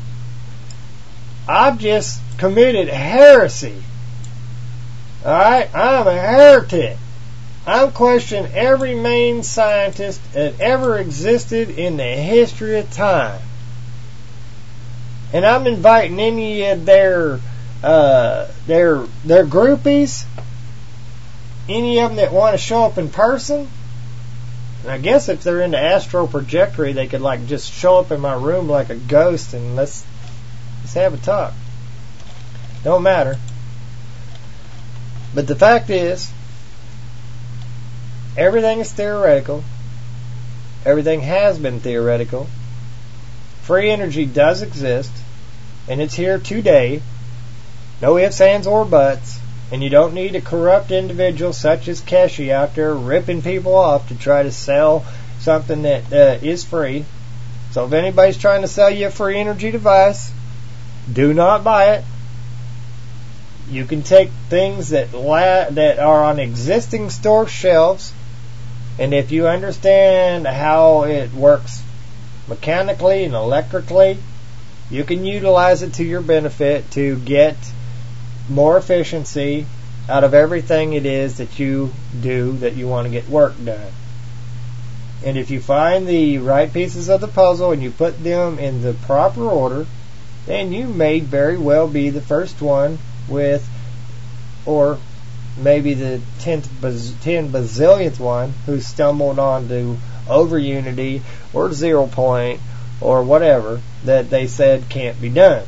I've just committed heresy. Alright? I'm a heretic. I'm questioning every main scientist that ever existed in the history of time. And I'm inviting any of their uh, their their groupies, any of them that want to show up in person. And I guess if they're into astral projectory, they could like just show up in my room like a ghost and let's let's have a talk. Don't matter. But the fact is, everything is theoretical. Everything has been theoretical. Free energy does exist, and it's here today. No ifs, ands, or buts. And you don't need a corrupt individual such as Keshe out there ripping people off to try to sell something that uh, is free. So if anybody's trying to sell you a free energy device, do not buy it. You can take things that la- that are on existing store shelves, and if you understand how it works mechanically and electrically, you can utilize it to your benefit to get more efficiency out of everything it is that you do that you want to get work done. And if you find the right pieces of the puzzle and you put them in the proper order, then you may very well be the first one with, or maybe the tenth, ten bazillionth one who stumbled onto over unity or zero point or whatever that they said can't be done.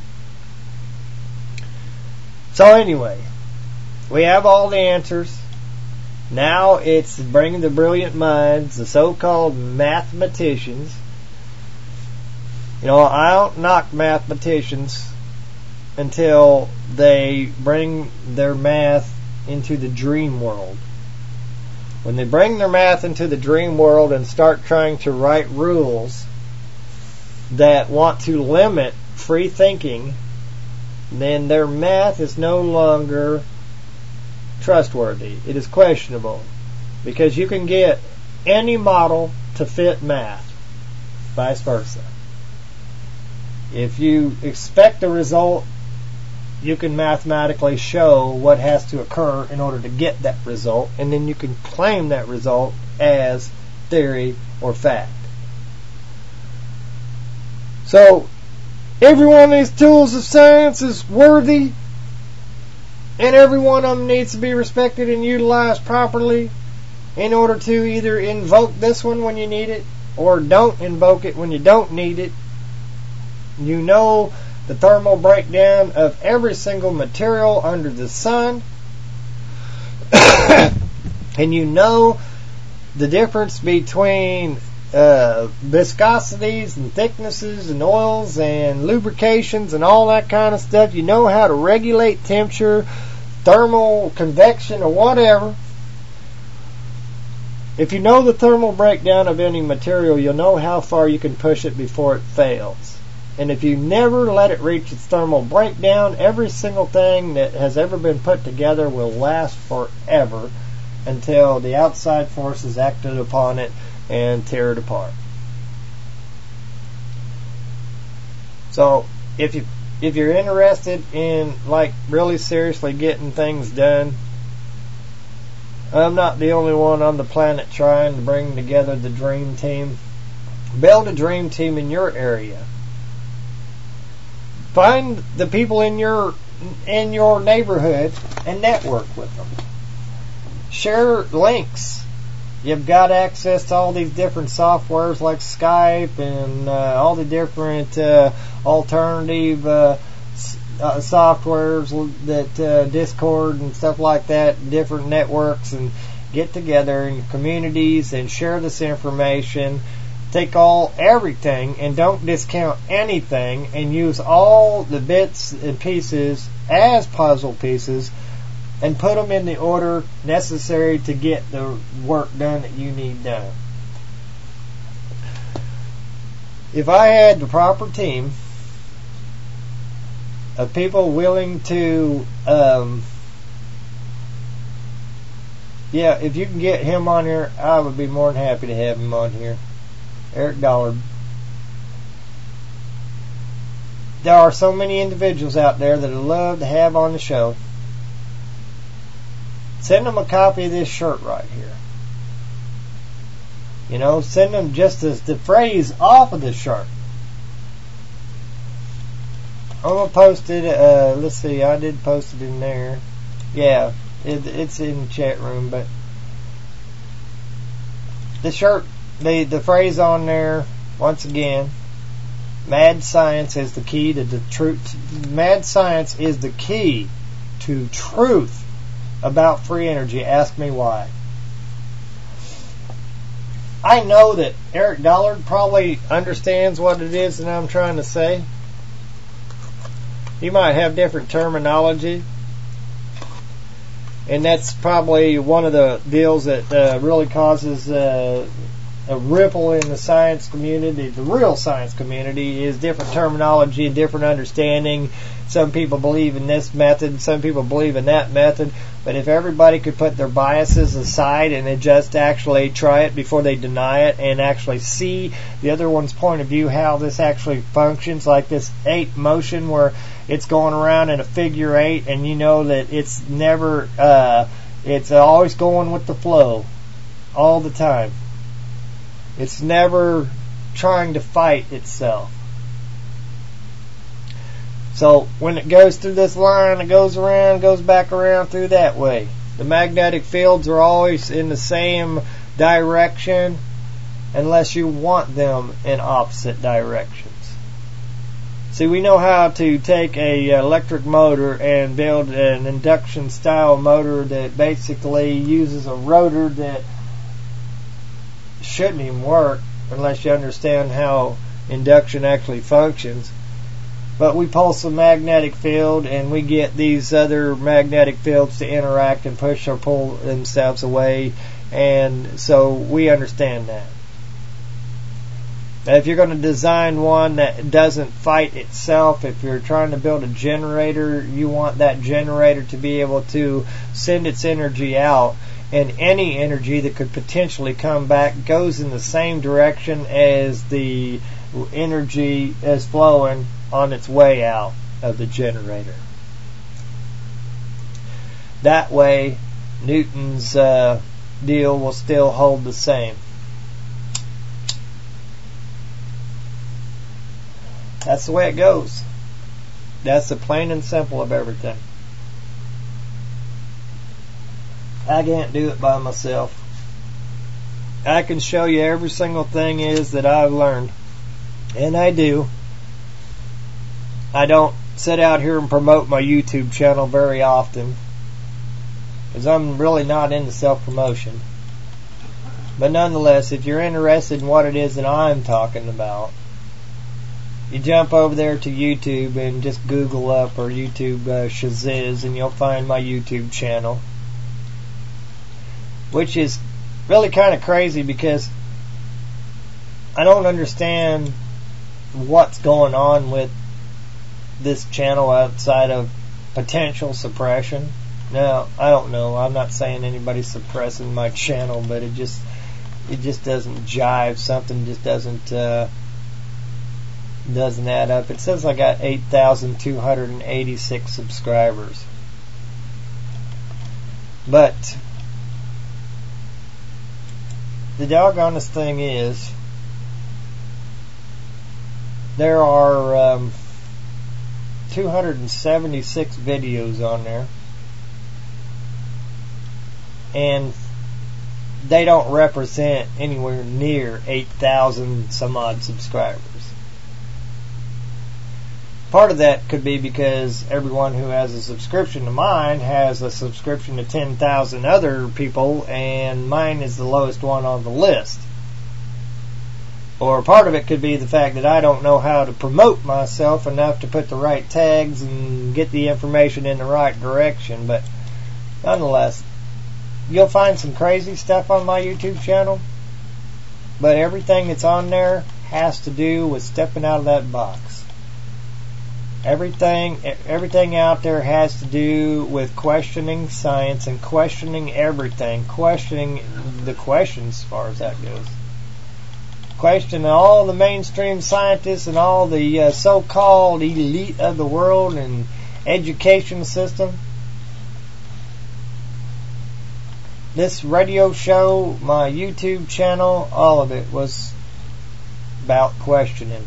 So anyway, we have all the answers. Now it's bringing the brilliant minds, the so-called mathematicians. You know, I don't knock mathematicians. until they bring their math into the dream world. When they bring their math into the dream world and start trying to write rules that want to limit free thinking, then their math is no longer trustworthy. It is questionable, because you can get any model to fit math, vice versa. If you expect a result, you can mathematically show what has to occur in order to get that result, and then you can claim that result as theory or fact. So, every one of these tools of science is worthy, and every one of them needs to be respected and utilized properly in order to either invoke this one when you need it, or don't invoke it when you don't need it. You know the thermal breakdown of every single material under the sun. And you know the difference between uh, viscosities and thicknesses and oils and lubrications and all that kind of stuff. You know how to regulate temperature, thermal convection, or whatever. If you know the thermal breakdown of any material, you'll know how far you can push it before it fails. And if you never let it reach its thermal breakdown, every single thing that has ever been put together will last forever until the outside forces acted upon it and tear it apart. So, if you if you're interested in like really seriously getting things done, I'm not the only one on the planet trying to bring together the dream team. Build a dream team in your area. Find the people in your in your neighborhood and network with them. Share links. You've got access to all these different softwares like Skype and uh, all the different uh, alternative uh, uh, softwares that uh, Discord and stuff like that, different networks, and get together in communities and share this information. Take all everything and don't discount anything, and use all the bits and pieces as puzzle pieces and put them in the order necessary to get the work done that you need done. If I had the proper team of people willing to um, yeah, if you can get him on here, I would be more than happy to have him on here. Eric Dollard. There are so many individuals out there that I'd love to have on the show. Send them a copy of this shirt right here. You know, send them just as the phrase off of the shirt. I'm going to post it. Uh, let's see, I did post it in there. Yeah, it, it's in the chat room, but the shirt, The the phrase on there, once again, mad science is the key to the truth. Mad science is the key to truth about free energy. Ask me why. I know that Eric Dollard probably understands what it is that I'm trying to say. He might have different terminology, and that's probably one of the deals that uh, really causes uh, a ripple in the science community. The real science community is different terminology and different understanding. Some people believe in this method, some people believe in that method, but if everybody could put their biases aside and then just actually try it before they deny it and actually see the other one's point of view, how this actually functions, like this eight motion where it's going around in a figure eight, and you know that it's never uh, it's always going with the flow all the time. It's never trying to fight itself. So when it goes through this line, it goes around, goes back around through that way. The magnetic fields are always in the same direction unless you want them in opposite directions. See, we know how to take a electric motor and build an induction style motor that basically uses a rotor that shouldn't even work unless you understand how induction actually functions. But we pulse a magnetic field, and we get these other magnetic fields to interact and push or pull themselves away, and so we understand that. Now, if you're going to design one that doesn't fight itself, if you're trying to build a generator, you want that generator to be able to send its energy out, and any energy that could potentially come back goes in the same direction as the energy is flowing on its way out of the generator. That way, Newton's uh, deal will still hold the same. That's the way it goes. That's the plain and simple of everything. I can't do it by myself. I can show you every single thing is that I've learned. And I do. I don't sit out here and promote my YouTube channel very often, because I'm really not into self-promotion. But nonetheless, if you're interested in what it is that I'm talking about, you jump over there to YouTube and just Google up or YouTube uh, Shaziz, and you'll find my YouTube channel, which is really kind of crazy because I don't understand what's going on with this channel outside of potential suppression. Now, I don't know. I'm not saying anybody's suppressing my channel, but it just it just doesn't jive. Something just doesn't uh, doesn't add up. It says I got eight thousand two hundred eighty-six subscribers, but the doggonest thing is there are um, two hundred seventy-six videos on there, and they don't represent anywhere near eight thousand some odd subscribers. Part of that could be because everyone who has a subscription to mine has a subscription to ten thousand other people, and mine is the lowest one on the list. Or part of it could be the fact that I don't know how to promote myself enough to put the right tags and get the information in the right direction. But nonetheless, you'll find some crazy stuff on my YouTube channel, but everything that's on there has to do with stepping out of that box. Everything, everything out there has to do with questioning science and questioning everything, questioning the questions as far as that goes. Question all the mainstream scientists and all the uh, so-called elite of the world and education system. This radio show, my YouTube channel, all of it was about questioning.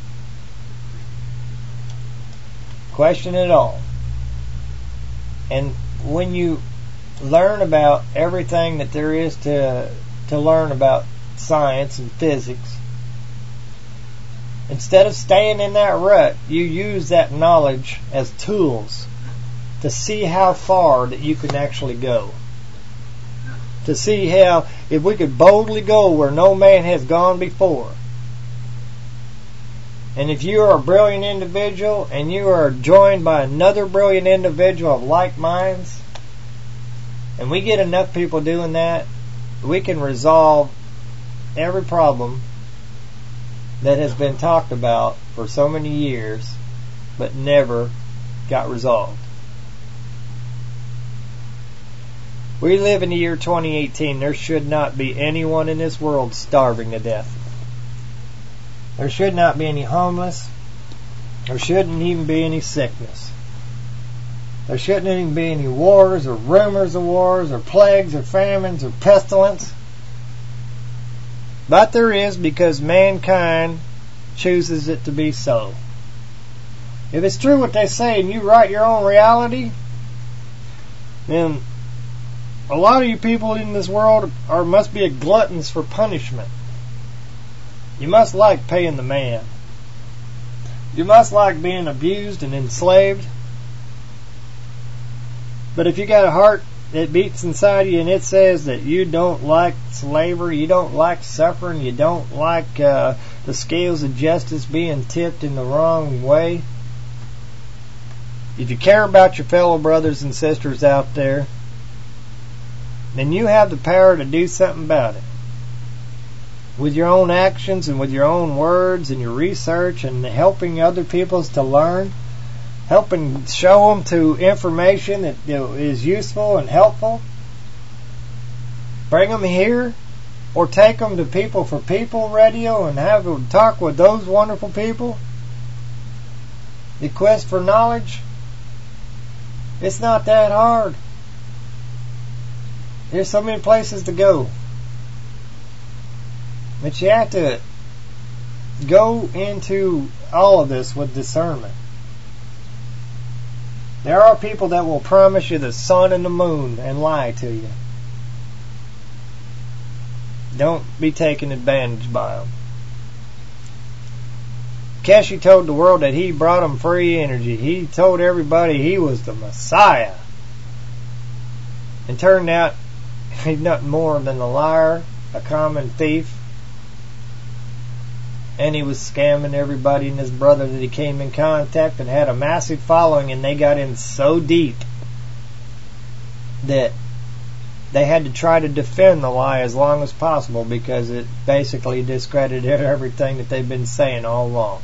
Question it all. And when you learn about everything that there is to to learn about science and physics, instead of staying in that rut, you use that knowledge as tools to see how far that you can actually go. To see how, if we could boldly go where no man has gone before. And if you are a brilliant individual and you are joined by another brilliant individual of like minds, and we get enough people doing that, we can resolve every problem that has been talked about for so many years but never got resolved. We live in the year twenty eighteen. There should not be anyone in this world starving to death. There should not be any homeless. There shouldn't even be any sickness. There shouldn't even be any wars or rumors of wars or plagues or famines or pestilence. But there is, because mankind chooses it to be so. If it's true what they say and you write your own reality, then a lot of you people in this world are must be gluttons for punishment. You must like paying the man. You must like being abused and enslaved. But if you got a heart that beats inside you and it says that you don't like slavery, you don't like suffering, you don't like uh, the scales of justice being tipped in the wrong way, if you care about your fellow brothers and sisters out there, then you have the power to do something about it. With your own actions and with your own words and your research and helping other people to learn, helping show them to information that is useful and helpful. Bring them here or take them to People for People radio and have them talk with those wonderful people. The quest for knowledge, it's not that hard. There's so many places to go. But you have to go into all of this with discernment. There are people that will promise you the sun and the moon and lie to you. Don't be taken advantage by them. Keshe told the world that he brought them free energy. He told everybody he was the Messiah. And turned out he's nothing more than a liar, a common thief. And he was scamming everybody and his brother that he came in contact, and had a massive following, and they got in so deep that they had to try to defend the lie as long as possible because it basically discredited everything that they've been saying all along.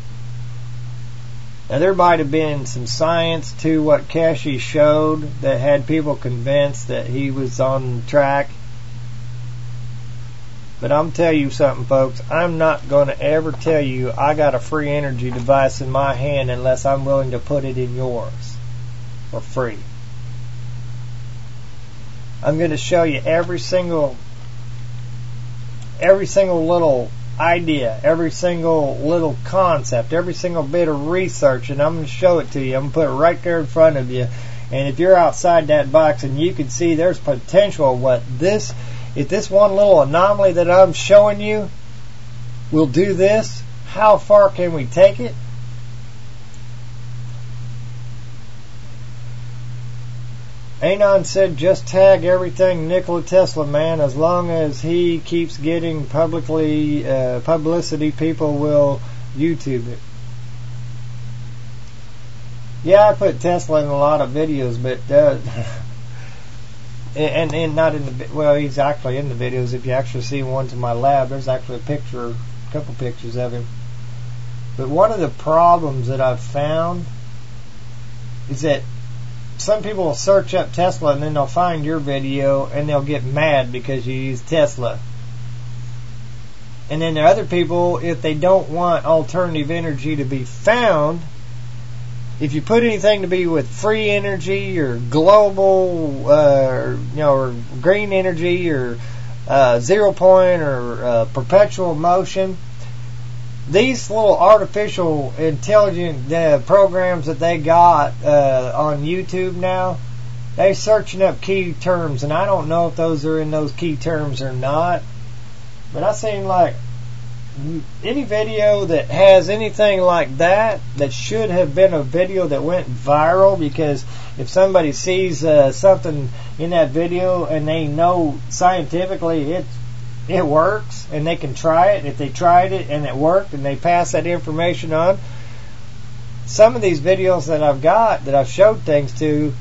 Now there might have been some science to what Keshe showed that had people convinced that he was on track. But I'm telling you something, folks. I'm not going to ever tell you I got a free energy device in my hand unless I'm willing to put it in yours for free. I'm going to show you every single, every single little idea, every single little concept, every single bit of research, and I'm going to show it to you. I'm going to put it right there in front of you. And if you're outside that box and you can see there's potential what this. If this one little anomaly that I'm showing you will do this, how far can we take it? Anon said just tag everything Nikola Tesla, man. As long as he keeps getting publicly uh, publicity, people will YouTube it. Yeah, I put Tesla in a lot of videos, but... Uh, And, and not in the, well, he's actually in the videos. If you actually see ones in my lab, there's actually a picture, a couple pictures of him. But one of the problems that I've found is that some people will search up Tesla and then they'll find your video and they'll get mad because you use Tesla. And then there are other people, if they don't want alternative energy to be found, if you put anything to be with free energy or global, uh, you know, or green energy or uh, zero point or uh, perpetual motion, these little artificial intelligent uh, programs that they got uh, on YouTube now, they're searching up key terms, and I don't know if those are in those key terms or not. But I seen like any video that has anything like that, that should have been a video that went viral, because if somebody sees uh, something in that video and they know scientifically it it works and they can try it, if they tried it and it worked and they pass that information on, some of these videos that I've got that I've showed things to,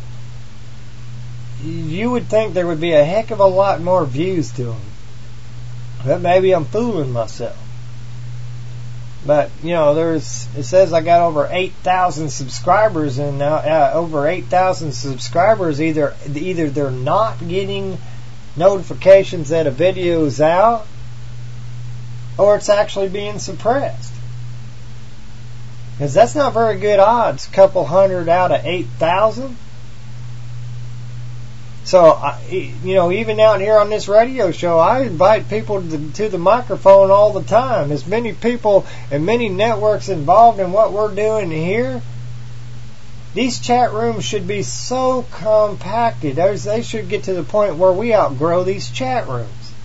you would think there would be a heck of a lot more views to them. But maybe I'm fooling myself. But, you know, there's, it says I got over eight thousand subscribers, and now uh, over eight thousand subscribers, either either they're not getting notifications that a video is out, or it's actually being suppressed. Because that's not very good odds, a couple hundred out of eight thousand. So, I, you know, even out here on this radio show, I invite people to the, to the microphone all the time. As many people and many networks involved in what we're doing here, these chat rooms should be so compacted. They should get to the point where we outgrow these chat rooms.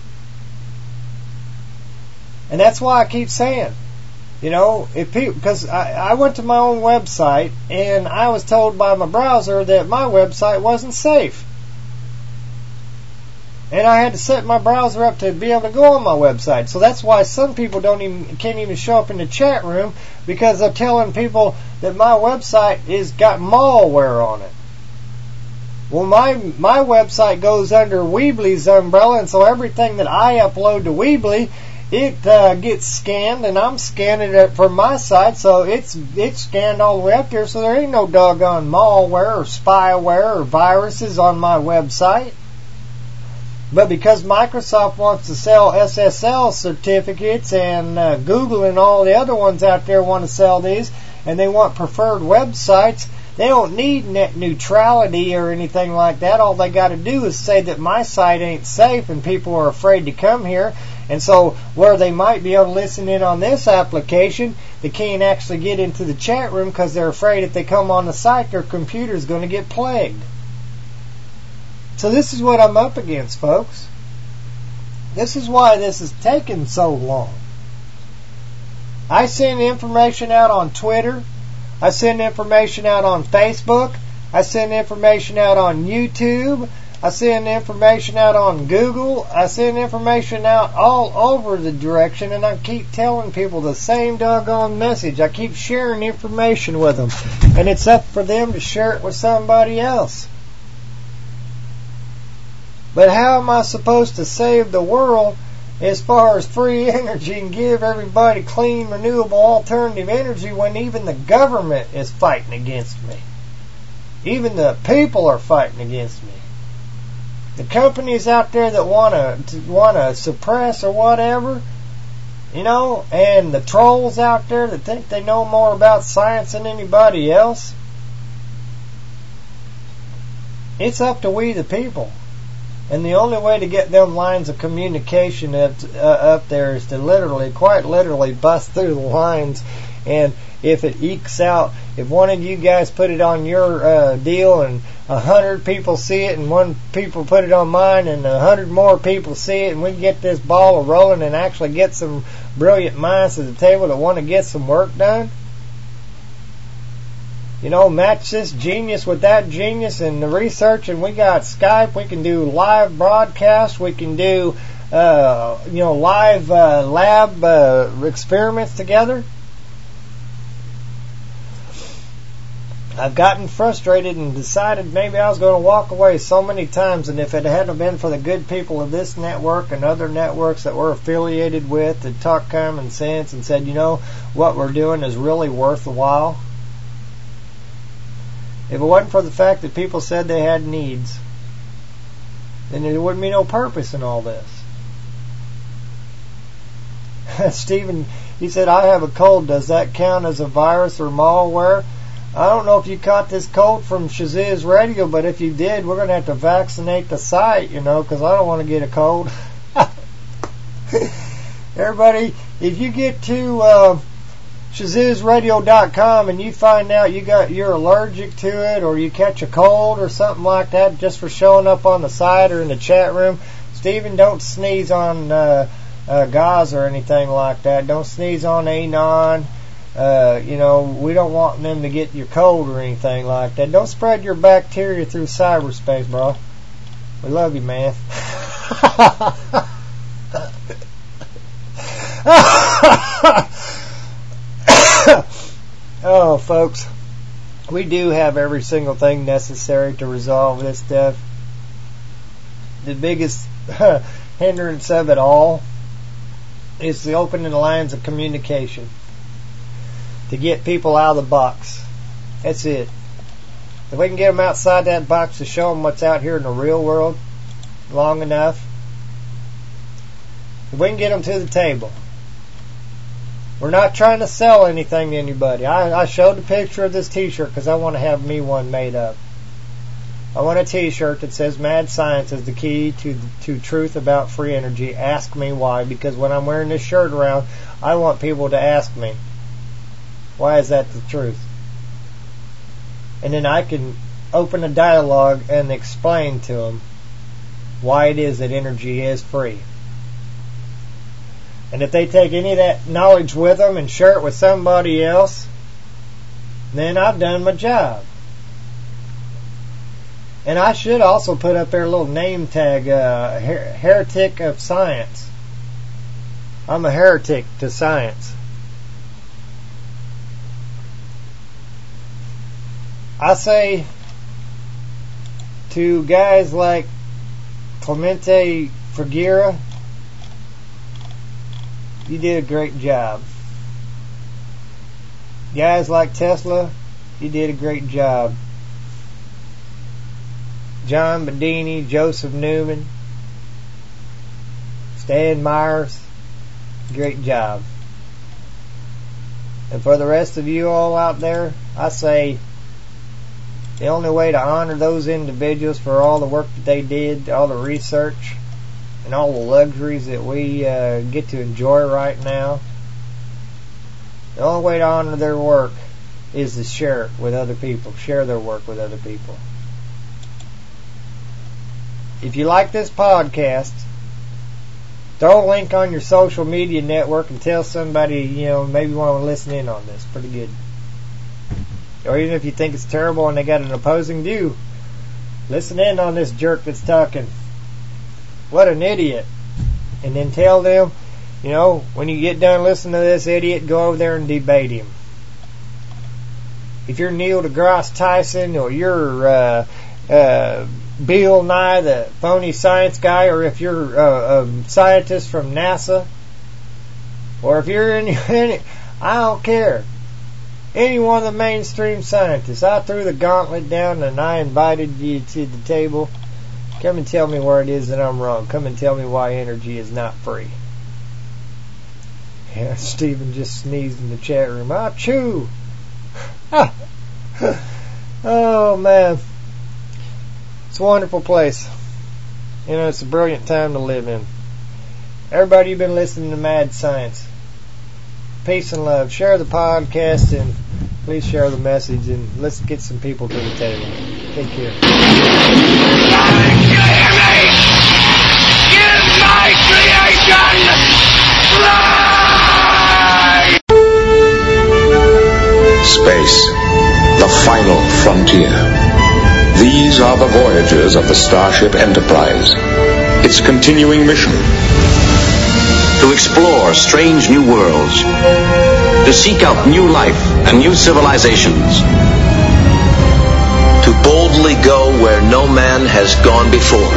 And that's why I keep saying, you know, if people, because I, I went to my own website and I was told by my browser that my website wasn't safe. And I had to set my browser up to be able to go on my website. So that's why some people don't even can't even show up in the chat room, because they're telling people that my website is got malware on it. Well, my my website goes under Weebly's umbrella, and so everything that I upload to Weebly, it uh, gets scanned, and I'm scanning it from my side, so it's it's scanned all the way up there, so there ain't no doggone malware or spyware or viruses on my website. But because Microsoft wants to sell S S L certificates, and uh, Google and all the other ones out there want to sell these, and they want preferred websites, they don't need net neutrality or anything like that. All they got to do is say that my site ain't safe and people are afraid to come here. And so where they might be able to listen in on this application, they can't actually get into the chat room because they're afraid if they come on the site, their computer's going to get plagued. So this is what I'm up against, folks. This is why this is taking so long. I send information out on Twitter. I send information out on Facebook. I send information out on YouTube. I send information out on Google. I send information out all over the direction, and I keep telling people the same doggone message. I keep sharing information with them, and it's up for them to share it with somebody else. But how am I supposed to save the world as far as free energy and give everybody clean, renewable, alternative energy when even the government is fighting against me? Even the people are fighting against me. The companies out there that want to want to suppress or whatever, you know, and the trolls out there that think they know more about science than anybody else. It's up to we the people. And the only way to get them lines of communication up, uh, up there is to literally, quite literally, bust through the lines. And if it ekes out, if one of you guys put it on your uh, deal and a hundred people see it, and one people put it on mine, and a hundred more people see it, and we get this ball rolling and actually get some brilliant minds to the table that want to get some work done. You know, match this genius with that genius and the research, and we got Skype. We can do live broadcasts. We can do, uh, you know, live uh, lab uh, experiments together. I've gotten frustrated and decided maybe I was going to walk away so many times, and if it hadn't been for the good people of this network and other networks that we're affiliated with that talk common sense and said, you know, what we're doing is really worth the while. If it wasn't for the fact that people said they had needs, then there wouldn't be no purpose in all this. Stephen, he said, I have a cold. Does that count as a virus or malware? I don't know if you caught this cold from Shaziz Radio, but if you did, we're going to have to vaccinate the site, you know, because I don't want to get a cold. Everybody, if you get to uh, Shaziz Radio dot com and you find out you got you're allergic to it, or you catch a cold or something like that just for showing up on the site or in the chat room, Stephen, don't sneeze on uh, uh, gauze or anything like that. Don't sneeze on Anon. Uh, you know, we don't want them to get your cold or anything like that. Don't spread your bacteria through cyberspace, bro. We love you, man. Oh, folks, we do have every single thing necessary to resolve this stuff. The biggest hindrance of it all is the opening lines of communication to get people out of the box. That's it. If we can get them outside that box to show them what's out here in the real world long enough, if we can get them to the table. We're not trying to sell anything to anybody. I, I showed a picture of this t-shirt because I want to have me one made up. I want a t-shirt that says Mad Science is the key to to truth about free energy. Ask me why. Because when I'm wearing this shirt around, I want people to ask me, why is that the truth? And then I can open a dialogue and explain to them why it is that energy is free. And if they take any of that knowledge with them and share it with somebody else, then I've done my job. And I should also put up there a little name tag, uh, her- heretic of science. I'm a heretic to science. I say to guys like Clemente Ferreira, you did a great job. Guys like Tesla, you did a great job. John Bedini, Joseph Newman, Stan Myers, great job. And for the rest of you all out there, I say the only way to honor those individuals for all the work that they did, all the research, and all the luxuries that we uh, get to enjoy right now, the only way to honor their work is to share it with other people, share their work with other people. If you like this podcast, throw a link on your social media network and tell somebody, you know, maybe want to listen in on this. Pretty good. Or even if you think it's terrible and they got an opposing view, listen in on this jerk that's talking. What an idiot. And then tell them, you know, when you get done listening to this idiot, go over there and debate him. If you're Neil deGrasse Tyson, or you're uh, uh, Bill Nye, the phony science guy, or if you're uh, a scientist from NASA, or if you're any, any, I don't care. Any one of the mainstream scientists, I threw the gauntlet down and I invited you to the table. Come and tell me where it is that I'm wrong. Come and tell me why energy is not free. Yeah, Stephen just sneezed in the chat room. Achoo! Oh, man. It's a wonderful place. You know, it's a brilliant time to live in. Everybody, you've been listening to Mad Science. Peace and love. Share the podcast and please share the message, and let's get some people to the table. Take care. Give my creation life! Space, the final frontier. These are the voyages of the Starship Enterprise. Its continuing mission: to explore strange new worlds, to seek out new life and new civilizations, to boldly go where no man has gone before.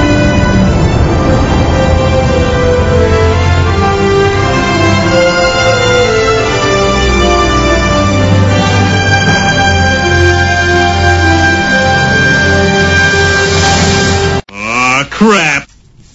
Aw, crap.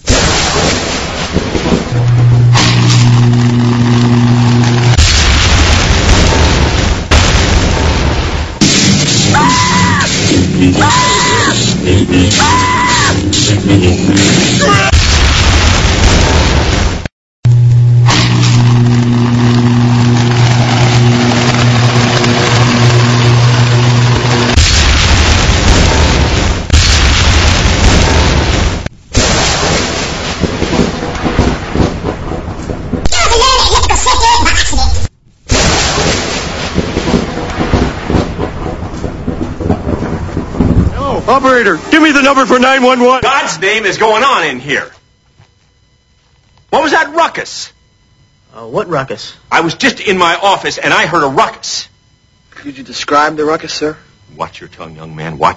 Operator, give me the number for nine one one. God's name is going on in here. What was that ruckus? Uh, what ruckus? I was just in my office and I heard a ruckus. Could you describe the ruckus, sir? Watch your tongue, young man. Watch